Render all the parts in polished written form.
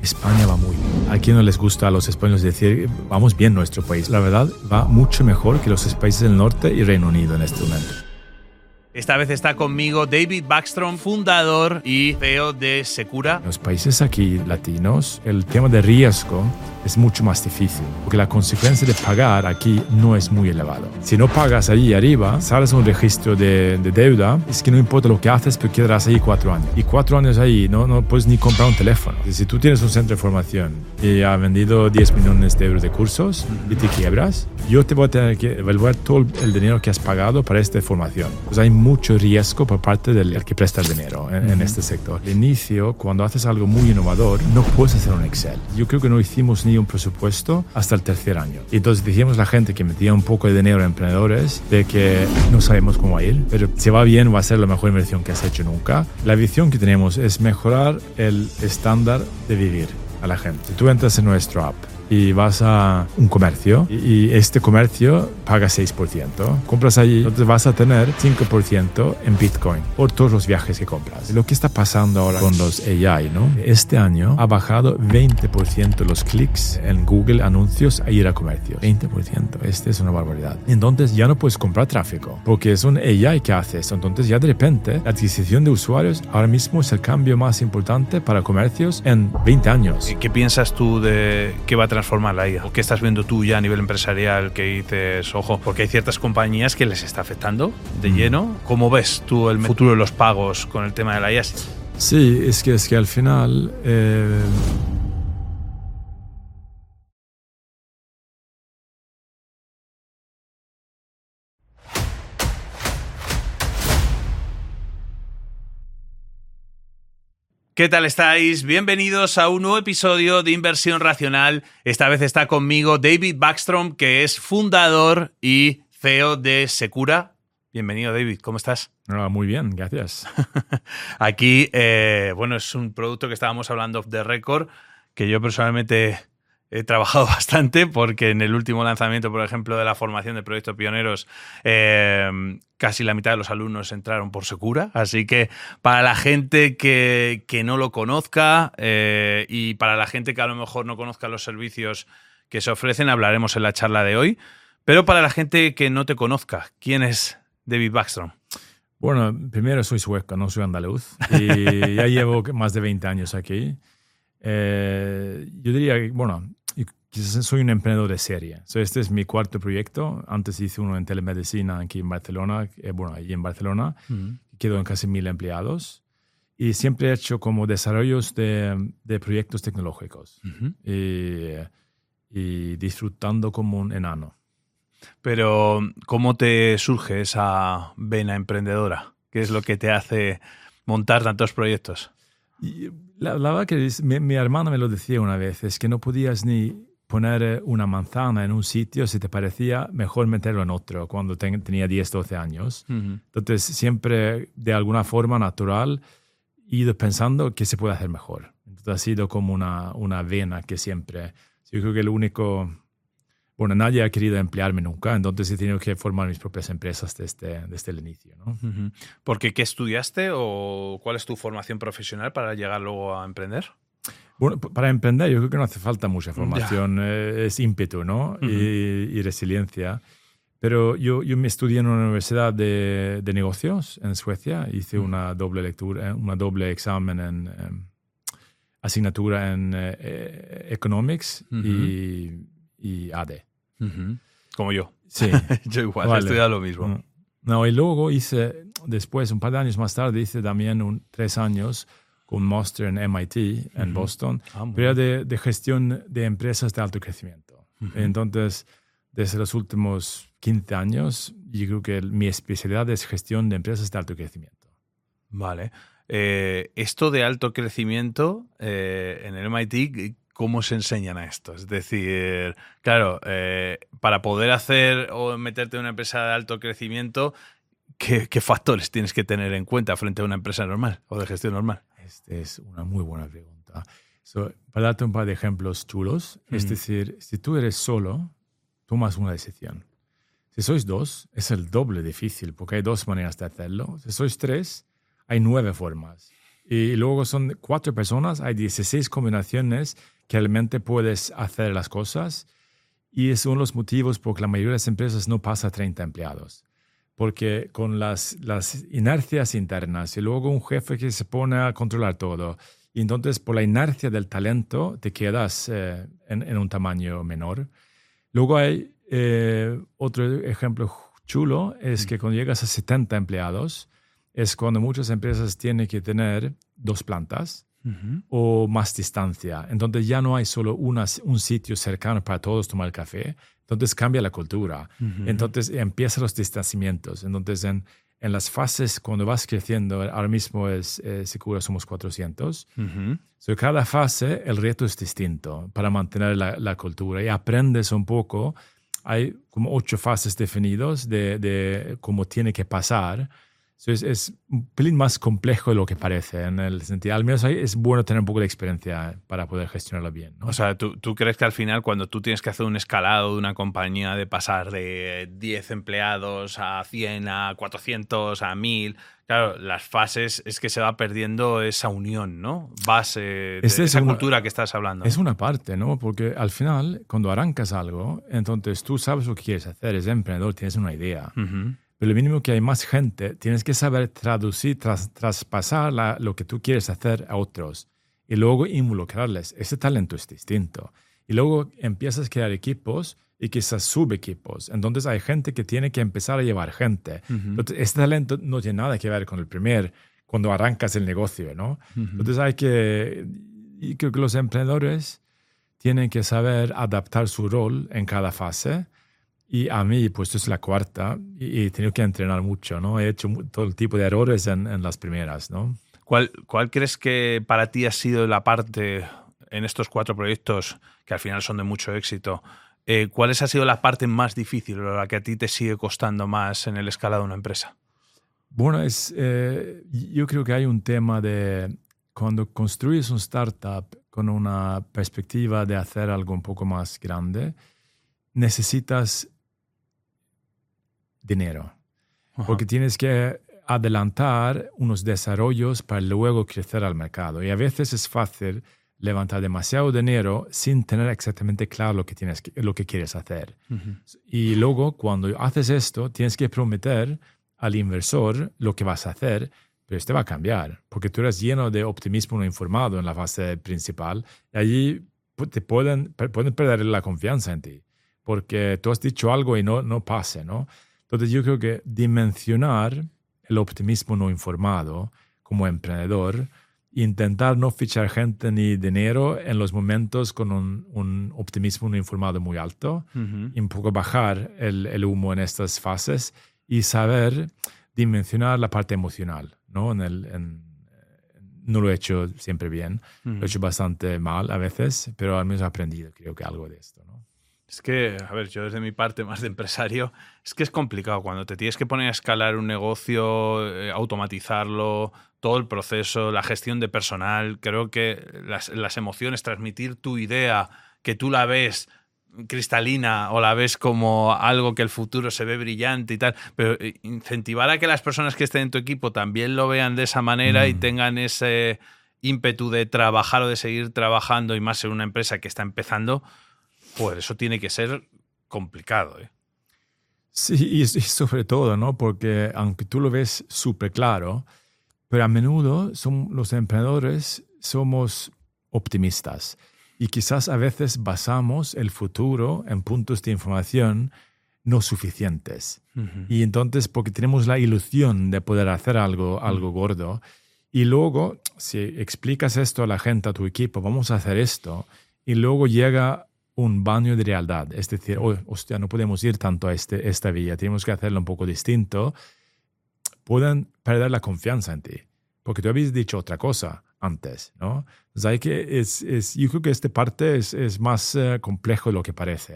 España va muy bien. ¿A quién no les gusta a los españoles decir vamos bien nuestro país? La verdad, va mucho mejor que los países del norte y Reino Unido en este momento. Esta vez está conmigo David Backstrom, fundador y CEO de Secura. En los países aquí latinos, el tema de riesgo es mucho más difícil, porque la consecuencia de pagar aquí no es muy elevada. Si no pagas ahí arriba, sales a un registro de deuda, es que no importa lo que haces, pero quedarás ahí 4 años. Y 4 años ahí no puedes ni comprar un teléfono. Si tú tienes un centro de formación y has vendido 10 millones de euros de cursos y te quiebras, yo te voy a tener que devolver todo el dinero que has pagado para esta formación. Pues hay mucho riesgo por parte del que presta el dinero en este sector. Al inicio, cuando haces algo muy innovador, no puedes hacer un Excel. Yo creo que no hicimos ni un presupuesto hasta el tercer año. Y entonces dijimos a la gente que metía un poco de dinero en emprendedores de que no sabemos cómo va a ir, pero si va bien va a ser la mejor inversión que has hecho nunca. La visión que tenemos es mejorar el estándar de vivir a la gente. Si tú entras en nuestro app y vas a un comercio y este comercio paga 6%, compras allí, entonces vas a tener 5% en Bitcoin por todos los viajes que compras. Lo que está pasando ahora con los AI, ¿no? Este año ha bajado 20% los clics en Google anuncios a ir a comercio. 20%. Este es una barbaridad. Entonces ya no puedes comprar tráfico porque es un AI que hace esto. Entonces ya de repente la adquisición de usuarios ahora mismo es el cambio más importante para comercios en 20 años. ¿Qué piensas tú de qué va a transformar la IA? ¿O qué estás viendo tú ya a nivel empresarial que dices, ojo, porque hay ciertas compañías que les está afectando de lleno? ¿Cómo ves tú el futuro de los pagos con el tema de la IA? Sí, es que al final ¿Qué tal estáis? Bienvenidos a un nuevo episodio de Inversión Racional. Esta vez está conmigo David Backstrom, que es fundador y CEO de Secura. Bienvenido, David. ¿Cómo estás? Muy bien, gracias. Aquí, es un producto que estábamos hablando off the record, que yo personalmente he trabajado bastante porque en el último lanzamiento, por ejemplo, de la formación de Proyectos Pioneros, casi la mitad de los alumnos entraron por Secura. Así que para la gente que no lo conozca y para la gente que a lo mejor no conozca los servicios que se ofrecen, hablaremos en la charla de hoy. Pero para la gente que no te conozca, ¿quién es David Backstrom? Bueno, primero soy sueco, no soy andaluz. Y ya llevo más de 20 años aquí. Yo diría que, quizás soy un emprendedor de serie. Este es mi cuarto proyecto. Antes hice uno en telemedicina aquí en Barcelona. Allí en Barcelona. Quedo en casi 1,000 empleados. Y siempre he hecho como desarrollos de proyectos tecnológicos. Y disfrutando como un enano. Pero, ¿cómo te surge esa vena emprendedora? ¿Qué es lo que te hace montar tantos proyectos? La verdad que mi hermana me lo decía una vez, es que no podías ni poner una manzana en un sitio si te parecía mejor meterlo en otro cuando tenía 10, 12 años. Entonces, siempre de alguna forma natural he ido pensando que se puede hacer mejor. Entonces, ha sido como una vena que siempre... Yo creo que lo único... nadie ha querido emplearme nunca, entonces he tenido que formar mis propias empresas desde el inicio, ¿no? ¿Porque qué estudiaste o cuál es tu formación profesional para llegar luego a emprender? Bueno, para emprender yo creo que no hace falta mucha formación, es ímpetu, ¿no? Y resiliencia. Pero yo me estudié en una universidad de negocios en Suecia, hice una doble examen en asignatura en Economics y AD. Como yo. Sí. Yo igual, vale. He estudiado lo mismo. No, y luego hice, después, un par de años más tarde, hice también 3 años con un máster en MIT, en Boston, pero era de gestión de empresas de alto crecimiento. Entonces, desde los últimos 15 años, yo creo que mi especialidad es gestión de empresas de alto crecimiento. Vale. Esto de alto crecimiento en el MIT... ¿Cómo se enseñan a esto? Es decir, claro, para poder hacer o meterte en una empresa de alto crecimiento, ¿qué factores tienes que tener en cuenta frente a una empresa normal o de gestión normal? Esta es una muy buena pregunta. Para darte un par de ejemplos chulos, es decir, si tú eres solo, tomas una decisión. Si sois 2, es el doble difícil porque hay 2 maneras de hacerlo. Si sois 3, hay 9 formas. Y luego son 4 personas, hay 16 combinaciones que realmente puedes hacer las cosas. Y es uno de los motivos por que la mayoría de las empresas no pasa a 30 empleados. Porque con las inercias internas y luego un jefe que se pone a controlar todo, y entonces por la inercia del talento te quedas en un tamaño menor. Luego hay otro ejemplo chulo, es que cuando llegas a 70 empleados, es cuando muchas empresas tienen que tener 2 plantas o más distancia. Entonces ya no hay solo un sitio cercano para todos tomar café. Entonces cambia la cultura. Entonces empiezan los distanciamientos. Entonces en las fases, cuando vas creciendo, ahora mismo seguro somos 400. So, cada fase el reto es distinto para mantener la cultura y aprendes un poco. Hay como 8 fases definidas de cómo tiene que pasar. So, es un pelín más complejo de lo que parece, en el sentido, al menos es bueno tener un poco de experiencia para poder gestionarlo bien, ¿no? O sea, ¿tú crees que al final cuando tú tienes que hacer un escalado de una compañía de pasar de 10 empleados a 100, a 400, a 1000, claro, las fases es que se va perdiendo esa unión, ¿no? Base de esa cultura que estás hablando. Es una parte, ¿no? Porque al final, cuando arrancas algo, entonces tú sabes lo que quieres hacer, eres emprendedor, tienes una idea. Pero lo mínimo que hay más gente, tienes que saber traducir, traspasar lo que tú quieres hacer a otros y luego involucrarles. Ese talento es distinto. Y luego empiezas a crear equipos y quizás subequipos. Entonces hay gente que tiene que empezar a llevar gente. Entonces, ese talento no tiene nada que ver con el primer, cuando arrancas el negocio, ¿no? Entonces y creo que los emprendedores tienen que saber adaptar su rol en cada fase. Y a mí, pues, esto es la 4ª y he tenido que entrenar mucho, ¿no? He hecho todo el tipo de errores en las primeras, ¿no? ¿Cuál crees que para ti ha sido la parte en estos 4 proyectos que al final son de mucho éxito? ¿Cuál ha sido la parte más difícil o la que a ti te sigue costando más en el escalado de una empresa? Bueno, yo creo que hay un tema de cuando construyes un startup con una perspectiva de hacer algo un poco más grande, necesitas dinero. Porque tienes que adelantar unos desarrollos para luego crecer al mercado. Y a veces es fácil levantar demasiado dinero sin tener exactamente claro lo que quieres hacer. Y luego, cuando haces esto, tienes que prometer al inversor lo que vas a hacer, pero este va a cambiar, porque tú eres lleno de optimismo no informado en la fase principal, y allí te pueden perder la confianza en ti, porque tú has dicho algo y no pase, ¿no? Entonces yo creo que dimensionar el optimismo no informado como emprendedor, intentar no fichar gente ni dinero en los momentos con un optimismo no informado muy alto, y un poco bajar el humo en estas fases y saber dimensionar la parte emocional, ¿no? No lo he hecho siempre bien, lo he hecho bastante mal a veces, pero al menos he aprendido, creo que algo de esto, ¿no? Es que, a ver, yo desde mi parte más de empresario, es que es complicado cuando te tienes que poner a escalar un negocio, automatizarlo, todo el proceso, la gestión de personal. Creo que las emociones, transmitir tu idea, que tú la ves cristalina o la ves como algo que el futuro se ve brillante y tal, pero incentivar a que las personas que estén en tu equipo también lo vean de esa manera y tengan ese ímpetu de trabajar o de seguir trabajando, y más en una empresa que está empezando, pues eso tiene que ser complicado, ¿eh? Sí, y sobre todo, ¿no? Porque aunque tú lo ves súper claro, pero a menudo los emprendedores somos optimistas y quizás a veces basamos el futuro en puntos de información no suficientes. Y entonces, porque tenemos la ilusión de poder hacer algo gordo, y luego, si explicas esto a la gente, a tu equipo, vamos a hacer esto, y luego llega un baño de realidad, es decir, hostia, no podemos ir tanto a esta vía, tenemos que hacerlo un poco distinto, pueden perder la confianza en ti, porque tú habías dicho otra cosa antes, ¿no? Entonces hay que, yo creo que esta parte es más complejo de lo que parece,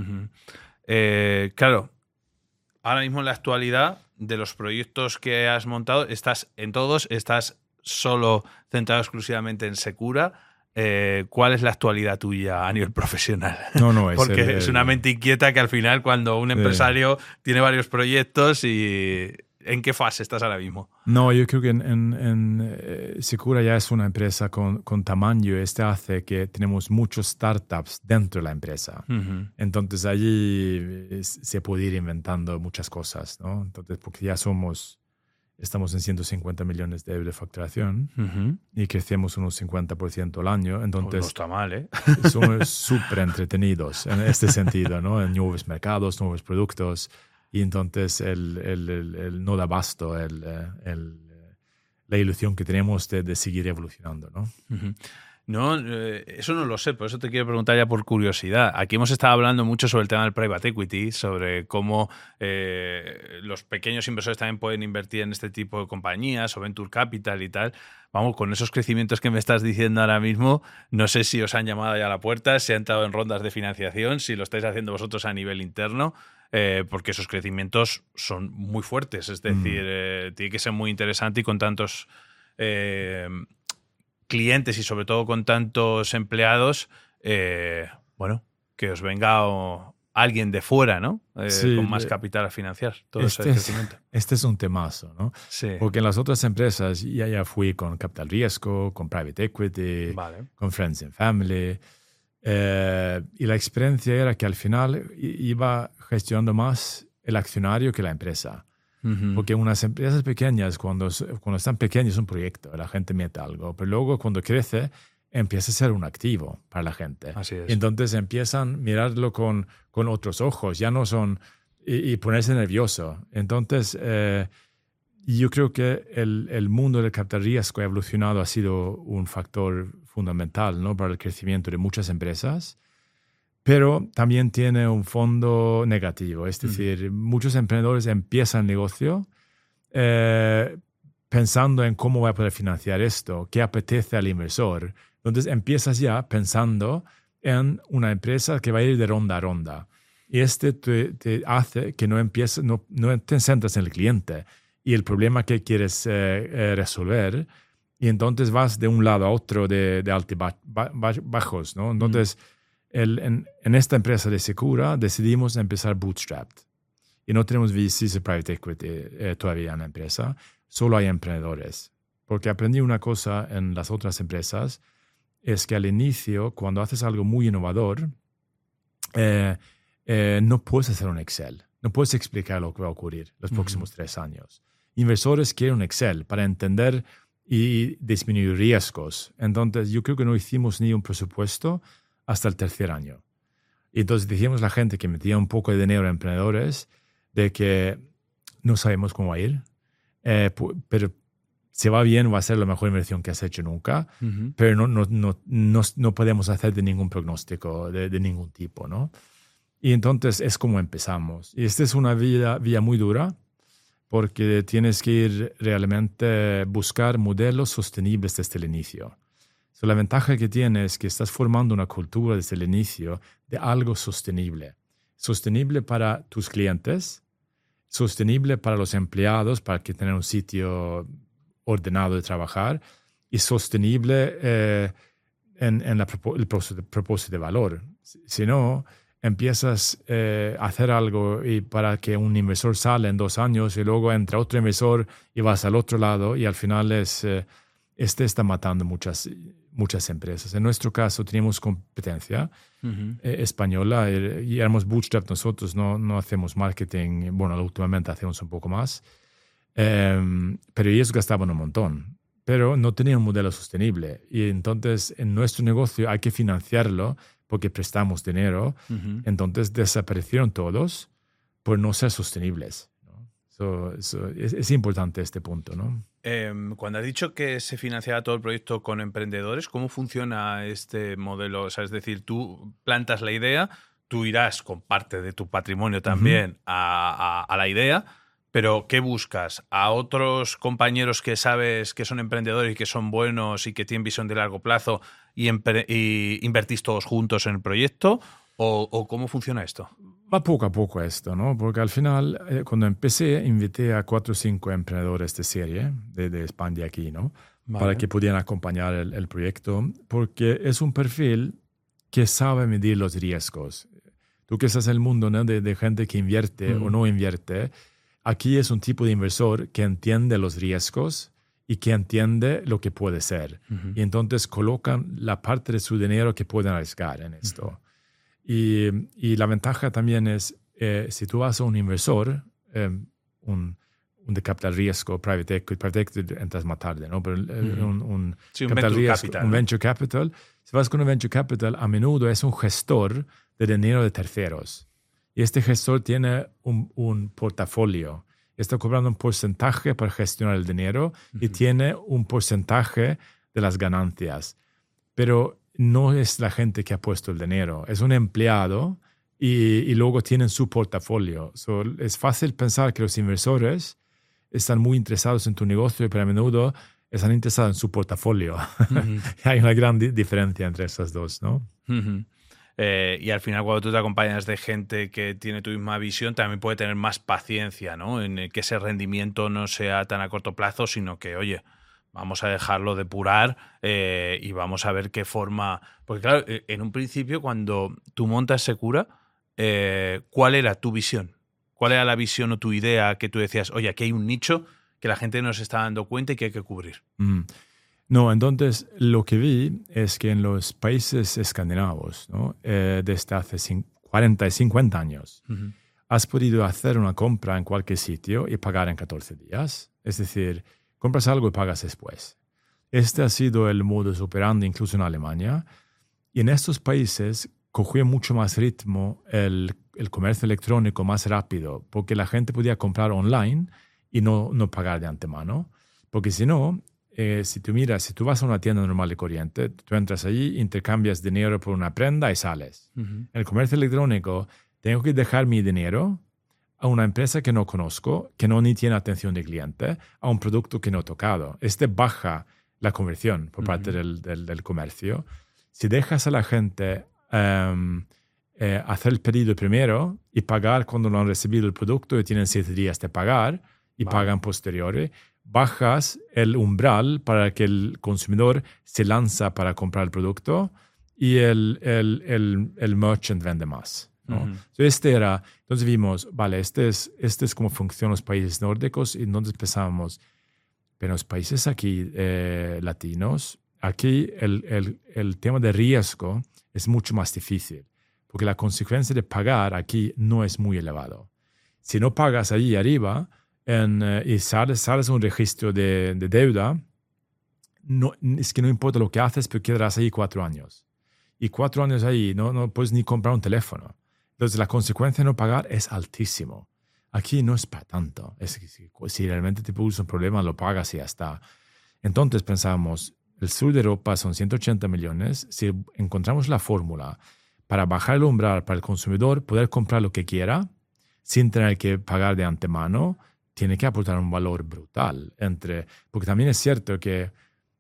¿eh? Claro, ahora mismo en la actualidad, de los proyectos que has montado, estás en todos, estás solo centrado exclusivamente en Secura. ¿Cuál es la actualidad tuya a nivel profesional? No, porque es una mente inquieta que al final, cuando un empresario tiene varios proyectos y ¿En qué fase estás ahora mismo? No, yo creo que Secura ya es una empresa con tamaño. Hace que tenemos muchos startups dentro de la empresa. Uh-huh. Entonces allí se puede ir inventando muchas cosas, ¿no? Entonces, porque ya estamos en 150 millones de euros de facturación uh-huh. y crecemos unos 50% al año. Entonces, pues no está mal, ¿eh? Somos súper entretenidos en este sentido, ¿no? En nuevos mercados, nuevos productos. Y entonces el no da abasto, la ilusión que tenemos de seguir evolucionando, ¿no? Uh-huh. No, eso no lo sé, por eso te quiero preguntar ya por curiosidad. Aquí hemos estado hablando mucho sobre el tema del private equity, sobre cómo los pequeños inversores también pueden invertir en este tipo de compañías o venture capital y tal. Vamos, con esos crecimientos que me estás diciendo ahora mismo, no sé si os han llamado ya a la puerta, si han entrado en rondas de financiación, si lo estáis haciendo vosotros a nivel interno, porque esos crecimientos son muy fuertes. Es decir, tiene que ser muy interesante y con tantos clientes y sobre todo con tantos empleados, bueno, que os venga alguien de fuera, ¿no? Sí, con más capital a financiar todo ese crecimiento. Este es un temazo, ¿no? Sí. Porque en las otras empresas ya fui con capital riesgo, con private equity, vale. con friends and family. Y la experiencia era que al final iba gestionando más el accionario que la empresa. Uh-huh. Porque unas empresas pequeñas, cuando están pequeñas, es un proyecto, la gente mete algo, pero luego cuando crece, empieza a ser un activo para la gente. Así es. Entonces empiezan a mirarlo con otros ojos, ya no son... Y ponerse nervioso. Entonces, yo creo que el mundo del capital riesgo ha evolucionado, ha sido un factor fundamental, ¿no? Para el crecimiento de muchas empresas. Pero también tiene un fondo negativo. Es decir, muchos emprendedores empiezan el negocio pensando en cómo voy a poder financiar esto, qué apetece al inversor. Entonces empiezas ya pensando en una empresa que va a ir de ronda a ronda. Y te hace que no te centras en el cliente y el problema que quieres resolver. Y entonces vas de un lado a otro de altos y bajos, ¿no? Entonces... En esta empresa de Secura decidimos empezar bootstrapped y no tenemos VCs de private equity todavía en la empresa, solo hay emprendedores. Porque aprendí una cosa en las otras empresas, es que al inicio, cuando haces algo muy innovador, no puedes hacer un Excel, no puedes explicar lo que va a ocurrir los próximos 3 años. Inversores quieren un Excel para entender y disminuir riesgos. Entonces, yo creo que no hicimos ni un presupuesto hasta el 3er año. Y entonces dijimos a la gente que metía un poco de dinero en emprendedores de que no sabemos cómo va a ir, pero si va bien va a ser la mejor inversión que has hecho nunca, pero no podemos hacer de ningún pronóstico de ningún tipo, ¿no? Y entonces es como empezamos. Y esta es una vía muy dura porque tienes que ir realmente buscar modelos sostenibles desde el inicio. La ventaja que tienes es que estás formando una cultura desde el inicio de algo sostenible. Sostenible para tus clientes, sostenible para los empleados, para que tengan un sitio ordenado de trabajar, y sostenible en el propósito de valor. Si no, empiezas a hacer algo y para que un inversor sale en 2 años y luego entra otro inversor y vas al otro lado y al final está matando muchas empresas. En nuestro caso teníamos competencia española y éramos bootstrap nosotros, no hacemos marketing, bueno, últimamente hacemos un poco más, pero ellos gastaban un montón, pero no tenían un modelo sostenible y entonces en nuestro negocio hay que financiarlo porque prestamos dinero, entonces desaparecieron todos por no ser sostenibles, ¿no? Es importante este punto, ¿no? Cuando has dicho que se financiaba todo el proyecto con emprendedores, ¿cómo funciona este modelo? O sea, es decir, tú plantas la idea, tú irás con parte de tu patrimonio también a la idea, pero ¿qué buscas? ¿A otros compañeros que sabes que son emprendedores y que son buenos y que tienen visión de largo plazo y invertís todos juntos en el proyecto? ¿O cómo funciona esto? Va poco a poco esto, ¿no? Porque al final, cuando empecé, invité a 4 o 5 emprendedores de serie de España aquí, ¿no? Vale. Para que pudieran acompañar el proyecto, porque es un perfil que sabe medir los riesgos. Tú que estás en el mundo, ¿no? de gente que invierte o no invierte, Aquí es un tipo de inversor que entiende los riesgos y que entiende lo que puede ser. Y entonces colocan la parte de su dinero que pueden arriesgar en esto. Y la ventaja también es, si tú vas a un inversor, un de capital riesgo, private equity entras más tarde, ¿no? Pero un capital riesgo, capital, un venture capital, si vas con un venture capital, a menudo es un gestor de dinero de terceros. Y este gestor tiene un portafolio. Está cobrando un porcentaje para gestionar el dinero y tiene un porcentaje de las ganancias. Pero no es la gente que ha puesto el dinero. Es un empleado y luego tienen su portafolio. Es fácil pensar que los inversores están muy interesados en tu negocio, pero a menudo están interesados en su portafolio. Hay una gran diferencia entre esas dos, ¿no? Y al final, cuando tú te acompañas de gente que tiene tu misma visión, también puede tener más paciencia, ¿no? En que ese rendimiento no sea tan a corto plazo, sino que, oye, vamos a dejarlo depurar y vamos a ver qué forma... Porque claro, en un principio, cuando tú montas Secura, ¿cuál era tu visión? ¿Cuál era la visión o tu idea que tú decías, oye, aquí hay un nicho que la gente no se está dando cuenta y que hay que cubrir? No, entonces lo que vi es que en los países escandinavos, ¿no? Desde hace 40 y 50 años, has podido hacer una compra en cualquier sitio y pagar en 14 días. Es decir, compras algo y pagas después. Este ha sido el modus operandi incluso en Alemania. Y en estos países cogió mucho más ritmo el comercio electrónico más rápido, porque la gente podía comprar online y no pagar de antemano. Porque si no, si tú vas a una tienda normal y corriente, tú entras allí, intercambias dinero por una prenda y sales. En el comercio electrónico, tengo que dejar mi dinero a una empresa que no conozco, que no ni tiene atención de cliente, a un producto que no he tocado. Baja la conversión por parte del comercio. Si dejas a la gente hacer el pedido primero y pagar cuando lo han recibido el producto y tienen 7 días de pagar y pagan posteriores, bajas el umbral para que el consumidor se lanza para comprar el producto y el merchant vende más, ¿no? Entonces vimos, vale, este es cómo funcionan los países nórdicos y entonces pensábamos, pero los países aquí latinos, aquí el tema de riesgo es mucho más difícil, porque la consecuencia de pagar aquí no es muy elevado. Si no pagas allí arriba y sales a un registro de deuda, es que no importa lo que haces, pero quedarás ahí 4 años. Y 4 años ahí no puedes ni comprar un teléfono. Entonces la consecuencia de no pagar es altísimo. Aquí no es para tanto. Si realmente te produce un problema, lo pagas y ya está. Entonces pensamos, el sur de Europa son 180 millones. Si encontramos la fórmula para bajar el umbral para el consumidor, poder comprar lo que quiera sin tener que pagar de antemano, tiene que aportar un valor brutal. Porque también es cierto que,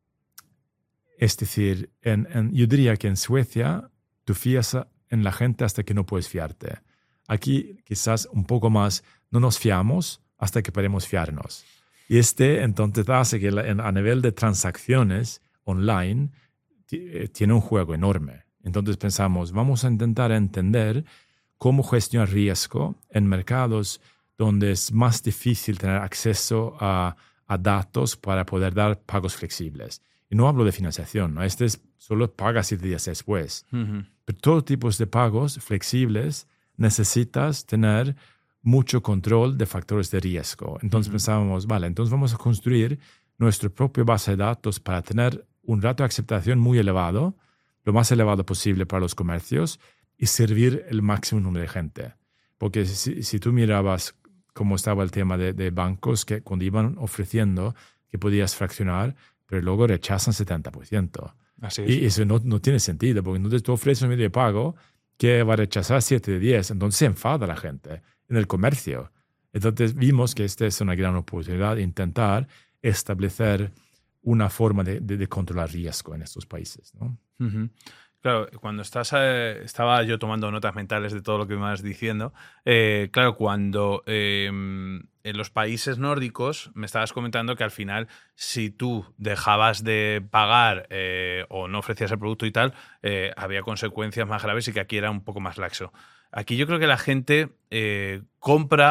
es decir, yo diría que en Suecia tú fías en la gente hasta que no puedes fiarte. Aquí quizás un poco más, no nos fiamos hasta que podemos fiarnos. Y entonces hace que a nivel de transacciones online tiene un juego enorme. Entonces pensamos, vamos a intentar entender cómo gestionar riesgo en mercados donde es más difícil tener acceso a datos para poder dar pagos flexibles. Y no hablo de financiación, ¿no? Solo paga 7 días después. Pero todo tipo de pagos flexibles necesitas tener mucho control de factores de riesgo. Entonces pensábamos, vale, entonces vamos a construir nuestra propia base de datos para tener un rato de aceptación muy elevado, lo más elevado posible para los comercios y servir el máximo número de gente. Porque si tú mirabas cómo estaba el tema de bancos que cuando iban ofreciendo que podías fraccionar, pero luego rechazan 70%. Así es. Y eso no tiene sentido, porque entonces tú ofreces un medio de pago que va a rechazar 7 de 10, entonces se enfada la gente en el comercio. Entonces vimos que esta es una gran oportunidad de intentar establecer una forma de controlar riesgo en estos países, ¿no? Claro, cuando estaba yo tomando notas mentales de todo lo que me vas diciendo, claro, cuando en los países nórdicos me estabas comentando que al final si tú dejabas de pagar o no ofrecías el producto y tal, había consecuencias más graves y que aquí era un poco más laxo. Aquí yo creo que la gente compra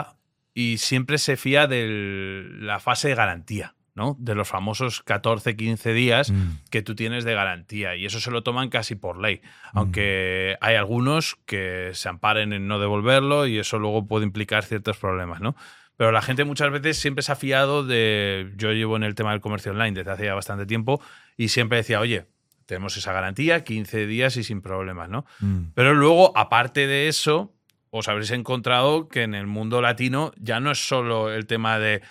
y siempre se fía de la fase de garantía, ¿no? De los famosos 14, 15 días que tú tienes de garantía. Y eso se lo toman casi por ley. Aunque hay algunos que se amparen en no devolverlo y eso luego puede implicar ciertos problemas, ¿no? Pero la gente muchas veces siempre se ha fiado de... Yo llevo en el tema del comercio online desde hace ya bastante tiempo y siempre decía, oye, tenemos esa garantía, 15 días y sin problemas, ¿no? Pero luego, aparte de eso, os habréis encontrado que en el mundo latino ya no es solo el tema de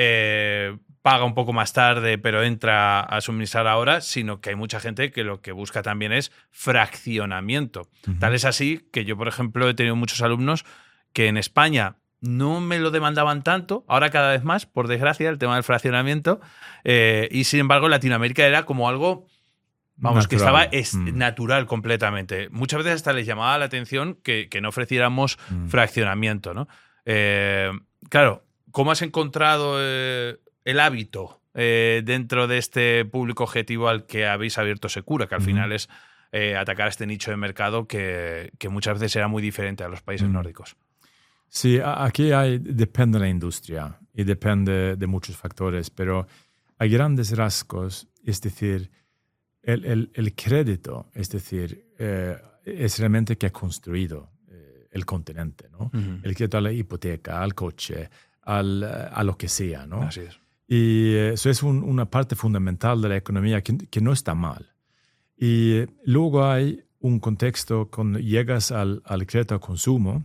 paga un poco más tarde pero entra a suministrar ahora, sino que hay mucha gente que lo que busca también es fraccionamiento. Tal es así que yo, por ejemplo, he tenido muchos alumnos que en España no me lo demandaban tanto, ahora cada vez más, por desgracia, el tema del fraccionamiento, y sin embargo en Latinoamérica era como algo, vamos, natural. Que estaba natural completamente. Muchas veces hasta les llamaba la atención que no ofreciéramos fraccionamiento, ¿no? Claro, ¿cómo has encontrado el hábito dentro de este público objetivo al que habéis abierto Secura, que al final es atacar este nicho de mercado que muchas veces era muy diferente a los países nórdicos? Sí, aquí depende de la industria y depende de muchos factores, pero a grandes rasgos, es decir, el crédito, es decir, es realmente que ha construido el continente, ¿no? El crédito a la hipoteca, al coche, a lo que sea, ¿no? Así es. Y eso es una parte fundamental de la economía que no está mal. Y luego hay un contexto cuando llegas al crédito al consumo.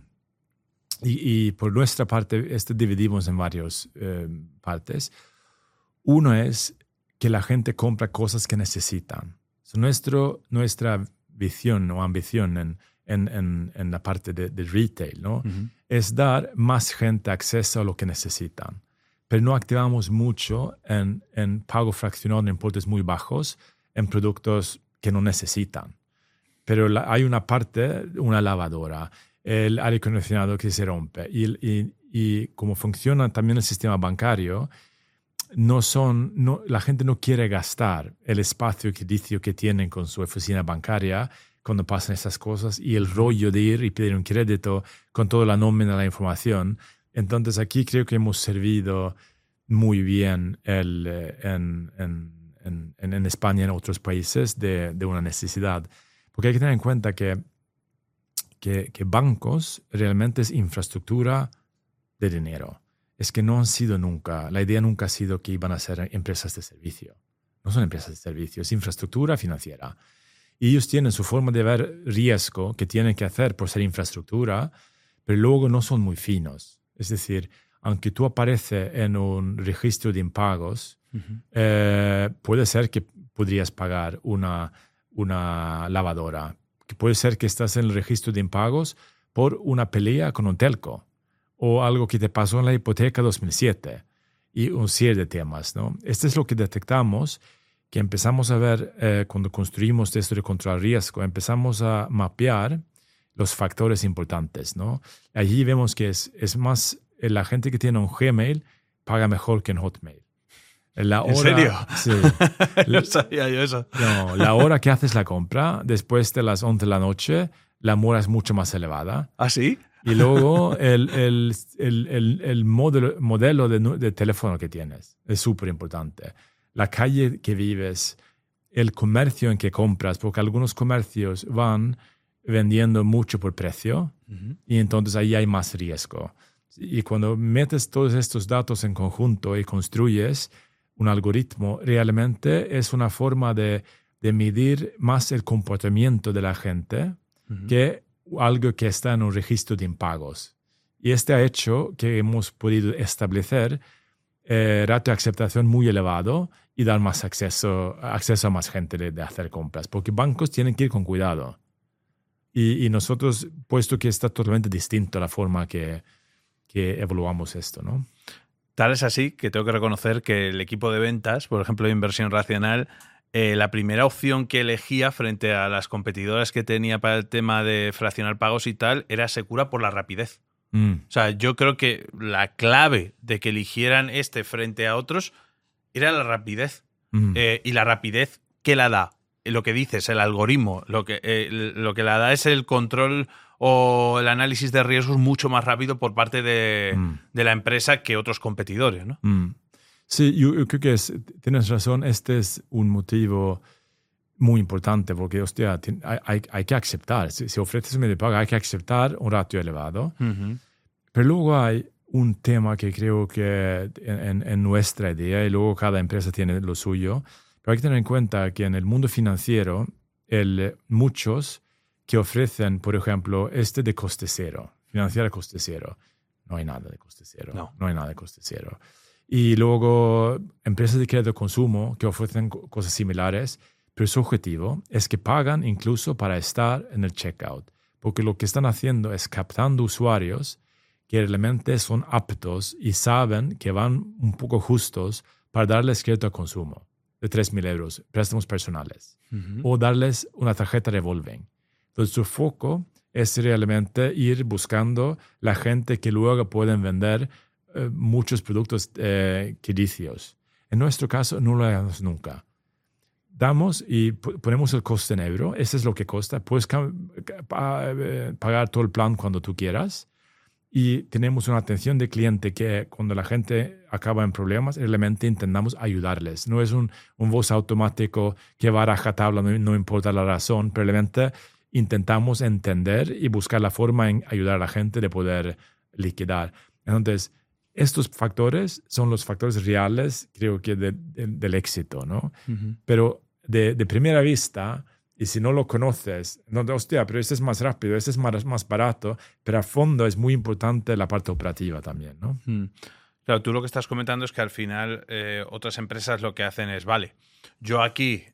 Y por nuestra parte, dividimos en varias partes. Uno es que la gente compra cosas que necesitan. Nuestra visión o ambición en la parte de retail, ¿no? Es dar más gente acceso a lo que necesitan. Pero no activamos mucho en pago fraccionado en importes muy bajos en productos que no necesitan. Pero hay una parte, una lavadora, el aire acondicionado que se rompe y como funciona también el sistema bancario, la gente no quiere gastar el espacio crediticio que tienen con su oficina bancaria cuando pasan esas cosas y el rollo de ir y pedir un crédito con toda la nómina, la información. Entonces aquí creo que hemos servido muy bien en España y en otros países de una necesidad. Porque hay que tener en cuenta que bancos realmente es infraestructura de dinero. Es que no han sido nunca, la idea nunca ha sido que iban a ser empresas de servicio. No son empresas de servicio, es infraestructura financiera. Y ellos tienen su forma de ver riesgo que tienen que hacer por ser infraestructura, pero luego no son muy finos. Es decir, aunque tú apareces en un registro de impagos, puede ser que podrías pagar una lavadora, que puede ser que estás en el registro de impagos por una pelea con un telco o algo que te pasó en la hipoteca 2007 y un serie de temas, ¿no? Esto es lo que detectamos, que empezamos a ver cuando construimos esto de control riesgo, empezamos a mapear los factores importantes, ¿no? Allí vemos que es más la gente que tiene un Gmail paga mejor que en Hotmail. ¿En serio? Sí. No sabía yo eso. No, la hora que haces la compra, después de las 11 de la noche, la mora es mucho más elevada. ¿Ah, sí? Y luego el modelo de teléfono que tienes es súper importante. La calle que vives, el comercio en que compras, porque algunos comercios van vendiendo mucho por precio y entonces ahí hay más riesgo. Y cuando metes todos estos datos en conjunto y construyes un algoritmo, realmente es una forma de medir más el comportamiento de la gente que algo que está en un registro de impagos. Y este ha hecho que hemos podido establecer ratio de aceptación muy elevado y dar más acceso a más gente de hacer compras, porque bancos tienen que ir con cuidado. Y nosotros, puesto que está totalmente distinto la forma que evaluamos esto, ¿no? Tal es así que tengo que reconocer que el equipo de ventas, por ejemplo, de Inversión Racional, la primera opción que elegía frente a las competidoras que tenía para el tema de fraccionar pagos y tal, era Secura por la rapidez. O sea, yo creo que la clave de que eligieran frente a otros era la rapidez. Y la rapidez, ¿qué la da? lo que dices, el algoritmo, lo que le da es el control o el análisis de riesgos mucho más rápido por parte de la empresa que otros competidores, ¿no? Sí, yo creo que tienes razón. Este es un motivo muy importante porque, hostia, hay que aceptar. Si ofreces un medio de pago, hay que aceptar un ratio elevado. Pero luego hay un tema que creo que en nuestra idea, y luego cada empresa tiene lo suyo, pero hay que tener en cuenta que en el mundo financiero, muchos que ofrecen, por ejemplo, de coste cero, financiar a coste cero, no hay nada de coste cero. No hay nada de coste cero. Y luego empresas de crédito de consumo que ofrecen cosas similares, pero su objetivo es que pagan incluso para estar en el checkout, porque lo que están haciendo es captando usuarios que realmente son aptos y saben que van un poco justos para darles crédito de consumo de 3.000 euros, préstamos personales, o darles una tarjeta revolving. Entonces su foco es realmente ir buscando la gente que luego pueden vender muchos productos crediticios. En nuestro caso no lo hagamos nunca. Damos y ponemos el coste en euro, ese es lo que cuesta, puedes pagar todo el plan cuando tú quieras y tenemos una atención de cliente que cuando la gente acaba en problemas, realmente intentamos ayudarles. No es un voz automático que va a rajatabla, no importa la razón, pero realmente intentamos entender y buscar la forma en ayudar a la gente de poder liquidar. Entonces, estos factores son los factores reales, creo que, del éxito, ¿no? Pero de primera vista, y si no lo conoces, no, hostia, pero este es más rápido, este es más barato, pero a fondo es muy importante la parte operativa también, ¿no? Claro, tú lo que estás comentando es que al final otras empresas lo que hacen es, vale, yo aquí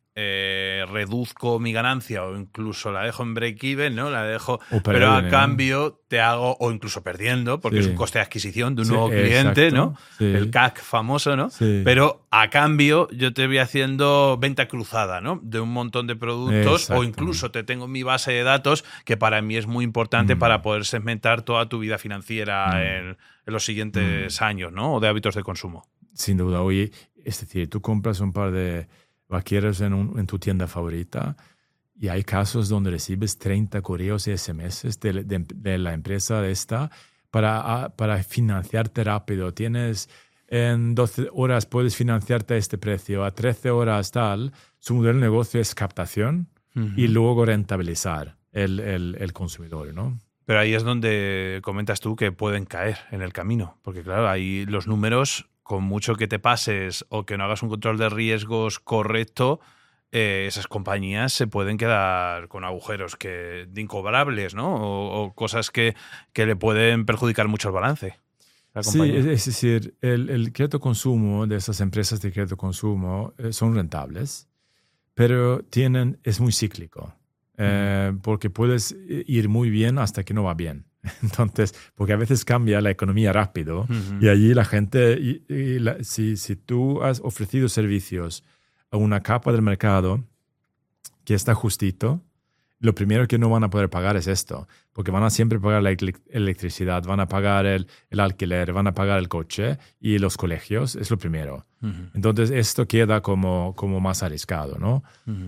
reduzco mi ganancia o incluso la dejo en break-even, ¿no? La dejo, pero a cambio te hago, o incluso perdiendo, porque es un coste de adquisición de un nuevo cliente, exacto, ¿no? Sí. El CAC famoso, ¿no? Sí. Pero a cambio yo te voy haciendo venta cruzada, ¿no? De un montón de productos, o incluso te tengo mi base de datos, que para mí es muy importante para poder segmentar toda tu vida financiera en los siguientes años, ¿no? O de hábitos de consumo. Sin duda. Oye, es decir, tú compras un par de vaqueros en tu tienda favorita y hay casos donde recibes 30 correos y SMS de la empresa esta para financiarte rápido. Tienes en 12 horas puedes financiarte a este precio, a 13 horas tal. Su modelo de negocio es captación y luego rentabilizar el consumidor, ¿no? Pero ahí es donde comentas tú que pueden caer en el camino, porque claro, ahí los números, con mucho que te pases o que no hagas un control de riesgos correcto, esas compañías se pueden quedar con agujeros incobrables, ¿no? O cosas que le pueden perjudicar mucho el balance. Sí, es decir, el crédito consumo de esas empresas de crédito consumo son rentables, pero es muy cíclico, porque puedes ir muy bien hasta que no va bien. Entonces, porque a veces cambia la economía rápido y allí la gente, si tú has ofrecido servicios a una capa del mercado que está justito, lo primero que no van a poder pagar es esto, porque van a siempre pagar la electricidad, van a pagar el alquiler, van a pagar el coche y los colegios, es lo primero. Entonces, esto queda como más arriesgado, ¿no?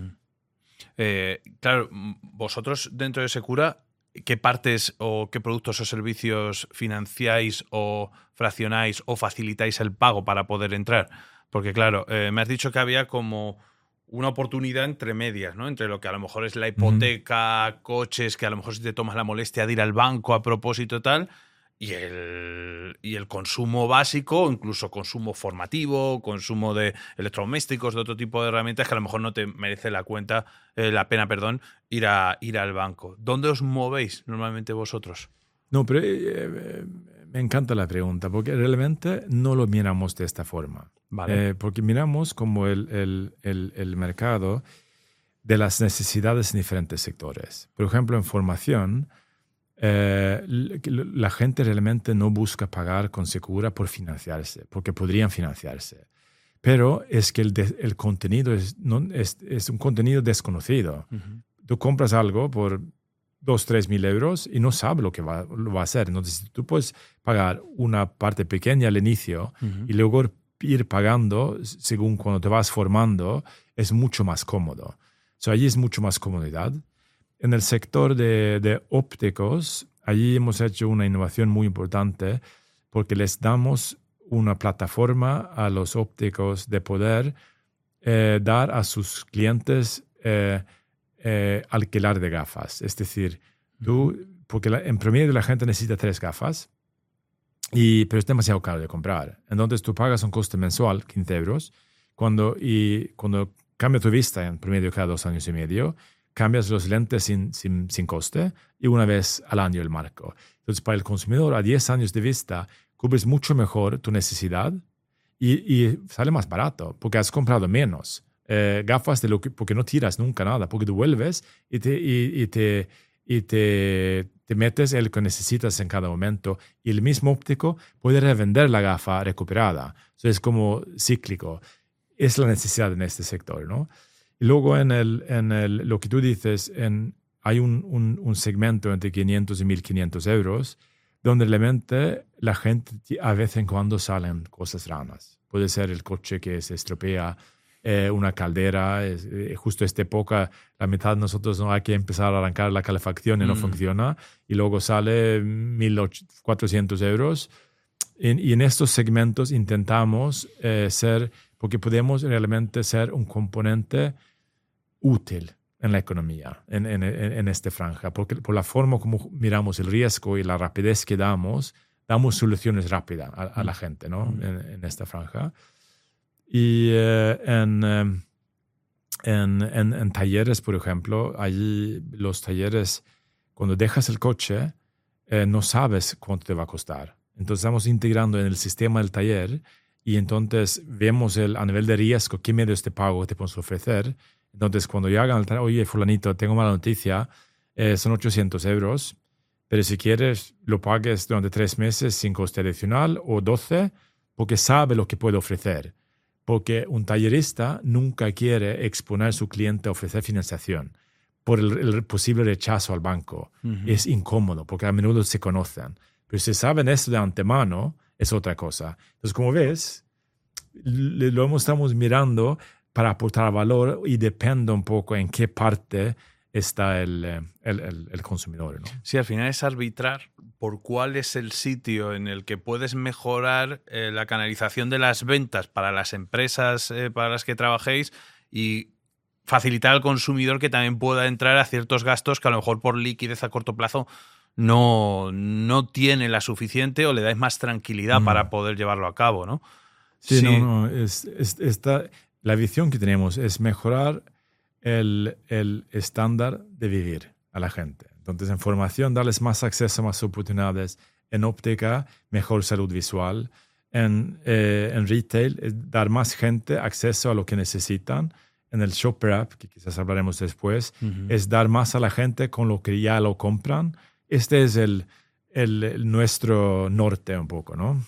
Claro, vosotros dentro de Secura, ¿qué partes o qué productos o servicios financiáis o fraccionáis o facilitáis el pago para poder entrar? Porque claro, me has dicho que había como una oportunidad entre medias, ¿no? Entre lo que a lo mejor es la hipoteca, coches, que a lo mejor si te tomas la molestia de ir al banco a propósito tal, y el consumo básico, incluso consumo formativo, consumo de electrodomésticos, de otro tipo de herramientas que a lo mejor no te merece la pena, ir al banco. ¿Dónde os movéis normalmente vosotros? No, pero me encanta la pregunta, porque realmente no lo miramos de esta forma. Vale. Porque miramos como el mercado de las necesidades en diferentes sectores. Por ejemplo, en formación, la gente realmente no busca pagar con Secura por financiarse, porque podrían financiarse. Pero es que el contenido es un contenido desconocido. Tú compras algo por 2.000 3.000 euros y no sabes lo que va a hacer. Entonces, tú puedes pagar una parte pequeña al inicio y luego ir pagando según cuando te vas formando, es mucho más cómodo. Allí es mucho más comodidad. En el sector de ópticos, allí hemos hecho una innovación muy importante porque les damos una plataforma a los ópticos de poder dar a sus clientes alquilar de gafas. Es decir, porque en promedio la gente necesita 3 gafas, pero es demasiado caro de comprar. Entonces tú pagas un coste mensual, 15 euros, cuando cambia tu vista en promedio cada 2 años y medio, cambias los lentes sin coste y una vez al año el marco. Entonces, para el consumidor a 10 años de vista, cubres mucho mejor tu necesidad y sale más barato porque has comprado menos gafas porque no tiras nunca nada, porque devuelves y te metes el que necesitas en cada momento y el mismo óptico puede revender la gafa recuperada. Es como cíclico. Es la necesidad en este sector, ¿no? Y luego lo que tú dices, hay un segmento entre 500 y 1.500 euros donde realmente la gente a vez en cuando salen cosas raras. Puede ser el coche que se estropea, una caldera, justo esta época, la mitad de nosotros no hay que empezar a arrancar la calefacción y no funciona, y luego sale 1.400 euros. Y en estos segmentos intentamos porque podemos realmente ser un componente útil en la economía, en esta franja, porque por la forma como miramos el riesgo y la rapidez que damos soluciones rápidas a la gente, ¿no? En esta franja. Y en talleres, por ejemplo, allí los talleres, cuando dejas el coche, no sabes cuánto te va a costar. Entonces estamos integrando en el sistema del taller y entonces vemos a nivel de riesgo qué medios de pago te podemos ofrecer. Entonces, cuando llegan al taller, oye, fulanito, tengo mala noticia, son 800 euros, pero si quieres lo pagues durante 3 meses sin coste adicional o 12, porque sabe lo que puede ofrecer. Porque un tallerista nunca quiere exponer a su cliente a ofrecer financiación por el posible rechazo al banco. Es incómodo, porque a menudo se conocen. Pero si saben esto de antemano, es otra cosa. Entonces, como ves, estamos mirando para aportar valor y depende un poco en qué parte está el consumidor, ¿no? Sí, al final es arbitrar por cuál es el sitio en el que puedes mejorar la canalización de las ventas para las empresas para las que trabajéis y facilitar al consumidor que también pueda entrar a ciertos gastos que a lo mejor por liquidez a corto plazo no tiene la suficiente o le dais más tranquilidad para poder llevarlo a cabo, ¿no? Sí. No, la visión que tenemos es mejorar el estándar de vivir a la gente. Entonces, en formación, darles más acceso, más oportunidades. En óptica, mejor salud visual. En retail, dar más gente acceso a lo que necesitan. En el Shopper App, que quizás hablaremos después, es dar más a la gente con lo que ya lo compran. Este es nuestro norte un poco, ¿no?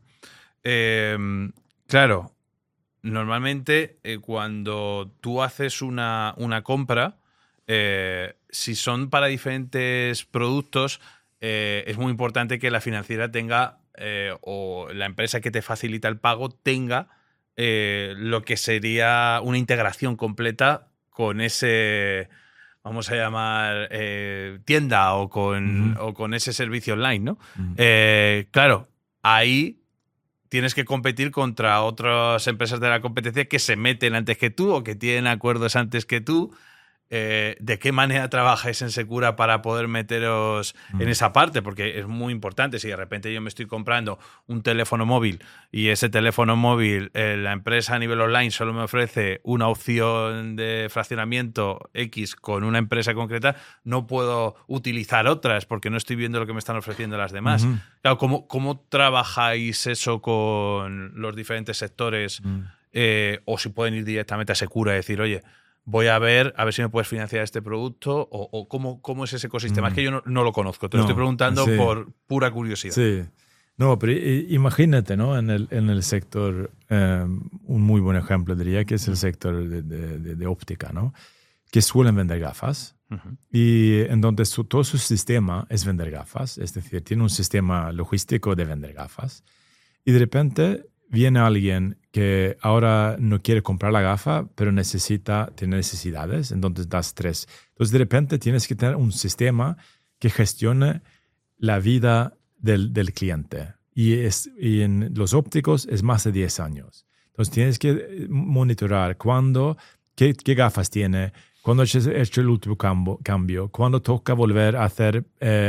Claro. Normalmente, cuando tú haces una compra, si son para diferentes productos, es muy importante que la financiera tenga, o la empresa que te facilita el pago tenga lo que sería una integración completa con ese, vamos a llamar, tienda o con ese servicio online, ¿no? Claro, ahí tienes que competir contra otras empresas de la competencia que se meten antes que tú o que tienen acuerdos antes que tú. ¿De qué manera trabajáis en Secura para poder meteros en esa parte? Porque es muy importante. Si de repente yo me estoy comprando un teléfono móvil y ese teléfono móvil, la empresa a nivel online solo me ofrece una opción de fraccionamiento X con una empresa concreta, no puedo utilizar otras porque no estoy viendo lo que me están ofreciendo las demás. Claro, ¿cómo trabajáis eso con los diferentes sectores? O si pueden ir directamente a Secura y decir, oye, voy a ver si me puedes financiar este producto o cómo es ese ecosistema. Es que yo no lo conozco, te lo estoy preguntando por pura curiosidad. Sí. No, pero imagínate, ¿no? En el sector, un muy buen ejemplo diría que es el sector de óptica, ¿no? Que suelen vender gafas y en donde todo su sistema es vender gafas, es decir, tiene un sistema logístico de vender gafas y de repente viene alguien que ahora no quiere comprar la gafa, pero tiene necesidades, entonces das 3. Entonces, de repente tienes que tener un sistema que gestione la vida del cliente. Y en los ópticos es más de 10 años. Entonces, tienes que monitorar qué gafas tiene, cuándo has hecho el último cambio, cuándo toca volver a hacer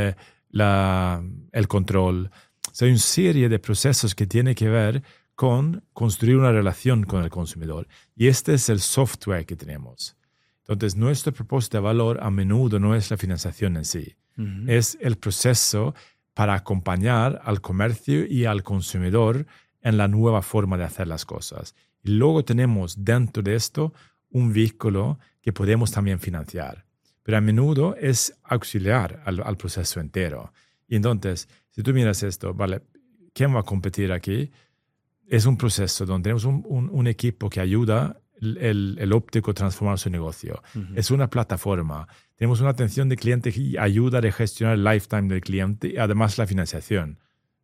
el control. O sea, hay una serie de procesos que tienen que ver con construir una relación con el consumidor. Y este es el software que tenemos. Entonces, nuestro propósito de valor a menudo no es la financiación en sí. Uh-huh. Es el proceso para acompañar al comercio y al consumidor en la nueva forma de hacer las cosas. Y luego tenemos dentro de esto un vehículo que podemos también financiar. Pero a menudo es auxiliar al proceso entero. Y entonces, si tú miras esto, ¿vale? ¿Quién va a competir aquí? Es un proceso donde tenemos un equipo que ayuda el óptico a transformar su negocio. Uh-huh. Es una plataforma. Tenemos una atención de cliente que ayuda a gestionar el lifetime del cliente y además la financiación.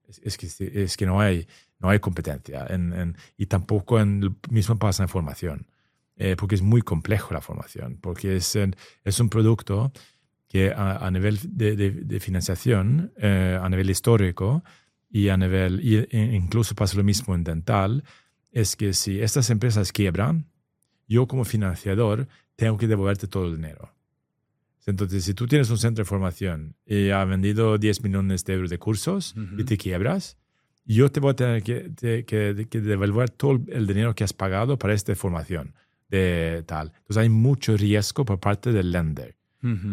Es que no hay competencia. Y tampoco mismo pasa en formación. Porque es muy complejo la formación. Porque es un producto que a nivel de financiación, a nivel histórico, y incluso pasa lo mismo en dental, es que si estas empresas quiebran, yo como financiador tengo que devolverte todo el dinero. Entonces, si tú tienes un centro de formación y has vendido 10 millones de euros de cursos uh-huh. y te quiebras, yo te voy a tener que devolver todo el dinero que has pagado para esta formación de tal. Entonces, hay mucho riesgo por parte del lender, uh-huh.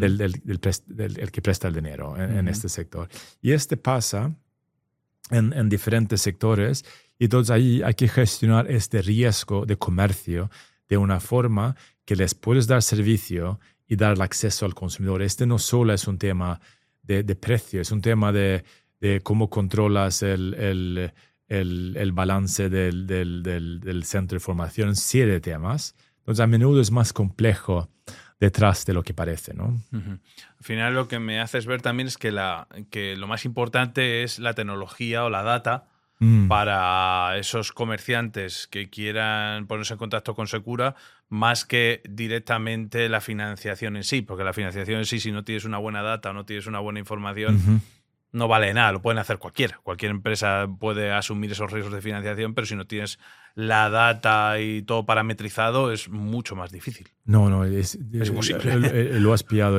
del que presta el dinero en este sector. Y pasa en diferentes sectores, y entonces ahí hay que gestionar este riesgo de comercio de una forma que les puedes dar servicio y dar el acceso al consumidor. No solo es un tema de precio, es un tema de cómo controlas el balance del centro de formación, en serie de temas. Entonces, a menudo es más complejo detrás de lo que parece, ¿no? Uh-huh. Al final, lo que me haces ver también es que lo más importante es la tecnología o la data para esos comerciantes que quieran ponerse en contacto con Secura, más que directamente la financiación en sí, porque la financiación en sí, si no tienes una buena data o no tienes una buena información, uh-huh. no vale nada, lo pueden hacer cualquiera. Cualquier empresa puede asumir esos riesgos de financiación, pero si no tienes la data y todo parametrizado, es mucho más difícil. No, es imposible. Lo has pillado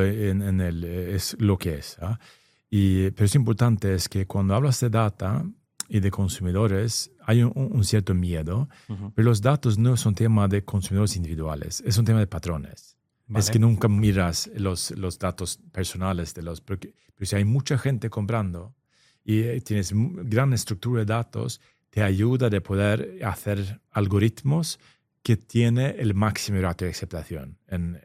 es lo que es. ¿eh? Pero es importante es que cuando hablas de data y de consumidores, hay un cierto miedo, uh-huh. pero los datos no son tema de consumidores individuales, es un tema de patrones. Vale. Es que nunca miras los datos personales pero si hay mucha gente comprando y tienes gran estructura de datos, te ayuda de poder hacer algoritmos que tiene el máximo ratio de aceptación.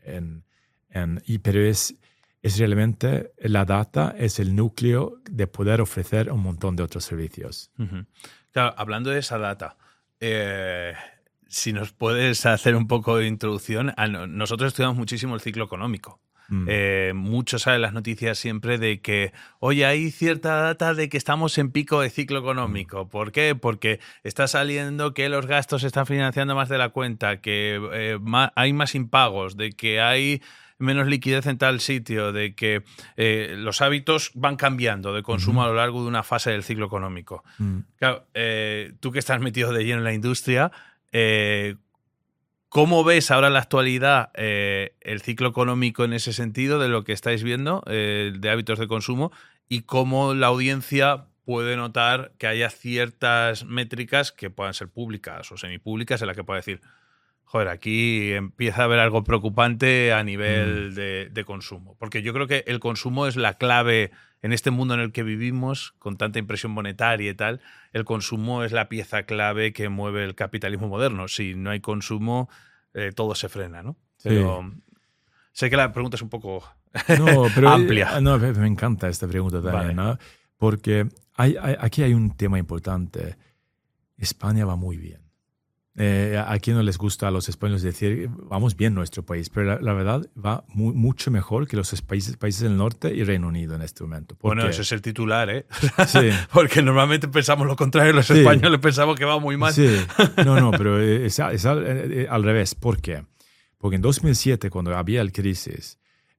Pero es realmente la data, es el núcleo de poder ofrecer un montón de otros servicios. Uh-huh. Claro, hablando de esa data, si nos puedes hacer un poco de introducción, nosotros estudiamos muchísimo el ciclo económico. Mucho salen las noticias siempre de que, oye, hay cierta data de que estamos en pico de ciclo económico. ¿Por qué? Porque está saliendo que los gastos se están financiando más de la cuenta, que hay más impagos, de que hay menos liquidez en tal sitio, de que los hábitos van cambiando de consumo uh-huh. a lo largo de una fase del ciclo económico. Uh-huh. Claro, tú que estás metido de lleno en la industria, ¿cómo ves ahora en la actualidad el ciclo económico en ese sentido de lo que estáis viendo, de hábitos de consumo, y cómo la audiencia puede notar que haya ciertas métricas que puedan ser públicas o semipúblicas en las que pueda decir, joder, aquí empieza a haber algo preocupante a nivel de consumo? Porque yo creo que el consumo es la clave en este mundo en el que vivimos, con tanta impresión monetaria y tal. El consumo es la pieza clave que mueve el capitalismo moderno. Si no hay consumo, todo se frena, ¿no? Pero sí. Sé que la pregunta es un poco amplia. Me encanta esta pregunta también, vale. ¿no? Porque aquí hay un tema importante. España va muy bien. A quien no les gusta a los españoles decir vamos bien nuestro país, pero la verdad va mucho mejor que los países del norte y Reino Unido en este momento. Bueno, ese es el titular, ¿eh? Sí. Porque normalmente pensamos lo contrario, los españoles pensamos que va muy mal. Sí, no, pero es al revés. ¿Por qué? Porque en 2007, cuando había el crisis,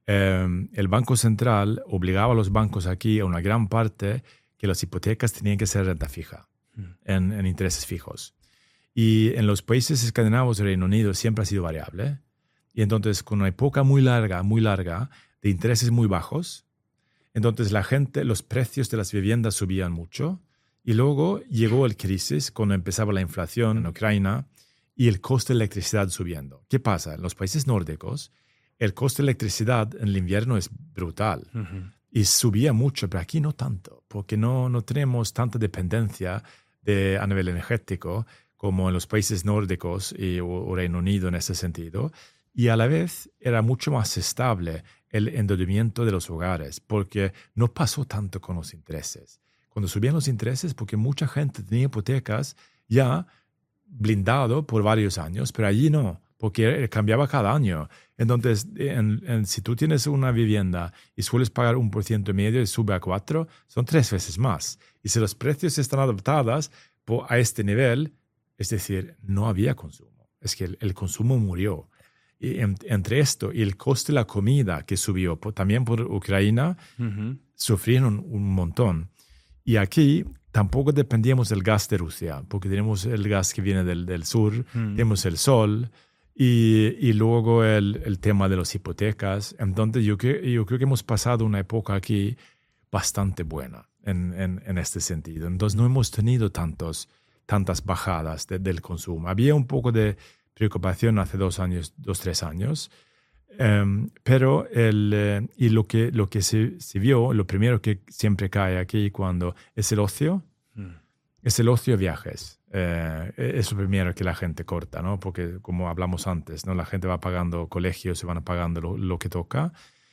el Banco Central obligaba a los bancos aquí a una gran parte que las hipotecas tenían que ser renta fija, en intereses fijos. Y en los países escandinavos del Reino Unido siempre ha sido variable. Y entonces, con una época muy larga, de intereses muy bajos, entonces los precios de las viviendas subían mucho. Y luego llegó el crisis, cuando empezaba la inflación en Ucrania y el coste de electricidad subiendo. ¿Qué pasa? En los países nórdicos, el coste de electricidad en el invierno es brutal. Y subía mucho, pero aquí no tanto, porque no tenemos tanta dependencia a nivel energético como en los países nórdicos o Reino Unido en ese sentido. Y a la vez era mucho más estable el endeudamiento de los hogares, porque no pasó tanto con los intereses. Cuando subían los intereses, porque mucha gente tenía hipotecas ya blindado por varios años, pero allí no, porque cambiaba cada año. Entonces, si tú tienes una vivienda y sueles pagar 1,5% y sube a 4%, son 3 veces más. Y si los precios están adaptados a este nivel, es decir, no había consumo. Es que el consumo murió. Y entre esto y el coste de la comida que subió también por Ucrania, sufrieron un montón. Y aquí tampoco dependíamos del gas de Rusia, porque tenemos el gas que viene del sur, tenemos el sol y luego el tema de las hipotecas. Entonces yo creo que hemos pasado una época aquí bastante buena en este sentido. Entonces no hemos tenido tantas bajadas del consumo. Había un poco de preocupación hace 3 años, pero lo que se vio, lo primero que siempre cae aquí es el ocio, es el ocio viajes. Es lo primero que la gente corta, ¿no? Porque como hablamos antes, ¿no? La gente va pagando colegios y van pagando lo que toca.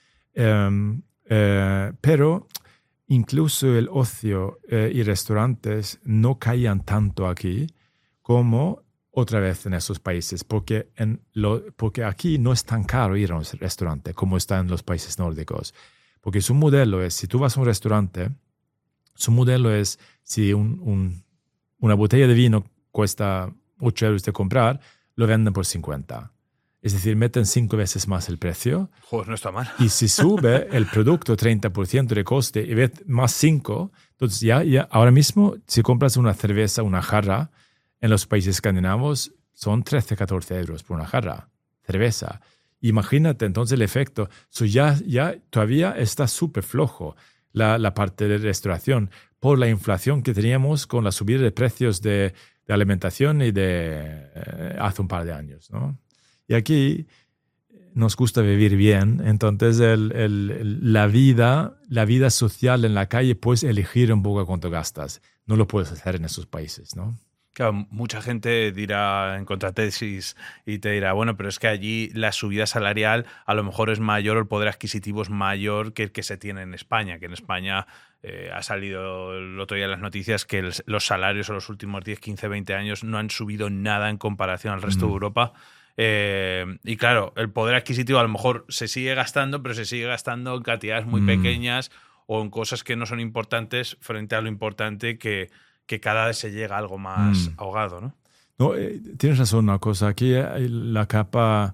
Pero incluso el ocio y restaurantes no caían tanto aquí como otra vez en esos países, porque aquí no es tan caro ir a un restaurante como está en los países nórdicos. Porque su modelo es, si tú vas a un restaurante, su modelo es, si una botella de vino cuesta 8 euros de comprar, lo venden por 50. Es decir, meten 5 veces más el precio. Joder, no está mal. Y si sube el producto 30% de coste y ves más 5, entonces ya ahora mismo, si compras una cerveza, una jarra, en los países escandinavos son 13-14 euros por una jarra, cerveza. Imagínate entonces el efecto. Ya todavía está súper flojo la parte de restauración por la inflación que teníamos con la subida de precios de alimentación y hace un par de años, ¿no? Y aquí nos gusta vivir bien, entonces la vida social en la calle, puedes elegir un poco cuánto gastas. No lo puedes hacer en esos países, ¿no? Claro, mucha gente dirá en contratesis y te dirá, bueno, pero es que allí la subida salarial a lo mejor es mayor, o el poder adquisitivo es mayor que el que se tiene en España, que en España ha salido el otro día en las noticias que los salarios en los últimos 10, 15, 20 años no han subido nada en comparación al resto de Europa. Y claro, el poder adquisitivo a lo mejor se sigue gastando, pero se sigue gastando en cantidades muy pequeñas o en cosas que no son importantes frente a lo importante que cada vez se llega a algo más ahogado, ¿no? No, tienes razón, una cosa. Aquí la capa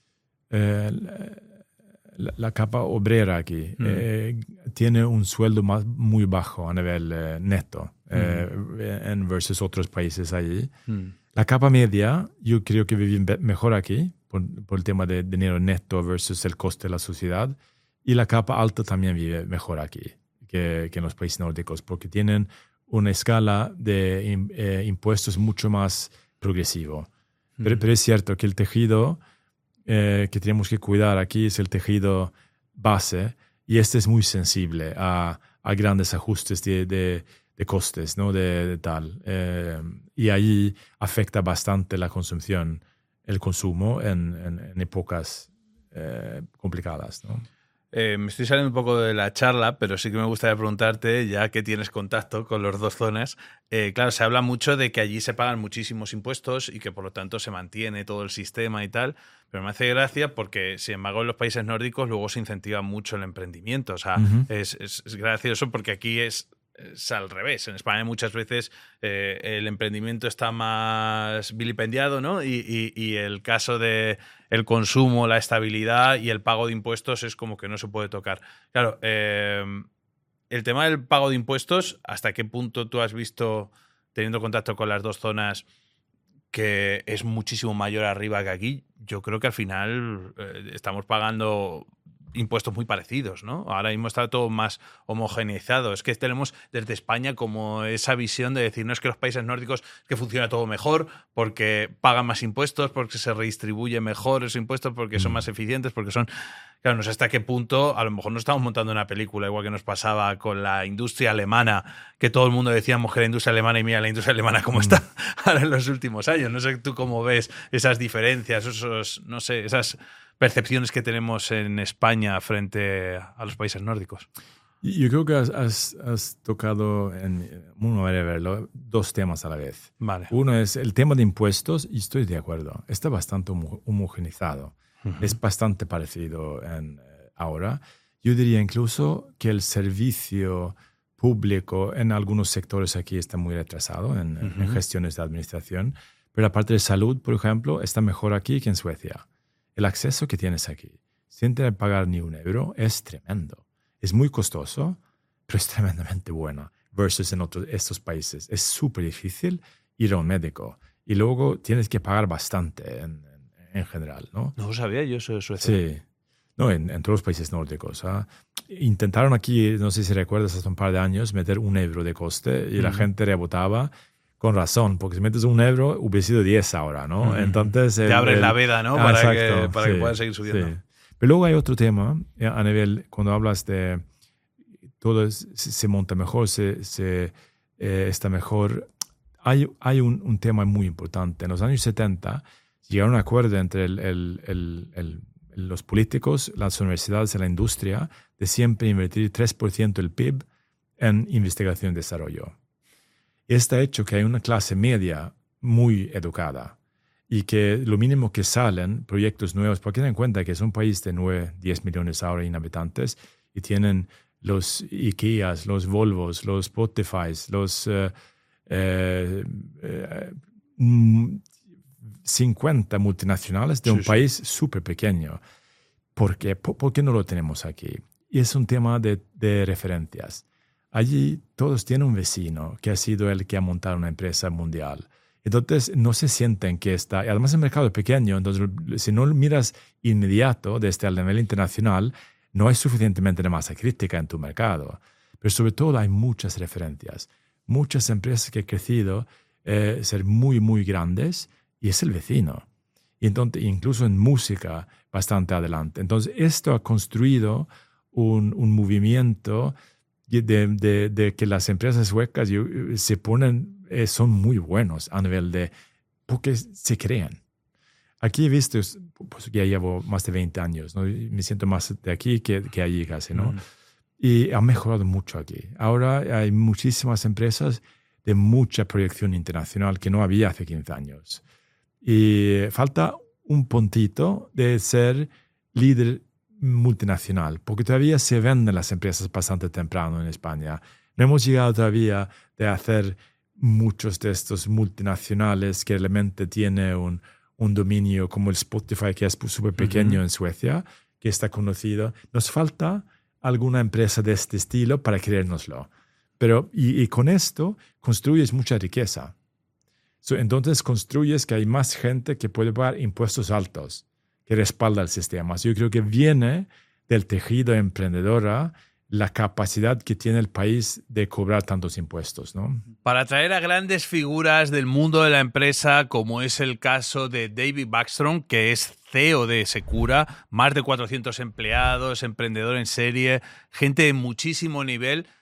obrera aquí tiene un sueldo muy bajo a nivel neto en versus otros países allí. La capa media, yo creo que vive mejor aquí por el tema de dinero neto versus el coste de la sociedad. Y la capa alta también vive mejor aquí que en los países nórdicos, porque tienen una escala de impuestos mucho más progresivo. Pero es cierto que el tejido que tenemos que cuidar aquí es el tejido base, y este es muy sensible a grandes ajustes de costes, ¿no? de tal. Y ahí afecta bastante la consumo en épocas complicadas, ¿no? Me estoy saliendo un poco de la charla, pero sí que me gustaría preguntarte, ya que tienes contacto con las dos zonas, claro, se habla mucho de que allí se pagan muchísimos impuestos y que por lo tanto se mantiene todo el sistema y tal, pero me hace gracia porque, sin embargo, en los países nórdicos luego se incentiva mucho el emprendimiento. O sea, es gracioso porque aquí es al revés. En España muchas veces el emprendimiento está más vilipendiado, ¿no? Y el caso de el consumo, la estabilidad y el pago de impuestos es como que no se puede tocar. Claro, el tema del pago de impuestos, ¿hasta qué punto tú has visto, teniendo contacto con las dos zonas, que es muchísimo mayor arriba que aquí? Yo creo que al final estamos pagando impuestos muy parecidos, ¿no? Ahora mismo está todo más homogeneizado. Es que tenemos desde España como esa visión de decir, no es que los países nórdicos que funciona todo mejor porque pagan más impuestos, porque se redistribuye mejor esos impuestos, porque son más eficientes, porque son... Claro, no sé hasta qué punto, a lo mejor nos estamos montando una película, igual que nos pasaba con la industria alemana, que todo el mundo decíamos que la industria alemana, y mira la industria alemana cómo está ahora en los últimos años. No sé tú cómo ves esas diferencias, esos, no sé, esas percepciones que tenemos en España frente a los países nórdicos. Yo creo que has tocado, en una manera de verlo, dos temas a la vez. Vale. Uno es el tema de impuestos, y estoy de acuerdo. Está bastante homogenizado. Es bastante parecido ahora. Yo diría incluso que el servicio público en algunos sectores aquí está muy retrasado en gestiones de administración. Pero la parte de salud, por ejemplo, está mejor aquí que en Suecia. El acceso que tienes aquí, sin tener que pagar ni un euro, es tremendo. Es muy costoso, pero es tremendamente bueno. Versus en estos países. Es súper difícil ir a un médico. Y luego tienes que pagar bastante en general, ¿no? No lo sabía yo eso de Suecia. Sí. No, en todos los países nórdicos. Intentaron aquí, no sé si recuerdas, hace un par de años, meter €1 de coste y la gente rebotaba. Con razón, porque si metes €1, hubiera sido 10 ahora, ¿no? Entonces... Te abres la veda, ¿no? Para que puedas seguir subiendo. Sí. Pero luego hay otro tema, a nivel, cuando hablas de todo se monta mejor, está mejor. Hay un tema muy importante. En los años 70 llegaron a un acuerdo entre los políticos, las universidades y la industria de siempre invertir 3% del PIB en investigación y desarrollo. Esto ha hecho que hay una clase media muy educada y que lo mínimo que salen proyectos nuevos, porque ten en cuenta que es un país de 9-10 millones ahora de habitantes y tienen los Ikeas, los Volvos, los Spotifys, los 50 multinacionales de un país súper pequeño. ¿Por qué? ¿Por qué no lo tenemos aquí? Y es un tema de referencias. Allí todos tienen un vecino que ha sido el que ha montado una empresa mundial. Entonces no se sienten que está... Además el mercado es pequeño, entonces si no miras inmediato desde el nivel internacional, no hay suficientemente de masa crítica en tu mercado. Pero sobre todo hay muchas referencias. Muchas empresas que han crecido ser muy, muy grandes y es el vecino. Y entonces, incluso en música, bastante adelante. Entonces esto ha construido un movimiento de que las empresas suecas se ponen, son muy buenos a nivel de, porque se crean. Aquí he visto, pues ya llevo más de 20 años, ¿no? Me siento más de aquí que allí casi, ¿no? Y ha mejorado mucho aquí. Ahora hay muchísimas empresas de mucha proyección internacional que no había hace 15 años. Y falta un puntito de ser líder multinacional, porque todavía se venden las empresas bastante temprano en España. No hemos llegado todavía de hacer muchos de estos multinacionales que realmente tienen un dominio como el Spotify, que es súper pequeño en Suecia, que está conocido. Nos falta alguna empresa de este estilo para creérnoslo. Pero, y con esto construyes mucha riqueza. Entonces construyes que hay más gente que puede pagar impuestos altos, que respalda el sistema. Yo creo que viene del tejido emprendedora la capacidad que tiene el país de cobrar tantos impuestos, ¿no? Para atraer a grandes figuras del mundo de la empresa, como es el caso de David Backstrom, que es CEO de Secura, más de 400 empleados, emprendedor en serie, gente de muchísimo nivel.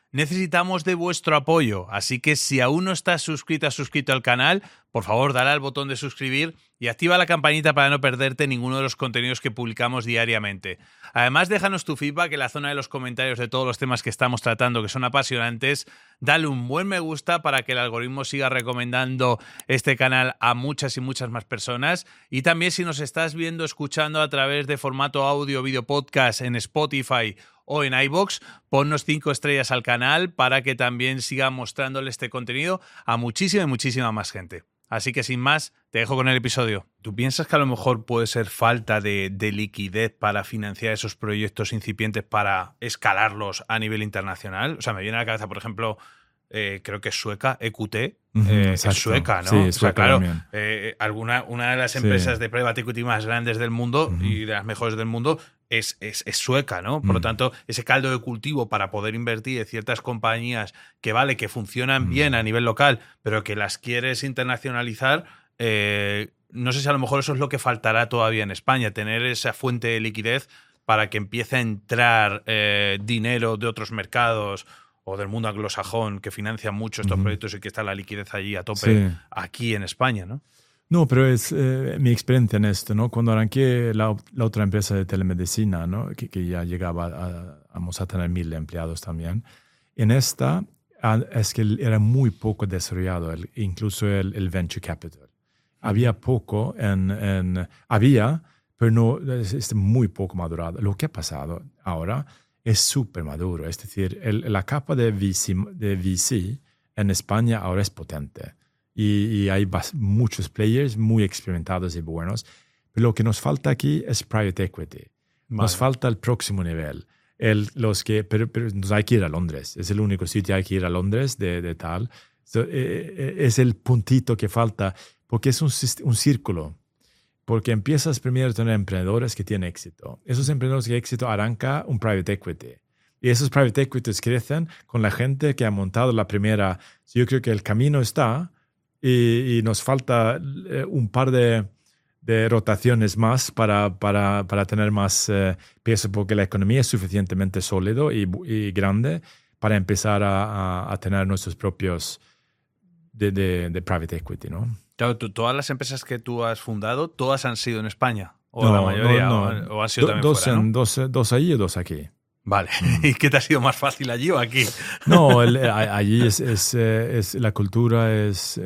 necesitamos de vuestro apoyo. Así que si aún no estás suscrito al canal, por favor, dale al botón de suscribir y activa la campanita para no perderte ninguno de los contenidos que publicamos diariamente. Además, déjanos tu feedback en la zona de los comentarios de todos los temas que estamos tratando, que son apasionantes. Dale un buen me gusta para que el algoritmo siga recomendando este canal a muchas y muchas más personas. Y también si nos estás viendo, escuchando a través de formato audio, video podcast en Spotify o en iVoox, ponnos 5 estrellas al canal para que también siga mostrándole este contenido a muchísima y muchísima más gente. Así que sin más, te dejo con el episodio. ¿Tú piensas que a lo mejor puede ser falta de liquidez para financiar esos proyectos incipientes para escalarlos a nivel internacional? O sea, me viene a la cabeza, por ejemplo, creo que es sueca, EQT, es sueca, ¿no? Sí, es sueca, claro, una de las empresas de private equity más grandes del mundo y de las mejores del mundo es sueca, ¿no? Por lo tanto, ese caldo de cultivo para poder invertir en ciertas compañías que funcionan bien a nivel local, pero que las quieres internacionalizar, no sé si a lo mejor eso es lo que faltará todavía en España, tener esa fuente de liquidez para que empiece a entrar dinero de otros mercados o del mundo anglosajón que financia mucho estos proyectos y que está la liquidez allí a tope aquí en España, ¿no? No, pero es mi experiencia en esto, ¿no? Cuando arranqué la otra empresa de telemedicina, ¿no? Que ya llegaba a tener 1,000 empleados también. En esta es que era muy poco desarrollado, incluso el venture capital. Había poco había, pero no, es muy poco madurado. Lo que ha pasado ahora es súper maduro. Es decir, la capa de VC en España ahora es potente. Y hay muchos players muy experimentados y buenos. Pero lo que nos falta aquí es private equity. Vale. Nos falta el próximo nivel. Pero nos hay que ir a Londres. Es el único sitio, hay que ir a Londres de tal. Es el puntito que falta, porque es un círculo. Porque empiezas primero a tener emprendedores que tienen éxito. Esos emprendedores que tienen éxito arranca un private equity. Y esos private equities crecen con la gente que ha montado la primera. Yo creo que el camino está y nos falta un par de rotaciones más para tener más peso, porque la economía es suficientemente sólido y grande para empezar a tener nuestros propios de private equity, ¿no? Claro, todas las empresas que tú has fundado, ¿todas han sido en España? ¿O la mayoría? No. ¿O han sido también fuera, ¿no? Dos allí y dos aquí. Vale. ¿Y qué te ha sido más fácil, allí o aquí? No, allí es la cultura, es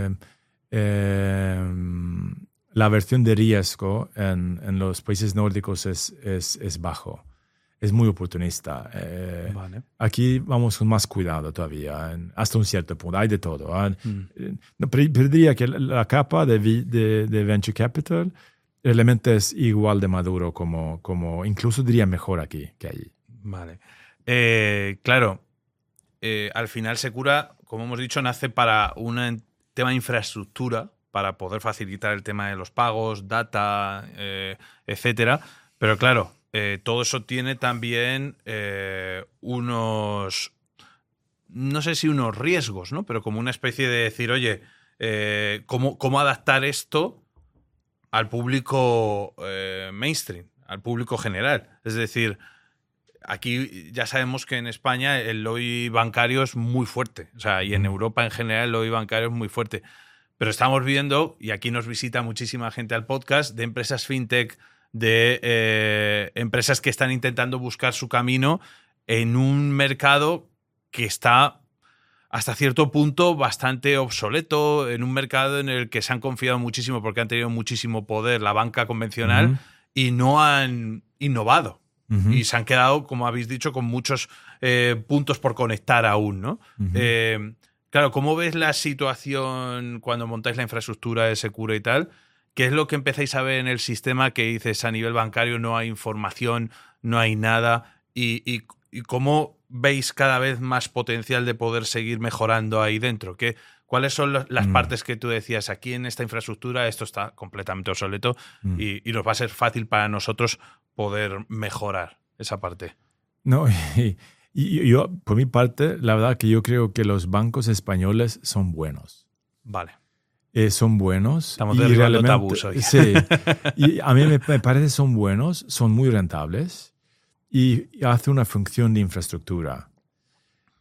la versión de riesgo en los países nórdicos es bajo. Es muy oportunista. Vale. Aquí vamos con más cuidado todavía, hasta un cierto punto. Hay de todo. Pero diría que la capa de Venture Capital realmente es igual de maduro como incluso diría mejor aquí que allí. Vale. Claro, al final Secura, como hemos dicho, nace para un tema de infraestructura, para poder facilitar el tema de los pagos, data, etcétera. Pero claro, todo eso tiene también unos, no sé si unos riesgos, ¿no? Pero como una especie de decir, oye, ¿cómo adaptar esto al público mainstream, al público general? Es decir, aquí ya sabemos que en España el lobby bancario es muy fuerte, o sea, y en Europa en general el lobby bancario es muy fuerte. Pero estamos viendo, y aquí nos visita muchísima gente al podcast, de empresas fintech, de empresas que están intentando buscar su camino en un mercado que está hasta cierto punto bastante obsoleto, en un mercado en el que se han confiado muchísimo porque han tenido muchísimo poder la banca convencional y no han innovado. Y se han quedado, como habéis dicho, con muchos puntos por conectar aún, ¿no? Claro, ¿cómo ves la situación cuando montáis la infraestructura de Secura y tal? ¿Qué es lo que empezáis a ver en el sistema que dices a nivel bancario no hay información, no hay nada? ¿Y cómo veis cada vez más potencial de poder seguir mejorando ahí dentro? ¿Cuáles son las partes que tú decías aquí en esta infraestructura? Esto está completamente obsoleto y nos va a ser fácil para nosotros poder mejorar esa parte. No, y yo, por mi parte, la verdad que yo creo que los bancos españoles son buenos. Vale. Son buenos. Estamos derribando tabús hoy. Sí. Y a mí me parece son buenos, son muy rentables y hacen una función de infraestructura.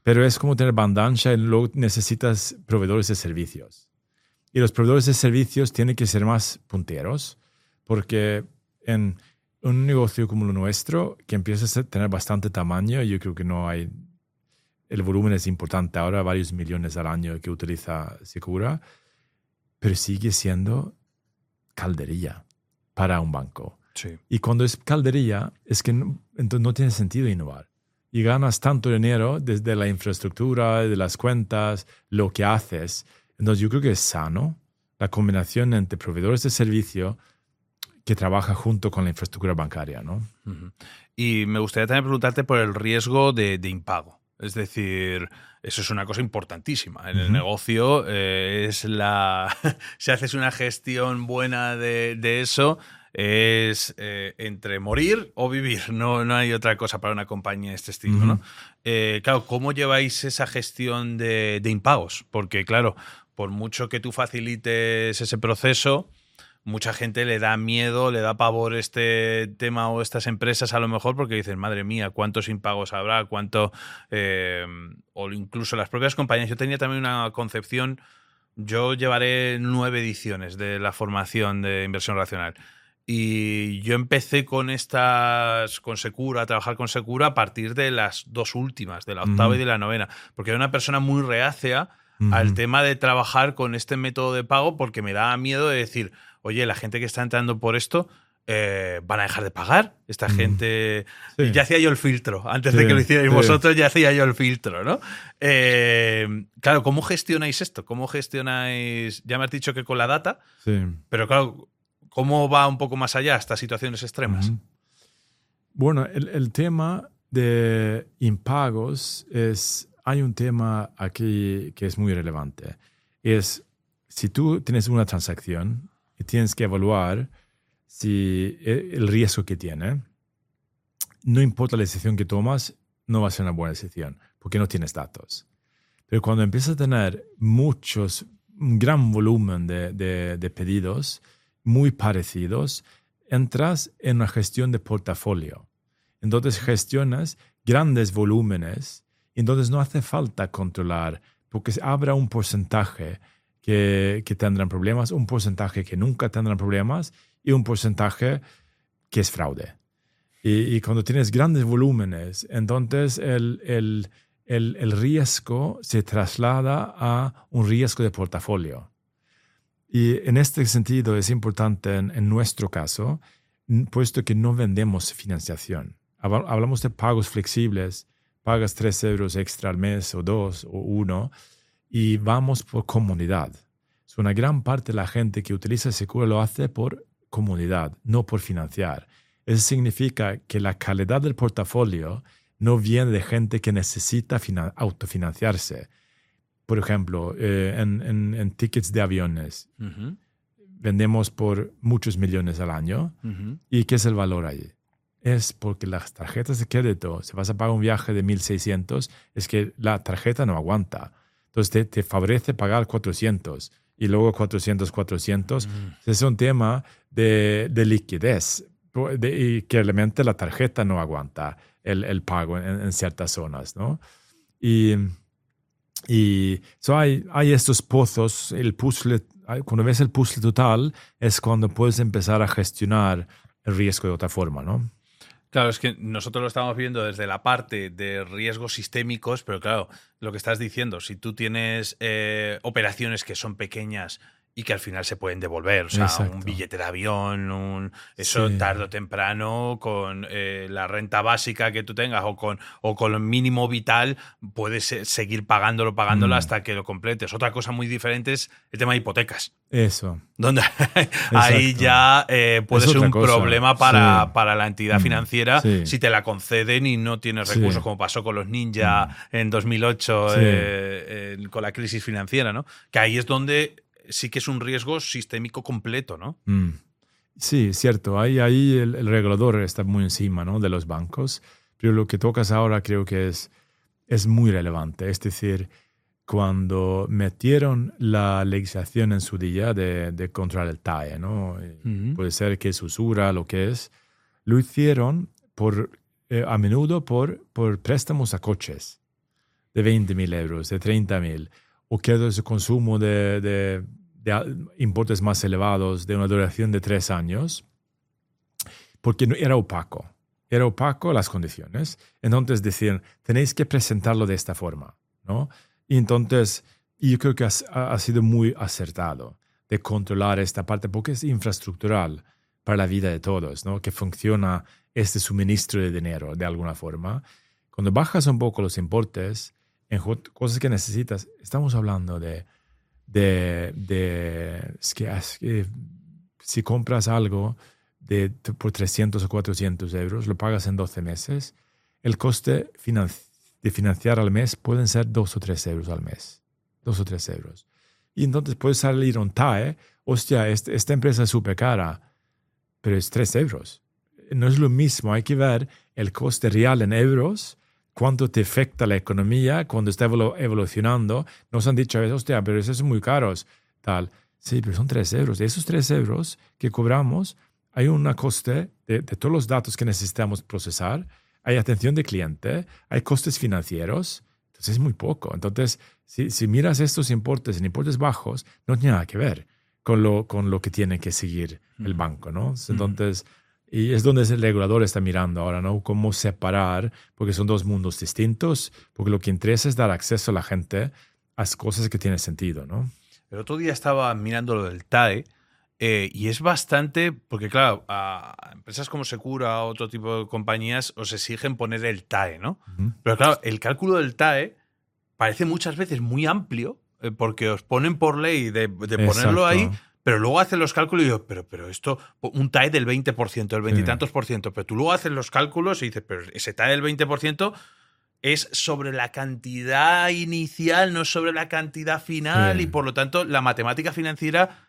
Pero es como tener banda ancha y luego necesitas proveedores de servicios. Y los proveedores de servicios tienen que ser más punteros, porque en un negocio como lo nuestro, que empieza a tener bastante tamaño, yo creo que no hay... El volumen es importante ahora, varios millones al año que utiliza Secura, pero sigue siendo calderilla para un banco. Sí. Y cuando es calderilla, es que entonces no tiene sentido innovar. Y ganas tanto dinero desde la infraestructura, de las cuentas, lo que haces. Entonces yo creo que es sano la combinación entre proveedores de servicio que trabaja junto con la infraestructura bancaria, ¿no? Uh-huh. Y me gustaría también preguntarte por el riesgo de impago. Es decir, eso es una cosa importantísima. En el negocio si haces una gestión buena de eso, es entre morir o vivir. No hay otra cosa para una compañía de este estilo, ¿no? Claro, ¿cómo lleváis esa gestión de impagos? Porque, claro, por mucho que tú facilites ese proceso, mucha gente le da miedo, le da pavor este tema o estas empresas a lo mejor porque dicen, madre mía, ¿cuántos impagos habrá? O incluso las propias compañías. Yo tenía también una concepción, yo llevaré 9 ediciones de la formación de inversión racional. Y yo empecé con Secura, a trabajar con Secura a partir de las 2 últimas, de la 8ª y de la 9ª, porque era una persona muy reacia al tema de trabajar con este método de pago porque me daba miedo de decir, oye, la gente que está entrando por esto van a dejar de pagar. Esta gente... Sí. Ya hacía yo el filtro. Antes de que lo hicierais vosotros, ya hacía yo el filtro, ¿no? Claro, ¿cómo gestionáis esto? ¿Cómo gestionáis...? Ya me has dicho que con la data, pero claro, ¿cómo va un poco más allá estas situaciones extremas? Bueno, el tema de impagos es... Hay un tema aquí que es muy relevante. Es, si tú tienes una transacción y tienes que evaluar si el riesgo que tiene, no importa la decisión que tomas, no va a ser una buena decisión, porque no tienes datos. Pero cuando empiezas a tener un gran volumen de pedidos muy parecidos, entras en una gestión de portafolio. Entonces gestionas grandes volúmenes. Entonces no hace falta controlar, porque habrá un porcentaje que tendrán problemas, un porcentaje que nunca tendrán problemas y un porcentaje que es fraude. Y cuando tienes grandes volúmenes, entonces el riesgo se traslada a un riesgo de portafolio. Y en este sentido es importante en nuestro caso, puesto que no vendemos financiación. Hablamos de pagos flexibles. Pagas 3 euros extra al mes o 2 o 1 y vamos por comunidad. Una gran parte de la gente que utiliza Secura lo hace por comunidad, no por financiar. Eso significa que la calidad del portafolio no viene de gente que necesita autofinanciarse. Por ejemplo, en tickets de aviones vendemos por muchos millones al año. ¿Y qué es el valor allí? Es porque las tarjetas de crédito, si vas a pagar un viaje de 1.600, es que la tarjeta no aguanta. Entonces te favorece pagar 400 y luego 400. Es un tema de liquidez y que realmente la tarjeta no aguanta el pago en ciertas zonas, ¿no? Y hay estos pozos, el puzzle, cuando ves el puzzle total es cuando puedes empezar a gestionar el riesgo de otra forma, ¿no? Claro, es que nosotros lo estamos viendo desde la parte de riesgos sistémicos, pero claro, lo que estás diciendo, si tú tienes operaciones que son pequeñas y que al final se pueden devolver, o sea, un billete de avión, eso tarde o temprano, con la renta básica que tú tengas o con el mínimo vital, puedes seguir pagándolo hasta que lo completes. Otra cosa muy diferente es el tema de hipotecas. Eso. Donde ahí ya puede ser un problema para la entidad financiera si te la conceden y no tienes recursos, como pasó con los Ninja en 2008 con la crisis financiera, ¿no? Que ahí es donde sí que es un riesgo sistémico completo, ¿no? Sí, cierto. Ahí el regulador está muy encima, ¿no?, de los bancos. Pero lo que tocas ahora creo que es muy relevante. Es decir, cuando metieron la legislación en su día de controlar el TAE, ¿no? Puede ser que es usura, lo que es. Lo hicieron a menudo por préstamos a coches. de 20.000 euros, de 30.000, o quiero ese consumo de importes más elevados de una duración de 3 años, porque era opaco. Era opaco las condiciones. Entonces decían, tenéis que presentarlo de esta forma, ¿no? Y entonces, yo creo que ha sido muy acertado de controlar esta parte, porque es infraestructural para la vida de todos, ¿no? Que funciona este suministro de dinero de alguna forma. Cuando bajas un poco los importes en cosas que necesitas, estamos hablando es que si compras algo por 300 o 400 euros, lo pagas en 12 meses, el coste de financiar al mes pueden ser 2 o 3 euros al mes. 2 o 3 euros. Y entonces puede salir un TAE, hostia, esta empresa es súper cara, pero es 3 euros. No es lo mismo, hay que ver el coste real en euros, cuánto te afecta la economía cuando está evolucionando. Nos han dicho a veces, hostia, pero esos son muy caros, tal. Sí, pero son 3 euros. De esos 3 euros que cobramos, hay un coste de todos los datos que necesitamos procesar, hay atención de cliente, hay costes financieros, entonces es muy poco. Entonces, si miras estos importes en importes bajos, no tiene nada que ver con lo que tiene que seguir el banco, ¿no? Entonces, y es donde el regulador está mirando ahora, ¿no? Cómo separar, porque son dos mundos distintos, porque lo que interesa es dar acceso a la gente a cosas que tienen sentido, ¿no? El otro día estaba mirando lo del TAE, y es bastante, porque claro, a empresas como Secura, a otro tipo de compañías, os exigen poner el TAE, ¿no? Uh-huh. Pero claro, el cálculo del TAE parece muchas veces muy amplio, porque os ponen por ley de ponerlo ahí, pero luego hacen los cálculos y digo, pero esto, un TAE del 20%, del 20 y tantos por ciento, pero tú luego haces los cálculos y dices, pero ese TAE del 20% es sobre la cantidad inicial, no es sobre la cantidad final, y por lo tanto la matemática financiera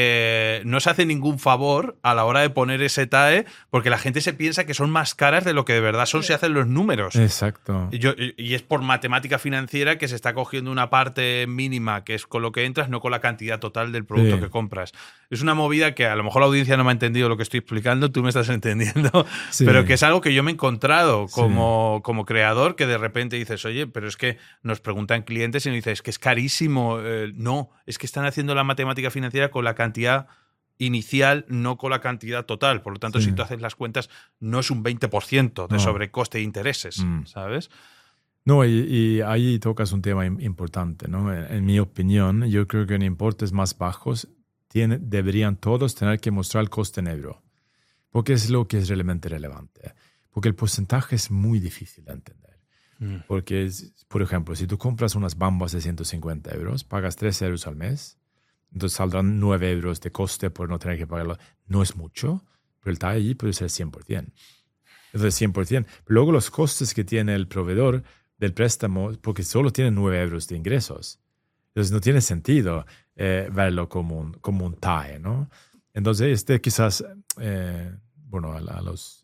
no se hace ningún favor a la hora de poner ese TAE, porque la gente se piensa que son más caras de lo que de verdad son si hacen los números. Exacto. Y es por matemática financiera que se está cogiendo una parte mínima, que es con lo que entras, no con la cantidad total del producto que compras. Es una movida que a lo mejor la audiencia no me ha entendido lo que estoy explicando, tú me estás entendiendo, pero que es algo que yo me he encontrado como creador, que de repente dices, oye, pero es que nos preguntan clientes y nos dicen, es que es carísimo. No, es que están haciendo la matemática financiera con la cantidad inicial, no con la cantidad total. Por lo tanto, si tú haces las cuentas, no es un 20% de sobrecoste e intereses, ¿sabes? No, y ahí tocas un tema importante, ¿no? En mi opinión, yo creo que en importes más bajos deberían todos tener que mostrar el coste en euro, porque es lo que es realmente relevante. Porque el porcentaje es muy difícil de entender. Porque, por ejemplo, si tú compras unas bambas de 150 euros, pagas 3 euros al mes, entonces saldrán 9 euros de coste por no tener que pagarlo. No es mucho, pero el TAE allí puede ser 100%. Entonces 100%. Luego los costes que tiene el proveedor del préstamo, porque solo tiene 9 euros de ingresos. Entonces no tiene sentido verlo como un TAE, ¿no? Entonces quizás, a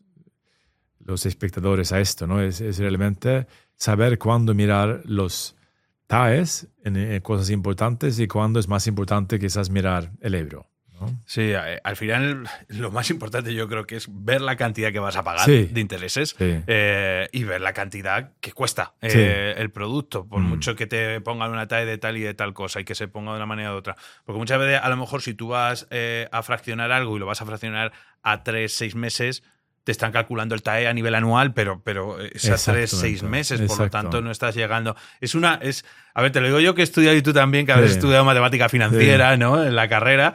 los espectadores a esto, ¿no? Es realmente saber cuándo mirar los TAEs en cosas importantes y cuándo es más importante quizás mirar el euro, ¿no? Sí, al final lo más importante yo creo que es ver la cantidad que vas a pagar de intereses y ver la cantidad que cuesta el producto, por mucho que te pongan una TAE de tal y de tal cosa y que se ponga de una manera u otra. Porque muchas veces a lo mejor si tú vas a fraccionar algo y lo vas a fraccionar a 3-6 meses, te están calculando el TAE a nivel anual, pero es a 3-6 meses, por lo tanto no estás llegando. A ver, te lo digo yo que he estudiado y tú también, que habéis estudiado matemática financiera, ¿no? En la carrera.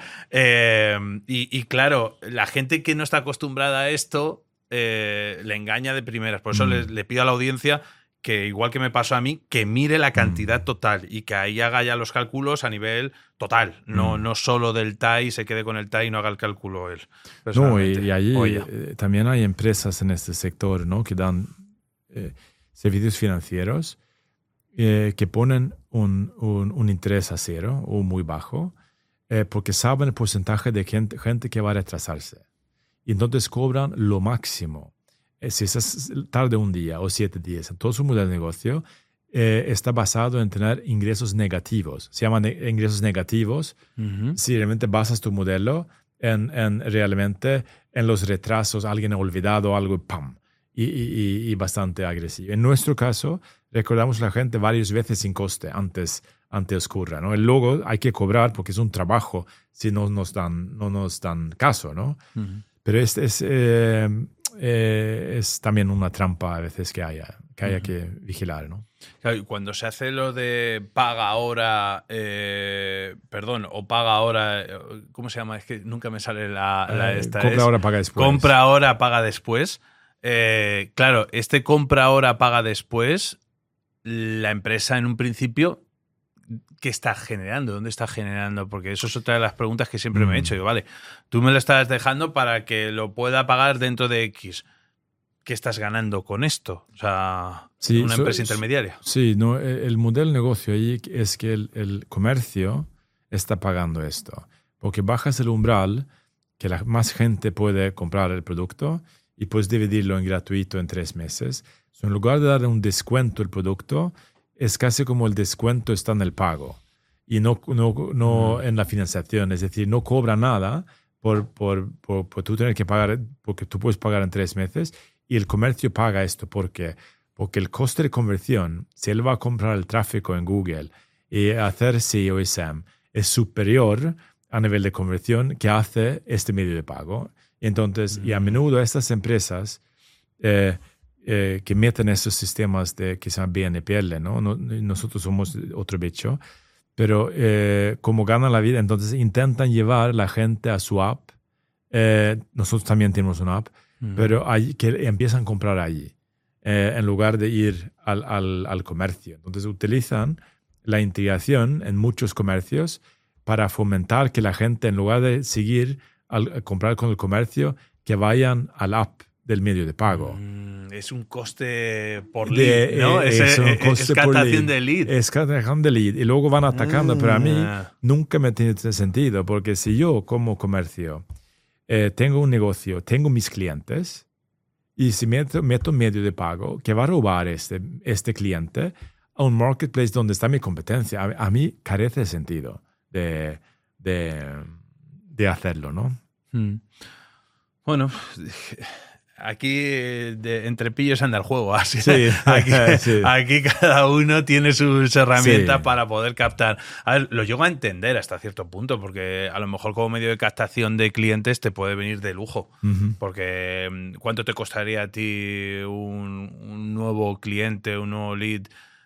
Y claro, la gente que no está acostumbrada a esto le engaña de primeras. Por eso le pido a la audiencia que, igual que me pasó a mí, que mire la cantidad total y que ahí haga ya los cálculos a nivel total, no solo del TAE y se quede con el TAE y no haga el cálculo él. No, y allí también hay empresas en este sector, ¿no? Que dan servicios financieros que ponen un interés a cero o muy bajo porque saben el porcentaje de gente que va a retrasarse. Y entonces cobran lo máximo. Si estás tarde un día o 7 días, todo su modelo de negocio está basado en tener ingresos negativos. Se llaman ingresos negativos si realmente basas tu modelo en realmente en los retrasos, alguien ha olvidado algo, ¡pam! y bastante agresivo. En nuestro caso, recordamos a la gente varias veces sin coste antes ocurra, ¿no? Luego hay que cobrar porque es un trabajo si no nos dan caso, ¿no? Ujú. Pero es también una trampa a veces que haya que vigilar, ¿no? Claro, y cuando se hace lo de paga ahora, o paga ahora, ¿cómo se llama? Es que nunca me sale Compra ahora, paga después. Compra ahora, paga después. Claro, compra ahora, paga después, la empresa en un principio, ¿qué está generando? ¿Dónde está generando? Porque eso es otra de las preguntas que siempre me he hecho. Digo, vale, tú me lo estás dejando para que lo pueda pagar dentro de X. ¿Qué estás ganando con esto? O sea, sí, una empresa intermediaria. Sí, no, el modelo de negocio ahí es que el comercio está pagando esto. Porque bajas el umbral que más gente puede comprar el producto y puedes dividirlo en gratuito en 3 meses. En lugar de darle un descuento al producto, es casi como el descuento está en el pago y no en la financiación. Es decir, no cobra nada por tú tener que pagar, porque tú puedes pagar en 3 meses y el comercio paga esto. ¿Por qué? Porque el coste de conversión, si él va a comprar el tráfico en Google y hacer SEO y SEM, es superior a nivel de conversión que hace este medio de pago. Entonces, y a menudo estas empresas que meten esos sistemas que se llaman BNPL, ¿no? Nosotros somos otro bicho, pero como ganan la vida, entonces intentan llevar la gente a su app. Nosotros también tenemos una app, pero que empiezan a comprar allí, en lugar de ir al comercio. Entonces utilizan la integración en muchos comercios para fomentar que la gente, en lugar de seguir a comprar con el comercio, que vayan al app del medio de pago. Es un coste por lead, ¿no? Es captación de lead. Es captación de lead. Y luego van atacando. Pero a mí nunca me tiene sentido, porque si yo como comercio tengo un negocio, tengo mis clientes, y si meto un medio de pago que va a robar este cliente a un marketplace donde está mi competencia, a mí carece de sentido de hacerlo, ¿no? Bueno, aquí entre pillos anda el juego, así. Sí, aquí cada uno tiene sus herramientas para poder captar. A ver, lo llego a entender hasta cierto punto, porque a lo mejor como medio de captación de clientes te puede venir de lujo. Porque ¿cuánto te costaría a ti un nuevo cliente, un nuevo lead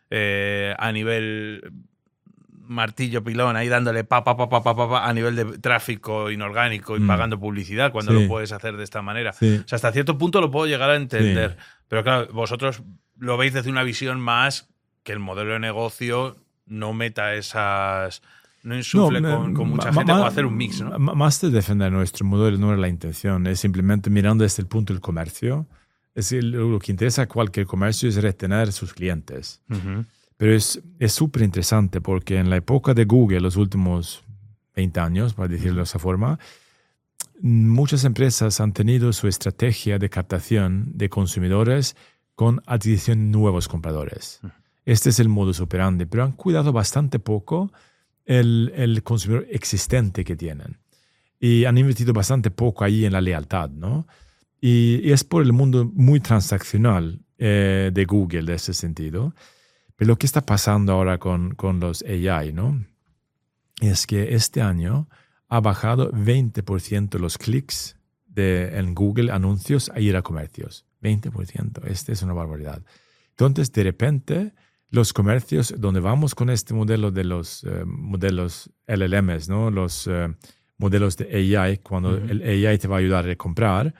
a nivel martillo pilón, ahí dándole a nivel de tráfico inorgánico y pagando publicidad cuando lo puedes hacer de esta manera? Sí. O sea, hasta cierto punto lo puedo llegar a entender. Sí. Pero claro, vosotros lo veis desde una visión más que el modelo de negocio no meta esas... No insufle con mucha gente, o hacer un mix, ¿no? Más de defender nuestro modelo no era la intención, es simplemente mirando desde el punto del comercio. Es decir, lo que interesa a cualquier comercio es retener sus clientes. Pero es súper interesante porque en la época de Google, los últimos 20 años, para decirlo de esa forma, muchas empresas han tenido su estrategia de captación de consumidores con adquisición de nuevos compradores. Este es el modus operandi, pero han cuidado bastante poco el consumidor existente que tienen. Y han invertido bastante poco ahí en la lealtad, ¿no? Y es por el mundo muy transaccional de Google, de ese sentido. Pero lo que está pasando ahora con los AI, ¿no? Es que este año ha bajado 20% los clics en Google anuncios a ir a comercios. 20%. Es una barbaridad. Entonces, de repente, los comercios, donde vamos con este modelo de los modelos LLMs, ¿no? Los modelos de AI, cuando el AI te va a ayudar a comprar,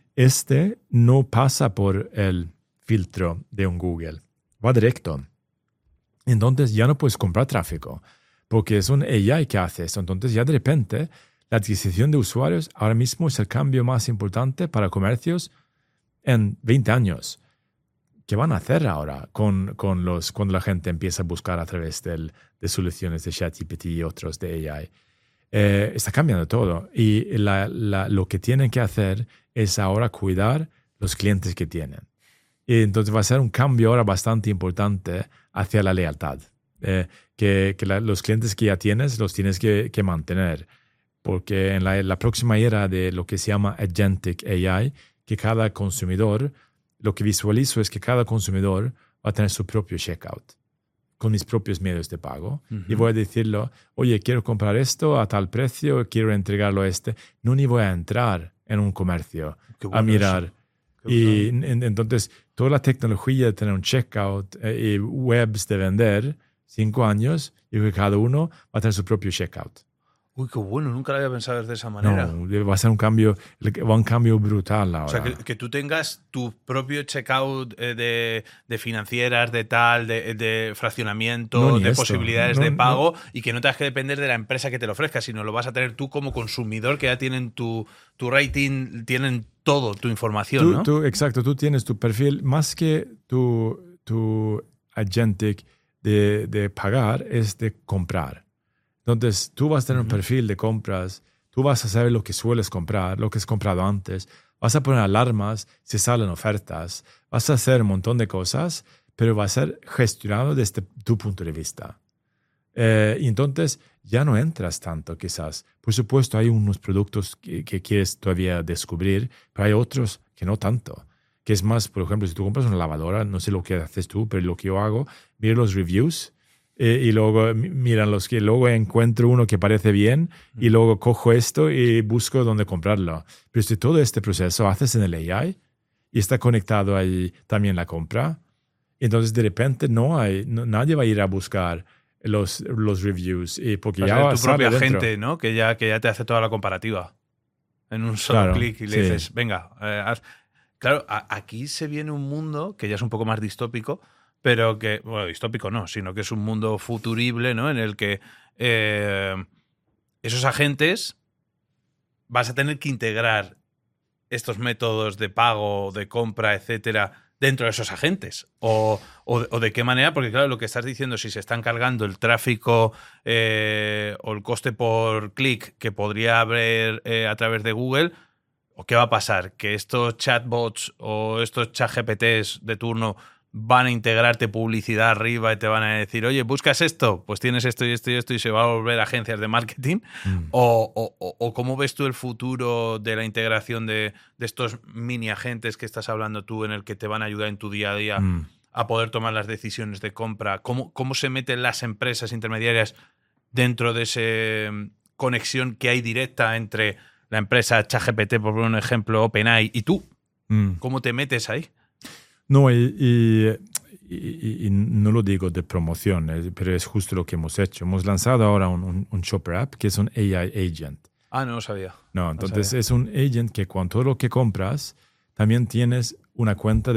no pasa por el filtro de un Google. Va directo. Entonces ya no puedes comprar tráfico porque es un AI que hace esto. Entonces ya de repente la adquisición de usuarios ahora mismo es el cambio más importante para comercios en 20 años. ¿Qué van a hacer ahora cuando la gente empieza a buscar a través de soluciones de ChatGPT y otros de AI? Está cambiando todo y lo que tienen que hacer es ahora cuidar los clientes que tienen. Y entonces va a ser un cambio ahora bastante importante hacia la lealtad. Que los clientes que ya tienes, los tienes que mantener. Porque en la próxima era de lo que se llama Agentic AI, que cada consumidor lo que visualizo es que cada consumidor va a tener su propio checkout con mis propios medios de pago. Y voy a decirlo, oye, quiero comprar esto a tal precio, quiero entregarlo a este. No ni voy a entrar en un comercio a mirar. Y entonces, toda la tecnología de tener un checkout y webs de vender, 5 años, y que cada uno va a tener su propio checkout. Uy, qué bueno, nunca lo había pensado de esa manera. No, va a ser un cambio brutal ahora. O sea, que tú tengas tu propio checkout de financieras, de tal, de fraccionamiento, de posibilidades de pago, y que no tengas que depender de la empresa que te lo ofrezca, sino lo vas a tener tú como consumidor, que ya tienen tu rating, tienen todo, tu información, ¿no? Exacto, tú tienes tu perfil, más que tu agentic de pagar, es de comprar. Entonces, tú vas a tener un perfil de compras, tú vas a saber lo que sueles comprar, lo que has comprado antes, vas a poner alarmas si salen ofertas, vas a hacer un montón de cosas, pero va a ser gestionado desde tu punto de vista. Y entonces, ya no entras tanto, quizás. Por supuesto, hay unos productos que quieres todavía descubrir, pero hay otros que no tanto. Que es más, por ejemplo, si tú compras una lavadora, no sé lo que haces tú, pero lo que yo hago, miro los reviews, y luego miran los que luego encuentro uno que parece bien y luego cojo esto y busco dónde comprarlo. Pero si todo este proceso haces en el AI y está conectado ahí también la compra, entonces de repente nadie va a ir a buscar los reviews porque ya va a tu propia dentro. gente, ¿no? Que ya te hace toda la comparativa en un solo clic y le dices, venga, haz. Claro, aquí se viene un mundo que ya es un poco más distópico, pero que, bueno, distópico no, sino que es un mundo futurible, ¿no? En el que esos agentes vas a tener que integrar estos métodos de pago, de compra, etcétera, dentro de esos agentes. O de qué manera, porque claro, lo que estás diciendo, si se están cargando el tráfico o el coste por clic que podría haber a través de Google, ¿o qué va a pasar? ¿Que estos chatbots o estos ChatGPTs de turno van a integrarte publicidad arriba y te van a decir, oye, ¿buscas esto? Pues tienes esto y esto y esto y se va a volver agencias de marketing. ¿O cómo ves tú el futuro de la integración de estos mini agentes que estás hablando tú, en el que te van a ayudar en tu día a día a poder tomar las decisiones de compra? ¿Cómo se meten las empresas intermediarias dentro de esa conexión que hay directa entre la empresa ChatGPT, por poner un ejemplo, OpenAI, y tú? ¿Cómo te metes ahí? No, y no lo digo de promoción, pero es justo lo que hemos hecho. Hemos lanzado ahora un Shopper App que es un AI Agent. Ah, no lo sabía. No, entonces es un agent que con todo lo que compras, también tienes una cuenta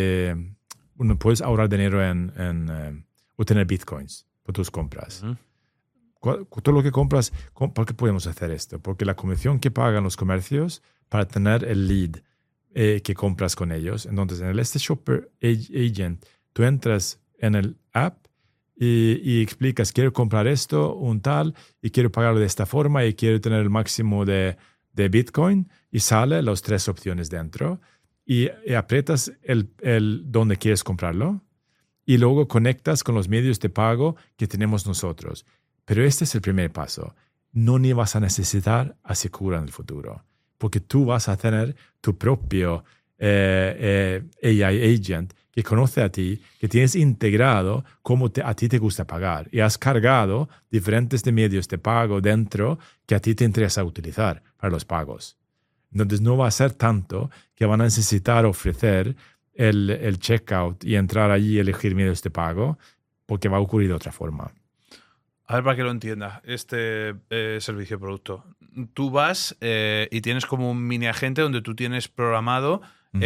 puedes ahorrar dinero en obtener bitcoins por tus compras. Todo lo que compras, ¿por qué podemos hacer esto? Porque la comisión que pagan los comercios para tener el lead que compras con ellos. Entonces, en este Shopper Agent, tú entras en el app y explicas, quiero comprar esto, un tal, y quiero pagarlo de esta forma, y quiero tener el máximo de Bitcoin, y sale las 3 opciones dentro, y aprietas el donde quieres comprarlo, y luego conectas con los medios de pago que tenemos nosotros. Pero este es el primer paso. No ni vas a necesitar Asecura en el futuro, porque tú vas a tener tu propio AI agent que conoce a ti, que tienes integrado cómo a ti te gusta pagar, y has cargado diferentes de medios de pago dentro que a ti te interesa utilizar para los pagos. Entonces no va a ser tanto que van a necesitar ofrecer el checkout y entrar allí y elegir medios de pago, porque va a ocurrir de otra forma. A ver, para que lo entienda, este servicio de producto. Tú vas y tienes como un mini agente donde tú tienes programado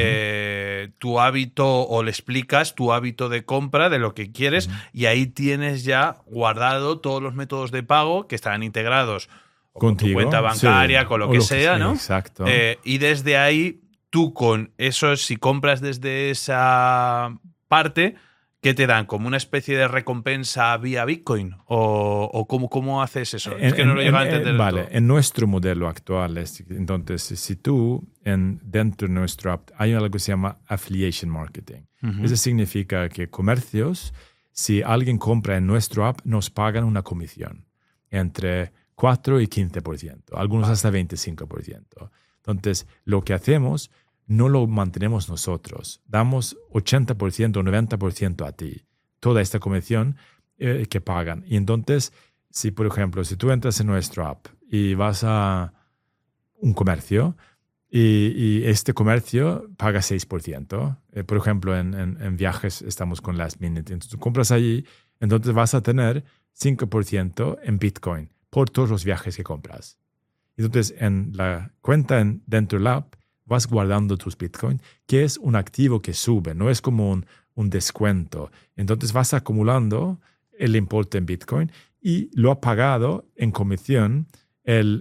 tu hábito, o le explicas tu hábito de compra de lo que quieres, y ahí tienes ya guardado todos los métodos de pago que estarán integrados con tu cuenta bancaria, con lo que sea, ¿no? Exacto. Y desde ahí, tú con eso, si compras desde esa parte, ¿qué te dan? ¿Como una especie de recompensa vía Bitcoin? ¿O cómo haces eso? Es que no lo llego a entender. Vale, en nuestro modelo actual, entonces, si tú dentro de nuestro app hay algo que se llama affiliation marketing. Eso significa que comercios, si alguien compra en nuestro app, nos pagan una comisión entre 4 y 15%, algunos hasta 25%. Entonces, lo que hacemos, no lo mantenemos nosotros. Damos 80% o 90% a ti. Toda esta comisión que pagan. Y entonces, si por ejemplo, si tú entras en nuestro app y vas a un comercio y este comercio paga 6%, por ejemplo, en viajes estamos con Last Minute, entonces tú compras allí, entonces vas a tener 5% en Bitcoin por todos los viajes que compras. Entonces, en la cuenta dentro del app, vas guardando tus Bitcoin, que es un activo que sube, no es como un descuento. Entonces vas acumulando el importe en Bitcoin y lo ha pagado en comisión el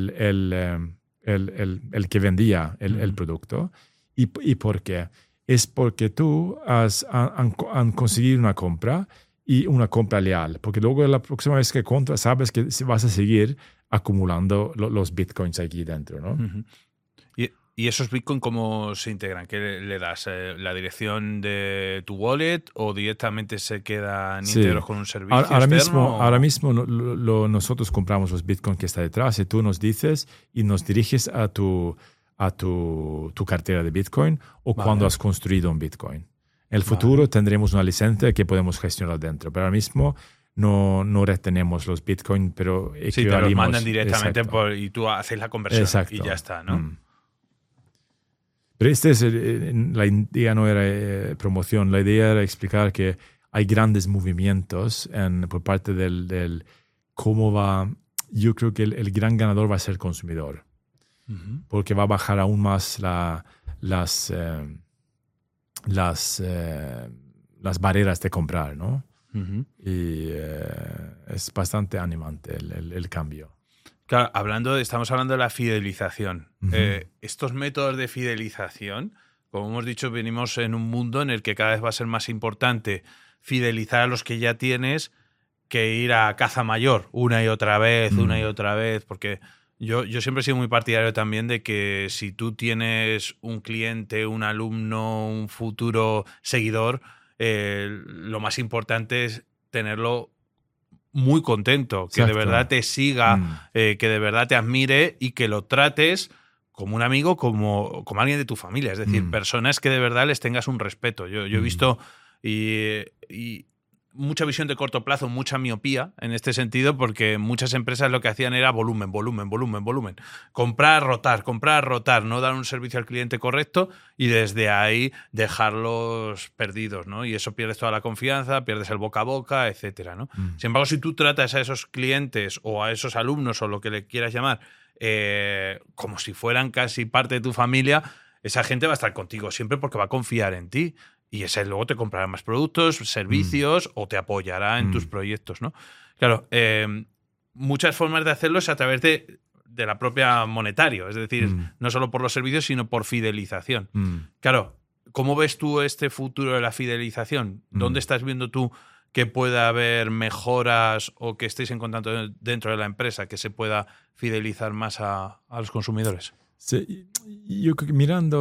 que vendía el producto. ¿Y por qué? Es porque tú han conseguido una compra y una compra leal, porque luego la próxima vez que compras sabes que vas a seguir acumulando los Bitcoins aquí dentro, ¿no? Uh-huh. ¿Y esos Bitcoin cómo se integran? ¿Qué le das? ¿La dirección de tu wallet o directamente se quedan íntegros con un servicio externo? Ahora mismo nosotros compramos los Bitcoin que está detrás y tú nos dices y nos diriges a tu cartera de Bitcoin o cuando has construido un Bitcoin. En el futuro tendremos una licencia que podemos gestionar dentro, pero ahora mismo no retenemos los Bitcoin, pero equivalimos. Sí, te los mandan directamente y tú haces la conversión. Exacto. Y ya está, ¿no? Pero la idea no era promoción, la idea era explicar que hay grandes movimientos por parte del cómo va. Yo creo que el gran ganador va a ser el consumidor, porque va a bajar aún más las barreras de comprar, ¿no? Uh-huh. Y es bastante animante el cambio. Claro, estamos hablando de la fidelización. Uh-huh. Estos métodos de fidelización, como hemos dicho, venimos en un mundo en el que cada vez va a ser más importante fidelizar a los que ya tienes que ir a caza mayor una y otra vez, porque yo siempre he sido muy partidario también de que si tú tienes un cliente, un alumno, un futuro seguidor, lo más importante es tenerlo muy contento, que de verdad te siga, que de verdad te admire y que lo trates como un amigo, como alguien de tu familia. Es decir, personas que de verdad les tengas un respeto. Yo he visto y mucha visión de corto plazo, mucha miopía en este sentido, porque muchas empresas lo que hacían era volumen. Comprar, rotar, no dar un servicio al cliente correcto y desde ahí dejarlos perdidos, ¿no? Y eso pierdes toda la confianza, pierdes el boca a boca, etcétera, ¿no? Sin embargo, si tú tratas a esos clientes o a esos alumnos o lo que le quieras llamar como si fueran casi parte de tu familia, esa gente va a estar contigo siempre porque va a confiar en ti. Y ese luego te comprará más productos, servicios o te apoyará en tus proyectos, ¿no? Claro, muchas formas de hacerlo es a través de la propia monetario, es decir, no solo por los servicios, sino por fidelización. Claro, ¿cómo ves tú este futuro de la fidelización? ¿Dónde estás viendo tú que pueda haber mejoras o que estéis encontrando dentro de la empresa que se pueda fidelizar más a los consumidores? Sí, yo creo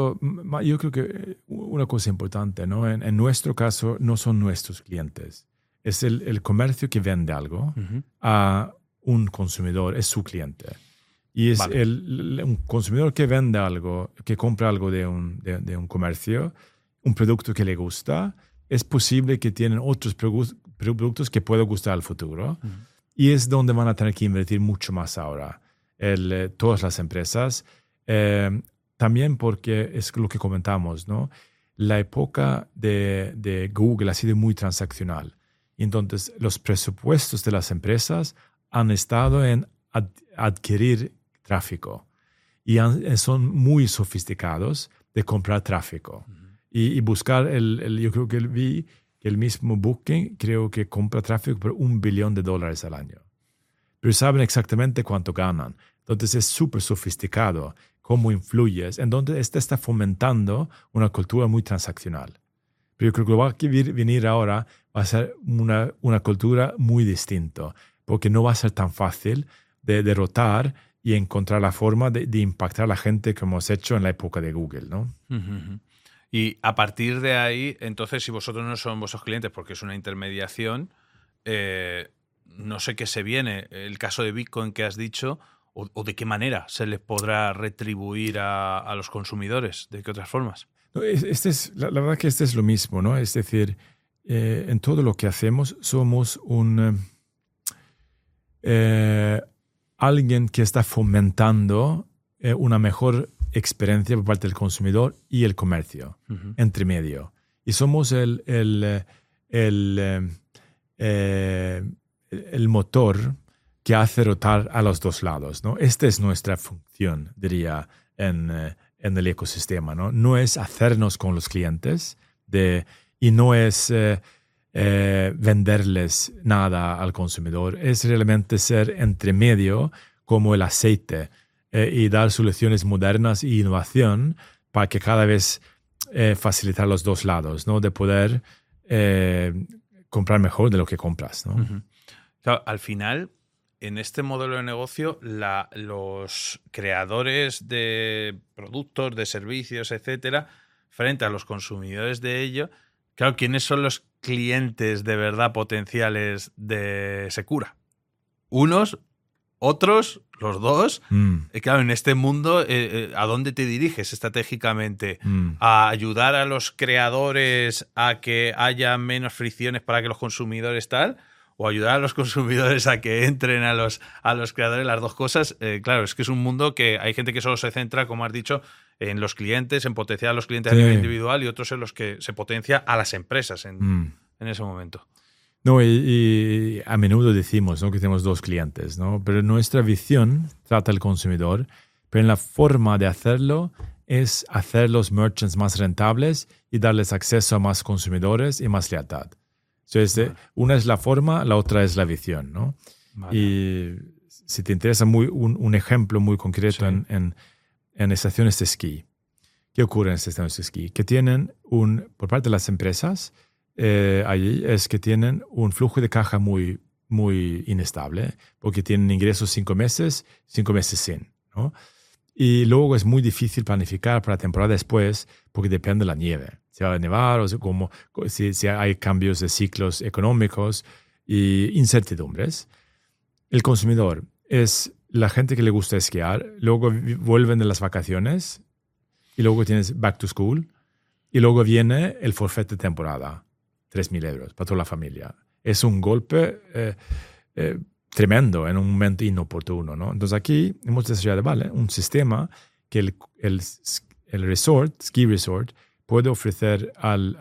que una cosa importante, ¿no? En nuestro caso no son nuestros clientes, es el comercio que vende algo a un consumidor, es su cliente. Y es un consumidor que vende algo, que compra algo de un comercio, un producto que le gusta, es posible que tienen otros productos que puedan gustar al futuro. Y es donde van a tener que invertir mucho más ahora, todas las empresas. También porque es lo que comentamos, ¿no? La época de Google ha sido muy transaccional. Entonces, los presupuestos de las empresas han estado en adquirir tráfico y son muy sofisticados de comprar tráfico y buscar yo creo que vi que el mismo Booking creo que compra tráfico por $1 billón al año. Pero saben exactamente cuánto ganan. Entonces, es súper sofisticado cómo influyes. Entonces, está fomentando una cultura muy transaccional. Pero yo creo que lo que va a venir ahora va a ser una cultura muy distinta, porque no va a ser tan fácil de derrotar y encontrar la forma de impactar a la gente como hemos hecho en la época de Google, ¿no? Y a partir de ahí, entonces, si vosotros no son vuestros clientes porque es una intermediación, no sé qué se viene. El caso de Bitcoin que has dicho, o de qué manera se les podrá retribuir a los consumidores? ¿De qué otras formas? No, la verdad que este es lo mismo, ¿no? Es decir, en todo lo que hacemos somos alguien que está fomentando una mejor experiencia por parte del consumidor y el comercio, entre medio. Y somos el motor que hace rotar a los dos lados, ¿no? Esta es nuestra función, diría, en el ecosistema, ¿no? No es hacernos con los clientes y no es venderles nada al consumidor, es realmente ser entre medio como el aceite y dar soluciones modernas e innovación para que cada vez facilitar los dos lados, ¿no? De poder comprar mejor de lo que compras, ¿no? Uh-huh. Claro, al final, en este modelo de negocio, los creadores de productos, de servicios, etcétera, frente a los consumidores de ello, claro, ¿quiénes son los clientes de verdad potenciales de Secura? Unos, otros, los dos. Claro, en este mundo, ¿a dónde te diriges estratégicamente? ¿A ayudar a los creadores a que haya menos fricciones para que los consumidores tal? ¿O ayudar a los consumidores a que entren a los creadores? Las dos cosas. Claro, es que es un mundo que hay gente que solo se centra, como has dicho, en los clientes, en potenciar a los clientes a nivel individual, y otros en los que se potencia a las empresas en ese momento. No, y a menudo decimos, ¿no?, que tenemos dos clientes, ¿no? Pero nuestra visión trata al consumidor, pero en la forma de hacerlo es hacer los merchants más rentables y darles acceso a más consumidores y más lealtad. Entonces, una es la forma, la otra es la visión, ¿no? Vale. Y si te interesa un ejemplo muy concreto en estaciones de esquí. ¿Qué ocurre en estaciones de esquí? Que tienen por parte de las empresas, allí es que tienen un flujo de caja muy, muy inestable, porque tienen ingresos 5 meses sin, ¿no? Y luego es muy difícil planificar para la temporada después, porque depende de la nieve. Si va a nevar, o si hay cambios de ciclos económicos y incertidumbres. El consumidor es la gente que le gusta esquiar, luego vuelven de las vacaciones, y luego tienes back to school, y luego viene el forfait de temporada, 3.000 euros para toda la familia. Es un golpe tremendo en un momento inoportuno, ¿no? Entonces aquí hemos desarrollado un sistema que el ski resort, puede ofrecer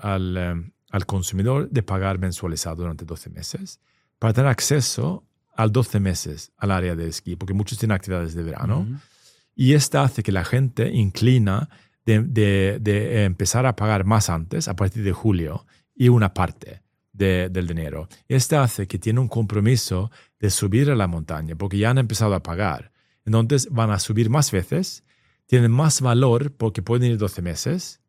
al consumidor de pagar mensualizado durante 12 meses para tener acceso al 12 meses al área de esquí, porque muchos tienen actividades de verano. Uh-huh. Y esta hace que la gente inclina de empezar a pagar más antes, a partir de julio, y una parte del dinero. Esta hace que tiene un compromiso de subir a la montaña, porque ya han empezado a pagar. Entonces van a subir más veces, tienen más valor porque pueden ir 12 meses,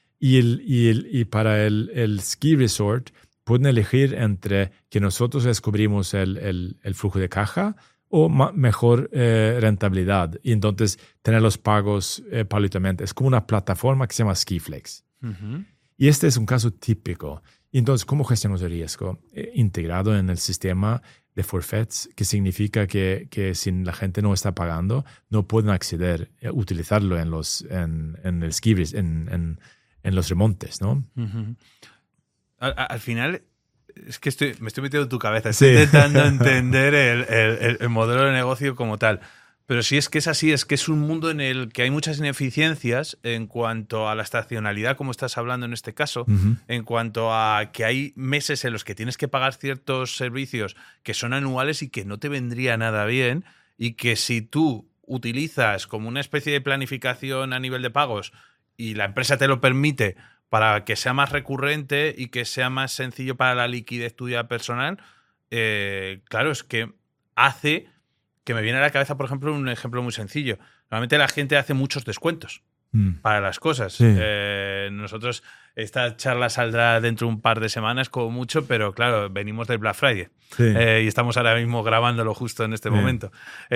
y para el ski resort pueden elegir entre que nosotros descubrimos el flujo de caja o mejor rentabilidad, y entonces tener los pagos paulatinamente. Es como una plataforma que se llama Skiflex. Uh-huh. Y este es un caso típico. Entonces, ¿cómo gestionamos el riesgo? Integrado en el sistema de forfaits, que significa que si la gente no está pagando, no pueden acceder a utilizarlo en el ski, en los remontes, ¿no? Uh-huh. Al final, es que me estoy metiendo en tu cabeza. Estoy intentando entender el modelo de negocio como tal. Pero si es que es así, es que es un mundo en el que hay muchas ineficiencias en cuanto a la estacionalidad, como estás hablando en este caso, uh-huh. En cuanto a que hay meses en los que tienes que pagar ciertos servicios que son anuales y que no te vendría nada bien, y que si tú utilizas como una especie de planificación a nivel de pagos y la empresa te lo permite para que sea más recurrente y que sea más sencillo para la liquidez tuya personal, claro, es que hace... Que me viene a la cabeza, por ejemplo, un ejemplo muy sencillo. Normalmente la gente hace muchos descuentos para las cosas. Sí. Nosotros, esta charla saldrá dentro de un par de semanas como mucho, pero claro, venimos del Black Friday. Sí. Y estamos ahora mismo grabándolo justo en este momento.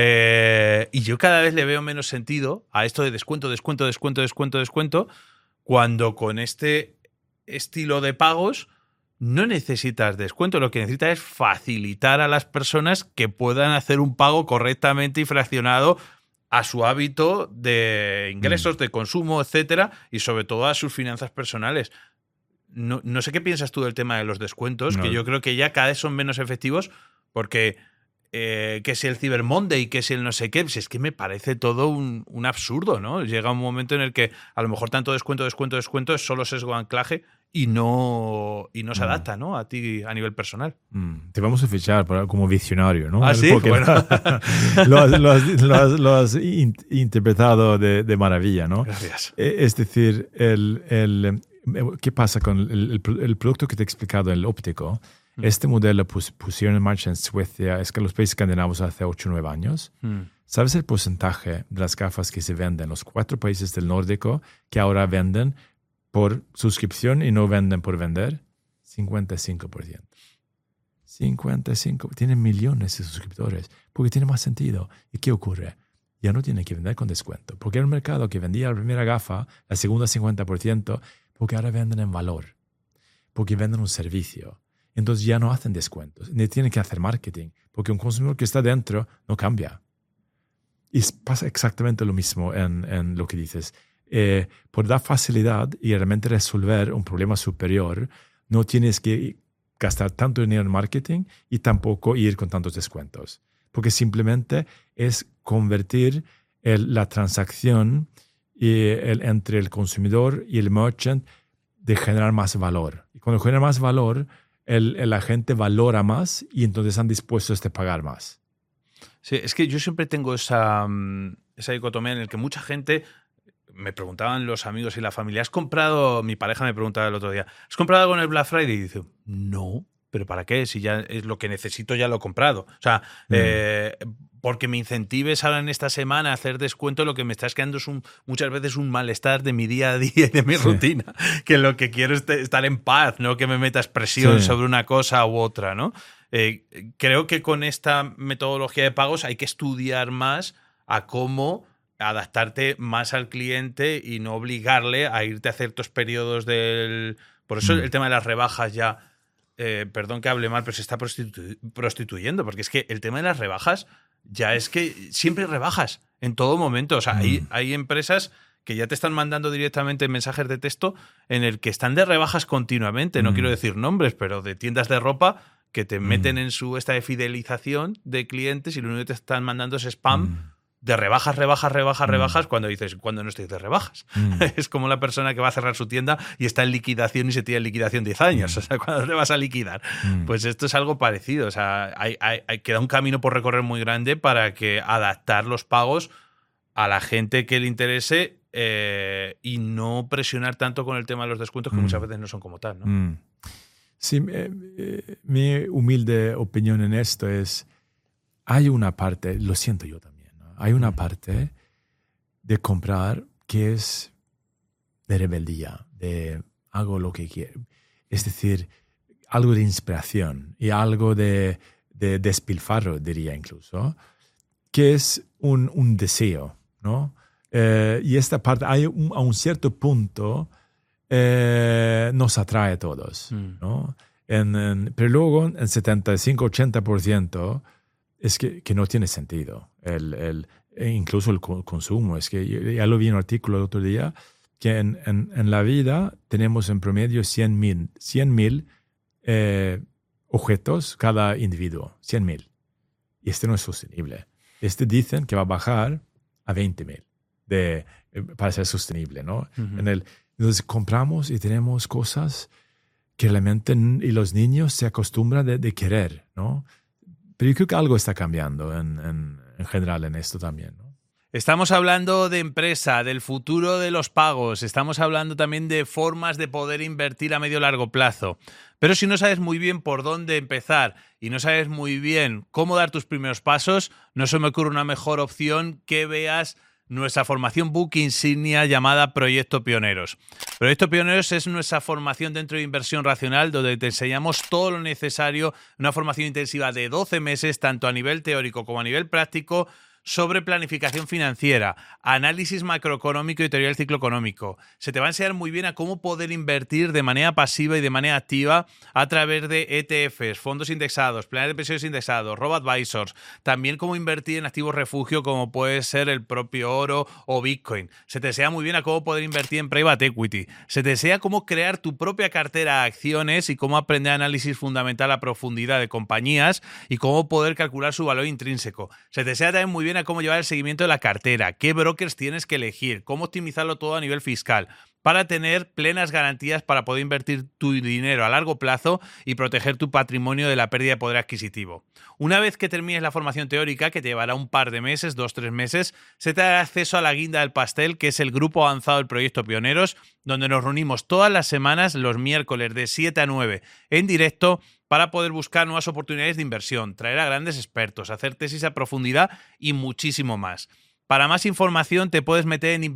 Y yo cada vez le veo menos sentido a esto de descuento, cuando con este estilo de pagos no necesitas descuento, lo que necesitas es facilitar a las personas que puedan hacer un pago correctamente y fraccionado a su hábito de ingresos, de consumo, etcétera, y sobre todo a sus finanzas personales. No sé qué piensas tú del tema de los descuentos, que yo creo que ya cada vez son menos efectivos, porque que si el Cyber Monday, que si el no sé qué, pues es que me parece todo un absurdo, ¿no? Llega un momento en el que a lo mejor tanto descuento es solo sesgo de anclaje y no se adapta, ¿no? A ti a nivel personal. Te vamos a fichar como visionario, ¿no? ¿Ah, sí? Porque bueno. lo has interpretado de maravilla, ¿no? Gracias. Es decir, ¿qué pasa con el producto que te he explicado, el óptico? Este modelo pusieron en marcha en Suecia, es que los países escandinavos hace 8 o 9 años. ¿Sabes el porcentaje de las gafas que se venden en los 4 países del nórdico que ahora venden por suscripción y no venden por vender? 55%. 55%. Tienen millones de suscriptores porque tiene más sentido. ¿Y qué ocurre? Ya no tienen que vender con descuento. Porque era un mercado que vendía la primera gafa, la segunda 50%, porque ahora venden en valor. Porque venden un servicio. Entonces ya no hacen descuentos, ni tienen que hacer marketing, porque un consumidor que está dentro no cambia. Y pasa exactamente lo mismo en lo que dices. Por dar facilidad y realmente resolver un problema superior, no tienes que gastar tanto dinero en marketing y tampoco ir con tantos descuentos. Porque simplemente es convertir la transacción entre el consumidor y el merchant de generar más valor. Y cuando genera más valor, la gente valora más y entonces están dispuestos a pagar más. Sí, es que yo siempre tengo esa dicotomía en la que mucha gente, me preguntaban los amigos y la familia, mi pareja me preguntaba el otro día, ¿has comprado algo en el Black Friday? Y dice, no, ¿pero para qué? Si ya es lo que necesito, ya lo he comprado. O sea, porque me incentives ahora en esta semana a hacer descuento, lo que me estás creando es muchas veces un malestar de mi día a día y de mi rutina, que lo que quiero es estar en paz, no que me metas presión sobre una cosa u otra, ¿no? Creo que con esta metodología de pagos hay que estudiar más a cómo adaptarte más al cliente y no obligarle a irte a ciertos periodos Por eso el tema de las rebajas ya... perdón que hable mal, pero se está prostituyendo, porque es que el tema de las rebajas ya es que siempre rebajas en todo momento. O sea, hay empresas que ya te están mandando directamente mensajes de texto en el que están de rebajas continuamente. No quiero decir nombres, pero de tiendas de ropa que te meten en su esta de fidelización de clientes y lo único que te están mandando es spam de rebajas, cuando dices, cuando no estoy de rebajas. Es como la persona que va a cerrar su tienda y está en liquidación y se tira en liquidación 10 años. O sea, ¿cuándo te vas a liquidar? Pues esto es algo parecido. O sea, queda un camino por recorrer muy grande para que adaptar los pagos a la gente que le interese y no presionar tanto con el tema de los descuentos que muchas veces no son como tal, ¿no? Sí, mi humilde opinión en esto es, hay una parte, lo siento yo también, hay una parte de comprar que es de rebeldía, de hago lo que quiero. Es decir, algo de inspiración y algo de despilfarro, diría incluso, que es un deseo, ¿no? Y esta parte, a un cierto punto, nos atrae a todos, ¿no? Pero luego, en 75-80%, es que no tiene sentido. Incluso el consumo. Es que ya lo vi en un artículo el otro día, que en la vida tenemos en promedio 100,000 objetos cada individuo. 100,000. Y no es sostenible. Dicen que va a bajar a 20,000 para ser sostenible, ¿no? Entonces compramos y tenemos cosas que realmente y los niños se acostumbran de querer, ¿no? Pero yo creo que algo está cambiando en general en esto también, ¿no? Estamos hablando de empresa, del futuro de los pagos, estamos hablando también de formas de poder invertir a medio largo plazo. Pero si no sabes muy bien por dónde empezar y no sabes muy bien cómo dar tus primeros pasos, no se me ocurre una mejor opción que veas nuestra formación book insignia llamada Proyecto Pioneros. Proyecto Pioneros es nuestra formación dentro de Inversión Racional, donde te enseñamos todo lo necesario, una formación intensiva de 12 meses, tanto a nivel teórico como a nivel práctico, sobre planificación financiera, análisis macroeconómico y teoría del ciclo económico. Se te va a enseñar muy bien a cómo poder invertir de manera pasiva y de manera activa a través de ETFs, fondos indexados, planes de pensiones indexados, robo-advisors, también cómo invertir en activos refugio como puede ser el propio oro o Bitcoin. Se te enseña muy bien a cómo poder invertir en private equity. Se te enseña cómo crear tu propia cartera de acciones y cómo aprender análisis fundamental a profundidad de compañías y cómo poder calcular su valor intrínseco. Se te enseña también muy bien a cómo llevar el seguimiento de la cartera, qué brokers tienes que elegir, cómo optimizarlo todo a nivel fiscal, para tener plenas garantías para poder invertir tu dinero a largo plazo y proteger tu patrimonio de la pérdida de poder adquisitivo. Una vez que termines la formación teórica, que te llevará un par de meses, 2-3 meses, se te dará acceso a la guinda del pastel, que es el grupo avanzado del proyecto Pioneros, donde nos reunimos todas las semanas, los miércoles de 7 a 9 en directo, para poder buscar nuevas oportunidades de inversión, traer a grandes expertos, hacer tesis a profundidad y muchísimo más. Para más información te puedes meter en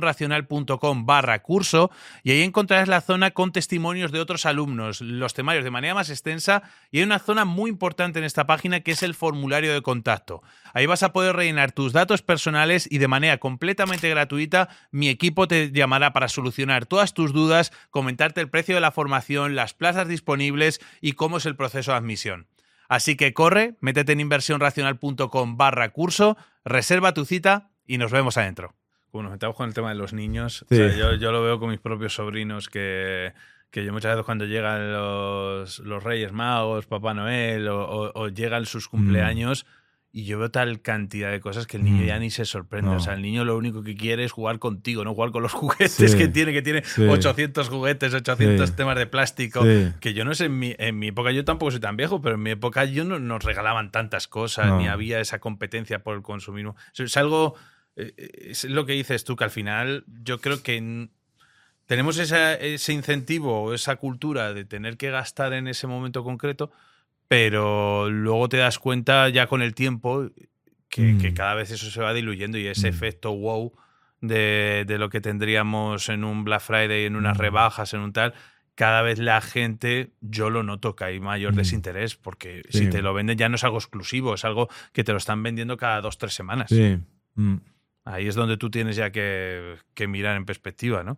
inversionracional.com/curso y ahí encontrarás la zona con testimonios de otros alumnos, los temarios de manera más extensa, y hay una zona muy importante en esta página que es el formulario de contacto. Ahí vas a poder rellenar tus datos personales y de manera completamente gratuita mi equipo te llamará para solucionar todas tus dudas, comentarte el precio de la formación, las plazas disponibles y cómo es el proceso de admisión. Así que corre, métete en inversionracional.com/curso, reserva tu cita y nos vemos adentro. Bueno, nos metamos con el tema de los niños. Sí. O sea, yo lo veo con mis propios sobrinos que yo muchas veces cuando llegan los Reyes Magos, Papá Noel o llegan sus cumpleaños y yo veo tal cantidad de cosas que el niño ya ni se sorprende. No. O sea, el niño lo único que quiere es jugar contigo, no jugar con los juguetes que tiene 800 juguetes, 800 temas de plástico. Sí. Que yo no sé, en mi época, yo tampoco soy tan viejo, pero en mi época yo no nos regalaban tantas cosas, ni había esa competencia por el consumismo. Es algo, es lo que dices tú, que al final yo creo que tenemos ese incentivo o esa cultura de tener que gastar en ese momento concreto, pero luego te das cuenta ya con el tiempo que cada vez eso se va diluyendo y ese efecto wow de lo que tendríamos en un Black Friday, en unas rebajas, en un tal, cada vez la gente, yo lo noto que hay mayor desinterés, porque si te lo venden ya no es algo exclusivo, es algo que te lo están vendiendo cada 2-3 semanas. Sí. Ahí es donde tú tienes ya que mirar en perspectiva, ¿no?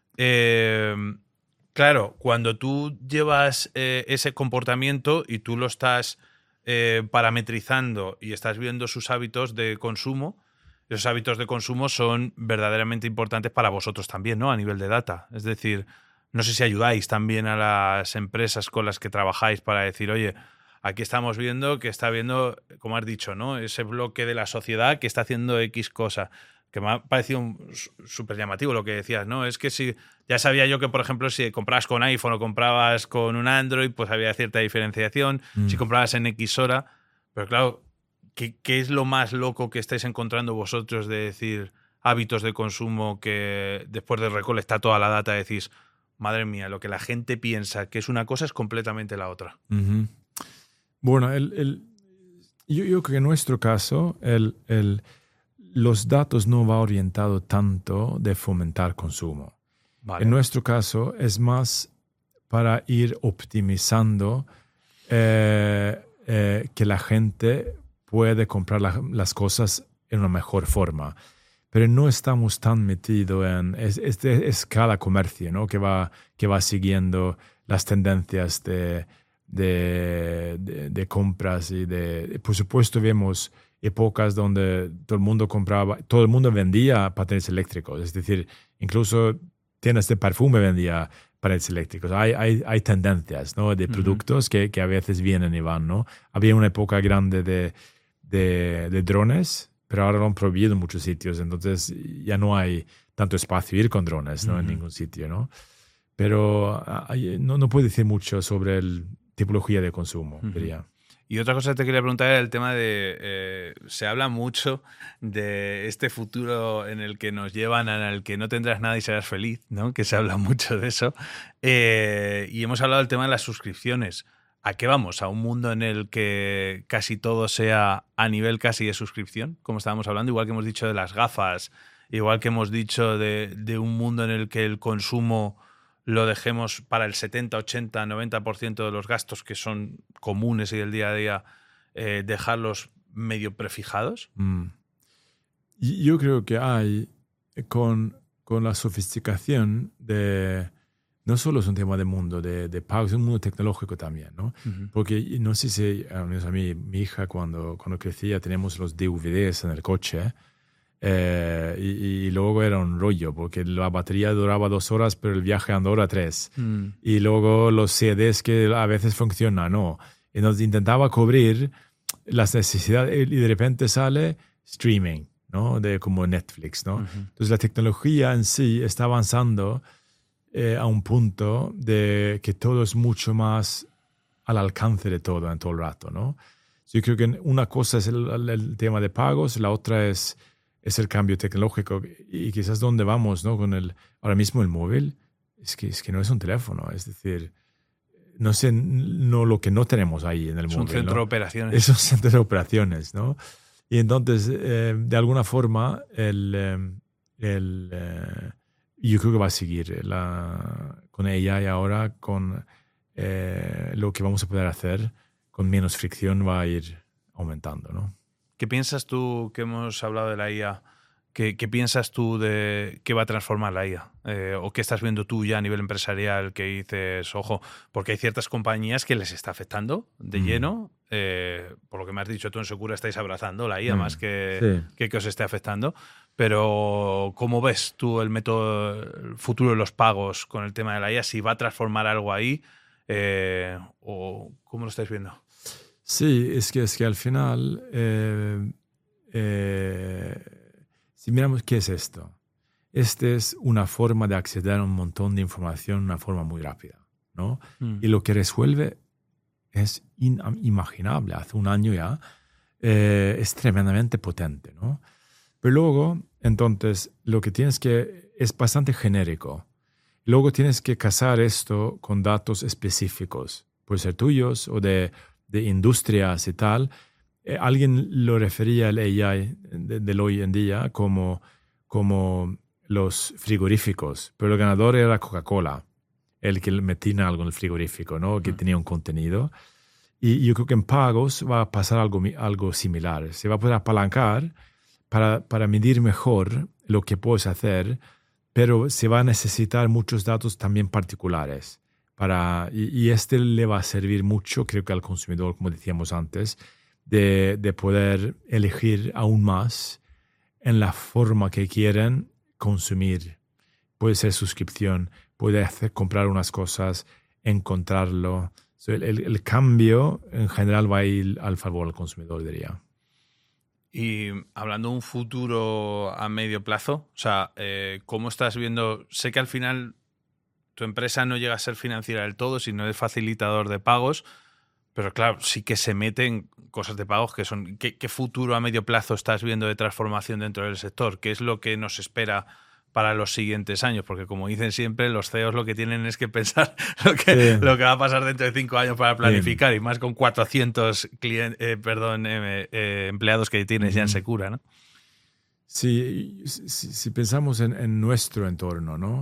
Claro, cuando tú llevas ese comportamiento y tú lo estás parametrizando y estás viendo sus hábitos de consumo, esos hábitos de consumo son verdaderamente importantes para vosotros también, ¿no? A nivel de data. Es decir, no sé si ayudáis también a las empresas con las que trabajáis para decir, oye, aquí estamos viendo que está viendo, como has dicho, ¿no? Ese bloque de la sociedad que está haciendo X cosa. Que me ha parecido súper llamativo lo que decías, ¿no? Es que si ya sabía yo que, por ejemplo, si comprabas con iPhone o comprabas con un Android, pues había cierta diferenciación. Si comprabas en X hora. Pero claro, ¿qué es lo más loco que estáis encontrando vosotros de decir hábitos de consumo que después de recolectar toda la data decís, madre mía, lo que la gente piensa que es una cosa es completamente la otra? Bueno, yo creo que en nuestro caso, los datos no va orientado tanto de fomentar consumo. Vale. En nuestro caso es más para ir optimizando que la gente puede comprar las cosas en una mejor forma. Pero no estamos tan metidos en es cada comercio, ¿no? que va siguiendo las tendencias de compras y por supuesto vemos épocas donde todo el mundo vendía patinetes eléctricos. Es decir, incluso tiendas de perfume vendía patinetes eléctricos. Hay tendencias, ¿no? De productos que a veces vienen y van, ¿no? Había una época grande de drones, pero ahora lo han prohibido en muchos sitios. Entonces ya no hay tanto espacio ir con drones, ¿no? En ningún sitio, ¿no? Pero no puedo decir mucho sobre la tipología de consumo, diría. Y otra cosa que te quería preguntar era el tema de... se habla mucho de este futuro en el que nos llevan, en el que no tendrás nada y serás feliz, ¿no? Que se habla mucho de eso. Y hemos hablado del tema de las suscripciones. ¿A qué vamos? ¿A un mundo en el que casi todo sea a nivel casi de suscripción? Como estábamos hablando, igual que hemos dicho de las gafas, igual que hemos dicho de un mundo en el que el consumo lo dejemos para el 70, 80, 90% de los gastos que son comunes y del día a día, dejarlos medio prefijados. Yo creo que hay, con la sofisticación de... No solo es un tema de mundo de pagos, es un mundo tecnológico también, ¿no? Ujú. Porque no sé si, al menos a mí, mi hija cuando crecía, teníamos los DVDs en el coche y luego era un rollo porque la batería duraba 2 horas, pero el viaje a Andorra 3. Y luego los CDs que a veces funcionan, ¿no? Y nos intentaba cubrir las necesidades y de repente sale streaming, ¿no? Como Netflix, ¿no? Ujú. Entonces la tecnología en sí está avanzando a un punto de que todo es mucho más al alcance de todo en todo el rato, ¿no? Yo creo que una cosa es el tema de pagos, la otra es el cambio tecnológico y quizás dónde vamos, ¿no? Ahora mismo el móvil es que no es un teléfono, es decir, no sé, no lo que no tenemos ahí en el móvil. Es un centro ¿no? de operaciones. Es un centro de operaciones, ¿no? Y entonces, de alguna forma, yo creo que va a seguir con AI ahora, con lo que vamos a poder hacer, con menos fricción va a ir aumentando, ¿no? ¿Qué piensas tú, que hemos hablado de la IA, qué piensas tú de qué va a transformar la IA? ¿O qué estás viendo tú ya a nivel empresarial que dices, ojo, porque hay ciertas compañías que les está afectando de lleno? Por lo que me has dicho tú en Secura estáis abrazando la IA más que os esté afectando. Pero ¿cómo ves tú el futuro de los pagos con el tema de la IA? ¿Si va a transformar algo ahí? ¿O cómo lo estáis viendo? Sí, es que al final, si miramos qué es esto, es una forma de acceder a un montón de información de una forma muy rápida, ¿no? Y lo que resuelve es inimaginable. Hace un año ya es tremendamente potente, ¿no? Pero luego, entonces, lo que tienes que es bastante genérico. Luego tienes que casar esto con datos específicos, puede ser tuyos o de industrias y tal. Alguien lo refería al AI del hoy en día como los frigoríficos, pero el ganador era Coca-Cola, el que metía algo en el frigorífico, ¿no? Que tenía un contenido. Y yo creo que en pagos va a pasar algo similar. Se va a poder apalancar para medir mejor lo que puedes hacer, pero se va a necesitar muchos datos también particulares. Y le va a servir mucho, creo que al consumidor, como decíamos antes, de poder elegir aún más en la forma que quieren consumir. Puede ser suscripción, puede comprar unas cosas, encontrarlo. El cambio en general va a ir al favor del consumidor, diría. Y hablando de un futuro a medio plazo, o sea, ¿cómo estás viendo? Sé que al final tu empresa no llega a ser financiera del todo, sino es facilitador de pagos, pero claro, sí que se meten cosas de pagos que son... ¿Qué futuro a medio plazo estás viendo de transformación dentro del sector? ¿Qué es lo que nos espera para los siguientes años? Porque como dicen siempre, los CEOs lo que tienen es que pensar lo que va a pasar dentro de 5 años para planificar, y más con 400 empleados que tienes ya en Secura, ¿no? Sí, si pensamos en nuestro entorno, ¿no?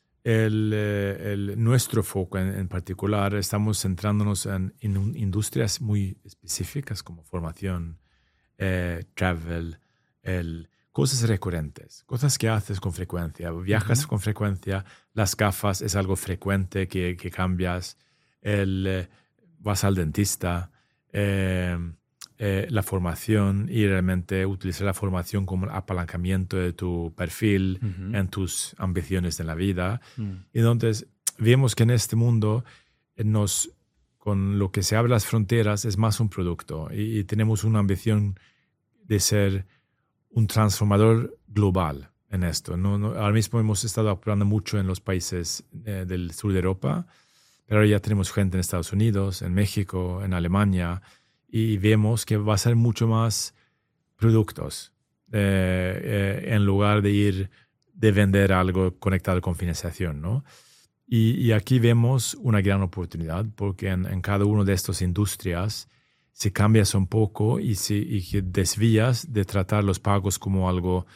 Nuestro foco en particular, estamos centrándonos en industrias muy específicas como formación, travel, cosas recurrentes, cosas que haces con frecuencia. Viajas con frecuencia, las gafas es algo frecuente que cambias, vas al dentista, la formación y realmente utilizar la formación como apalancamiento de tu perfil en tus ambiciones de la vida. Entonces, vemos que en este mundo, con lo que se abre las fronteras, es más un producto y tenemos una ambición de ser un transformador global en esto. Ahora mismo hemos estado operando mucho en los países del sur de Europa, pero ahora ya tenemos gente en Estados Unidos, en México, en Alemania, y vemos que va a ser mucho más productos en lugar de vender algo conectado con financiación, ¿no? Y aquí vemos una gran oportunidad porque en cada una de estas industrias, si cambias un poco y que desvías de tratar los pagos como algo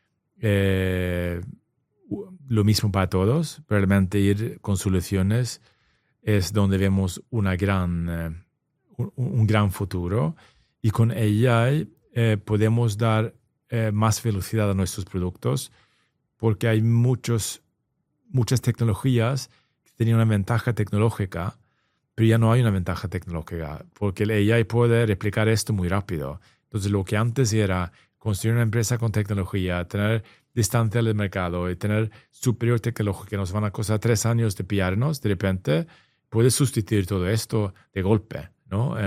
lo mismo para todos, realmente ir con soluciones es donde vemos un gran futuro. Y con AI podemos dar más velocidad a nuestros productos porque hay muchas tecnologías que tenían una ventaja tecnológica, pero ya no hay una ventaja tecnológica porque el AI puede replicar esto muy rápido. Entonces, lo que antes era construir una empresa con tecnología, tener distancia del mercado y tener superior tecnología que nos van a costar 3 años de pillarnos, de repente puede sustituir todo esto de golpe, ¿no?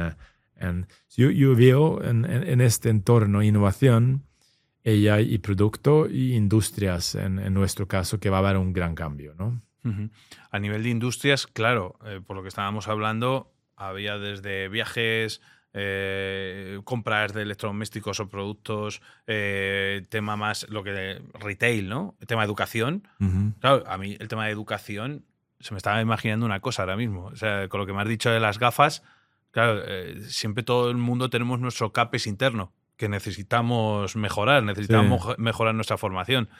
Yo veo en este entorno innovación, AI y producto y industrias, en nuestro caso, que va a haber un gran cambio, ¿no? Uh-huh. A nivel de industrias, claro, por lo que estábamos hablando, había desde viajes, compras de electrodomésticos o productos, tema más lo que retail, ¿no? El tema de educación. Uh-huh. Claro, a mí el tema de educación se me estaba imaginando una cosa ahora mismo. O sea, con lo que me has dicho de las gafas, claro, siempre todo el mundo tenemos nuestro CAPEX interno que necesitamos mejorar, mejorar nuestra formación.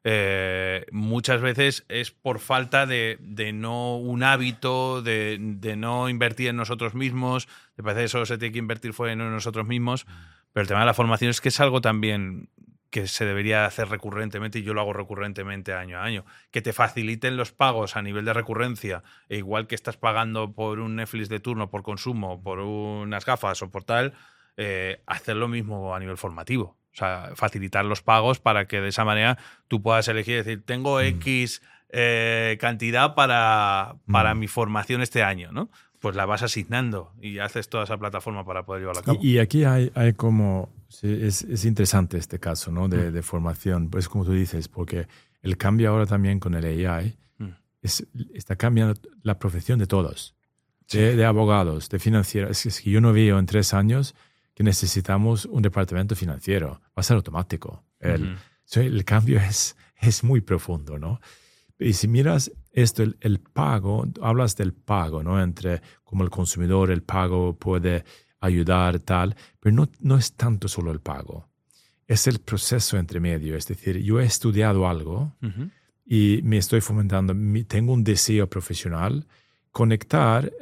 Muchas veces es por falta de no un hábito, de no invertir en nosotros mismos, de parece que solo se tiene que invertir fuera en nosotros mismos, pero el tema de la formación es que es algo también que se debería hacer recurrentemente, y yo lo hago recurrentemente año a año, que te faciliten los pagos a nivel de recurrencia, e igual que estás pagando por un Netflix de turno, por consumo, por unas gafas o por tal, hacer lo mismo a nivel formativo. O sea, facilitar los pagos para que de esa manera tú puedas elegir, decir, tengo X cantidad para mi formación este año, ¿no? Pues la vas asignando y haces toda esa plataforma para poder llevarla a cabo. Y aquí hay como... Es interesante este caso, ¿no? De formación. Pues como tú dices, porque el cambio ahora también con el AI está cambiando la profesión de todos. Sí. De abogados, de financieros. Es que yo no veo en 3 años que necesitamos un departamento financiero. Va a ser automático. El cambio es muy profundo, ¿no? Y si miras esto, el pago, hablas del pago, ¿no? Entre como el consumidor, el pago puede ayudar, tal, pero no es tanto solo el pago. Es el proceso entre medio. Es decir, yo he estudiado algo y me estoy fomentando, tengo un deseo profesional, conectar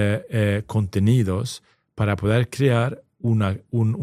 contenidos para poder crear una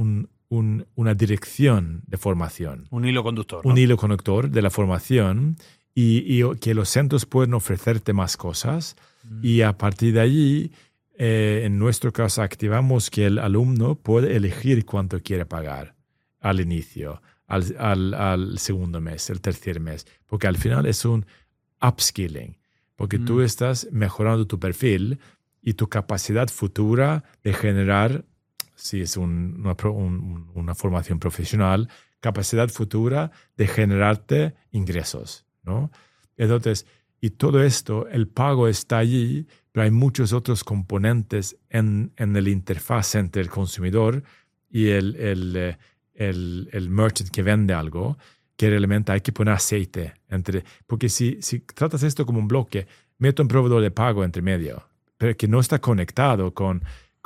dirección de formación. Un hilo conductor, ¿no? Un hilo conductor de la formación y que los centros pueden ofrecerte más cosas y a partir de allí, en nuestro caso, activamos que el alumno puede elegir cuánto quiere pagar al inicio, al segundo mes, el tercer mes, porque al final es un upskilling, porque tú estás mejorando tu perfil y tu capacidad futura de generar, si es una formación profesional, capacidad futura de generarte ingresos, ¿no? Entonces, y todo esto, el pago está allí, pero hay muchos otros componentes en el interfaz entre el consumidor y el merchant que vende algo, que realmente hay que poner aceite. Porque si tratas esto como un bloque, meto un proveedor de pago entre medio, pero que no está conectado con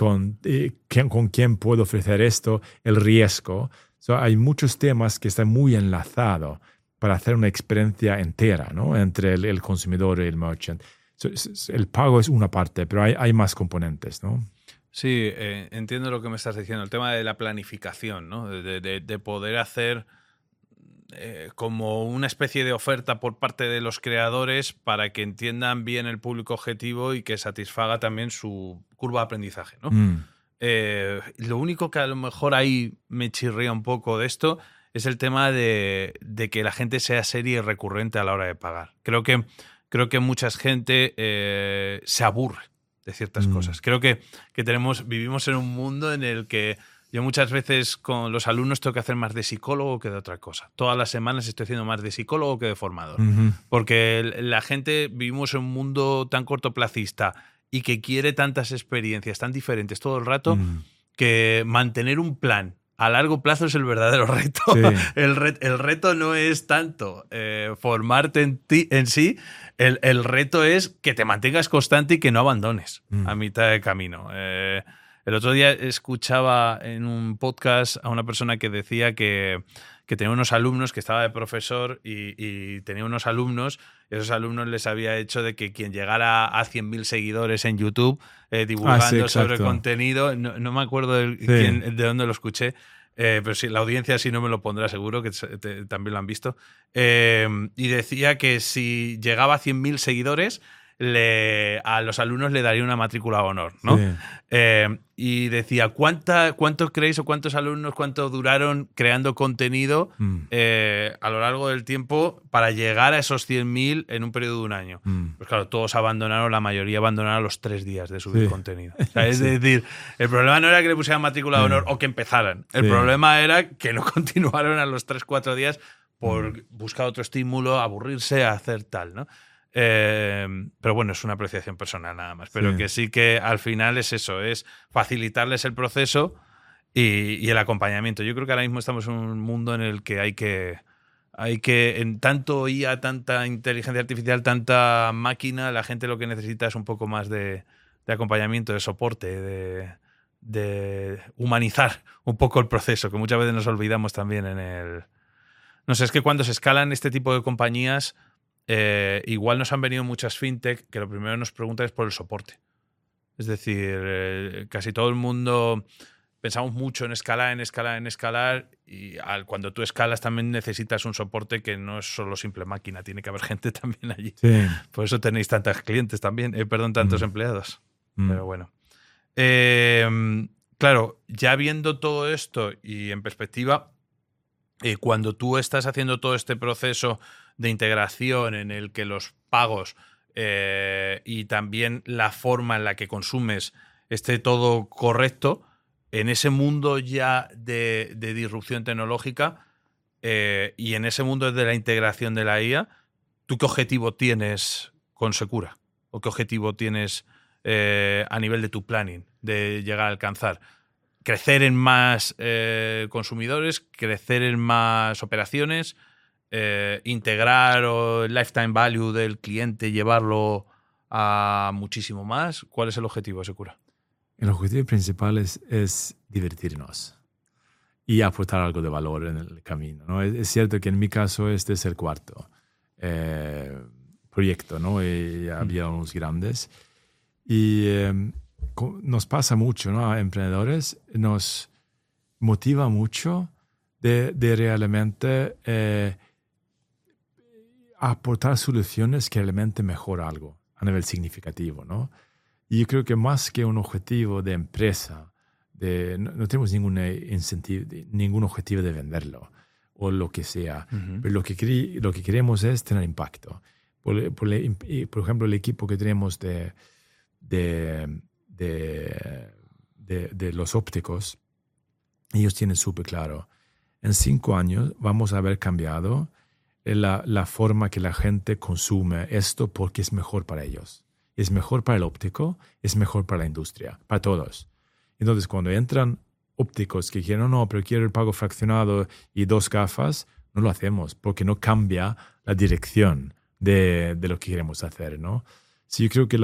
quién puedo ofrecer esto, el riesgo. Hay muchos temas que están muy enlazados para hacer una experiencia entera, ¿no? Entre el consumidor y el merchant. El pago es una parte, pero hay más componentes, ¿no? Sí, entiendo lo que me estás diciendo. El tema de la planificación, ¿no? De poder hacer como una especie de oferta por parte de los creadores para que entiendan bien el público objetivo y que satisfaga también su curva de aprendizaje, ¿no? Lo único que a lo mejor ahí me chirría un poco de esto es el tema de que la gente sea seria y recurrente a la hora de pagar. Creo que mucha gente se aburre de ciertas cosas. Creo que vivimos en un mundo en el que yo muchas veces con los alumnos tengo que hacer más de psicólogo que de otra cosa. Todas las semanas estoy haciendo más de psicólogo que de formador. Porque la gente vivimos en un mundo tan cortoplacista y que quiere tantas experiencias tan diferentes todo el rato que mantener un plan a largo plazo es el verdadero reto. Sí. El reto no es tanto formarte en sí, el reto es que te mantengas constante y que no abandones a mitad de camino. El otro día escuchaba en un podcast a una persona que decía que tenía unos alumnos, que estaba de profesor y tenía unos alumnos, y esos alumnos les había hecho de que quien llegara a 100.000 seguidores en YouTube divulgando sobre contenido, no me acuerdo de dónde lo escuché, pero sí, la audiencia sí no me lo pondrá seguro, que también lo han visto. Y decía que si llegaba a 100.000 seguidores, a los alumnos le daría una matrícula de honor, ¿no? Sí. Y decía, ¿cuántos creéis o cuántos alumnos, cuánto duraron creando contenido a lo largo del tiempo para llegar a esos 100.000 en un periodo de un año? Pues claro, todos abandonaron, la mayoría abandonaron a los 3 días de subir contenido. O sea, es decir, el problema no era que le pusieran matrícula de honor o que empezaran. El problema era que no continuaron a los 3-4 días por buscar otro estímulo, aburrirse, hacer tal, ¿no? Pero bueno, es una apreciación personal nada más. Pero que sí que al final es eso, es facilitarles el proceso y el acompañamiento. Yo creo que ahora mismo estamos en un mundo en el que hay que en tanto IA, tanta inteligencia artificial, tanta máquina, la gente lo que necesita es un poco más de acompañamiento, de soporte, de humanizar un poco el proceso, que muchas veces nos olvidamos también en el... No sé, es que cuando se escalan este tipo de compañías, igual nos han venido muchas fintech que lo primero nos preguntan es por el soporte. Es decir, casi todo el mundo pensamos mucho en escalar y cuando tú escalas también necesitas un soporte que no es solo simple máquina, tiene que haber gente también allí. Sí. Por eso tenéis tantos clientes también, tantos empleados. Pero bueno. Claro, ya viendo todo esto y en perspectiva, cuando tú estás haciendo todo este proceso de integración en el que los pagos y también la forma en la que consumes esté todo correcto, en ese mundo ya de disrupción tecnológica y en ese mundo de la integración de la IA, ¿tú qué objetivo tienes con Secura? ¿O qué objetivo tienes a nivel de tu planning de llegar a alcanzar? ¿Crecer en más consumidores? ¿Crecer en más operaciones? ¿Integrar el lifetime value del cliente, llevarlo a muchísimo más? ¿Cuál es el objetivo de Secura? El objetivo principal es divertirnos y aportar algo de valor en el camino, ¿no? Es cierto que en mi caso este es el cuarto proyecto, ¿no? Y había unos grandes. Y nos pasa mucho, ¿no? A emprendedores nos motiva mucho de realmente aportar soluciones que realmente mejoran algo a nivel significativo, ¿no? Y yo creo que más que un objetivo de empresa, no tenemos ningún objetivo de venderlo o lo que sea, pero lo que queremos es tener impacto. Por ejemplo, el equipo que tenemos de los ópticos, ellos tienen súper claro, en 5 años vamos a haber cambiado la forma que la gente consume esto porque es mejor para ellos. Es mejor para el óptico, es mejor para la industria, para todos. Entonces, cuando entran ópticos que quieren, no, pero quiero el pago fraccionado y 2 gafas, no lo hacemos porque no cambia la dirección de lo que queremos hacer, ¿no? Sí, yo creo que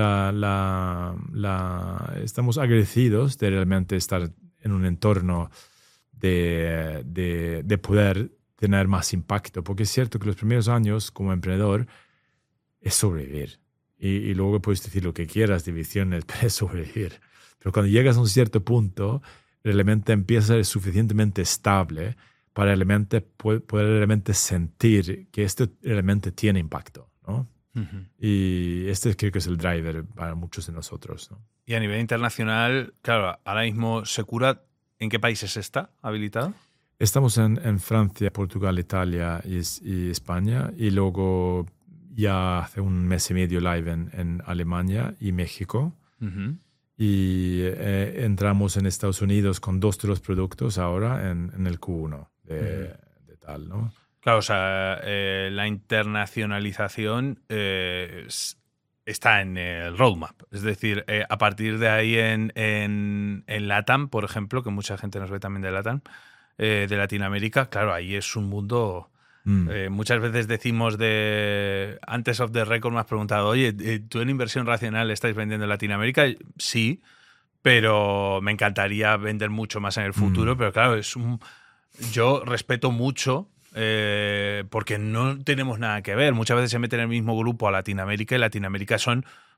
estamos agradecidos de realmente estar en un entorno de poder tener más impacto, porque es cierto que los primeros años como emprendedor es sobrevivir. Y luego puedes decir lo que quieras de visiones, pero es sobrevivir. Pero cuando llegas a un cierto punto, realmente empiezas a ser suficientemente estable para realmente poder realmente sentir que esto realmente tiene impacto, ¿no? Y este creo que es el driver para muchos de nosotros, ¿no? Y a nivel internacional, claro, ahora mismo Secura, ¿en qué países está habilitado? Estamos en Francia, Portugal, Italia y España, y luego ya hace un mes y medio live en Alemania y México. Y entramos en Estados Unidos con 2 de los productos ahora en el Q1 de tal, ¿no? Claro, o sea, la internacionalización está en el roadmap. Es decir, a partir de ahí en LATAM, por ejemplo, que mucha gente nos ve también de LATAM, de Latinoamérica, claro, ahí es un mundo... muchas veces decimos antes of the record me has preguntado, oye, ¿tú en Inversión Racional estáis vendiendo en Latinoamérica? Sí, pero me encantaría vender mucho más en el futuro, pero claro, yo respeto mucho porque no tenemos nada que ver. Muchas veces se mete en el mismo grupo a Latinoamérica y Latinoamérica son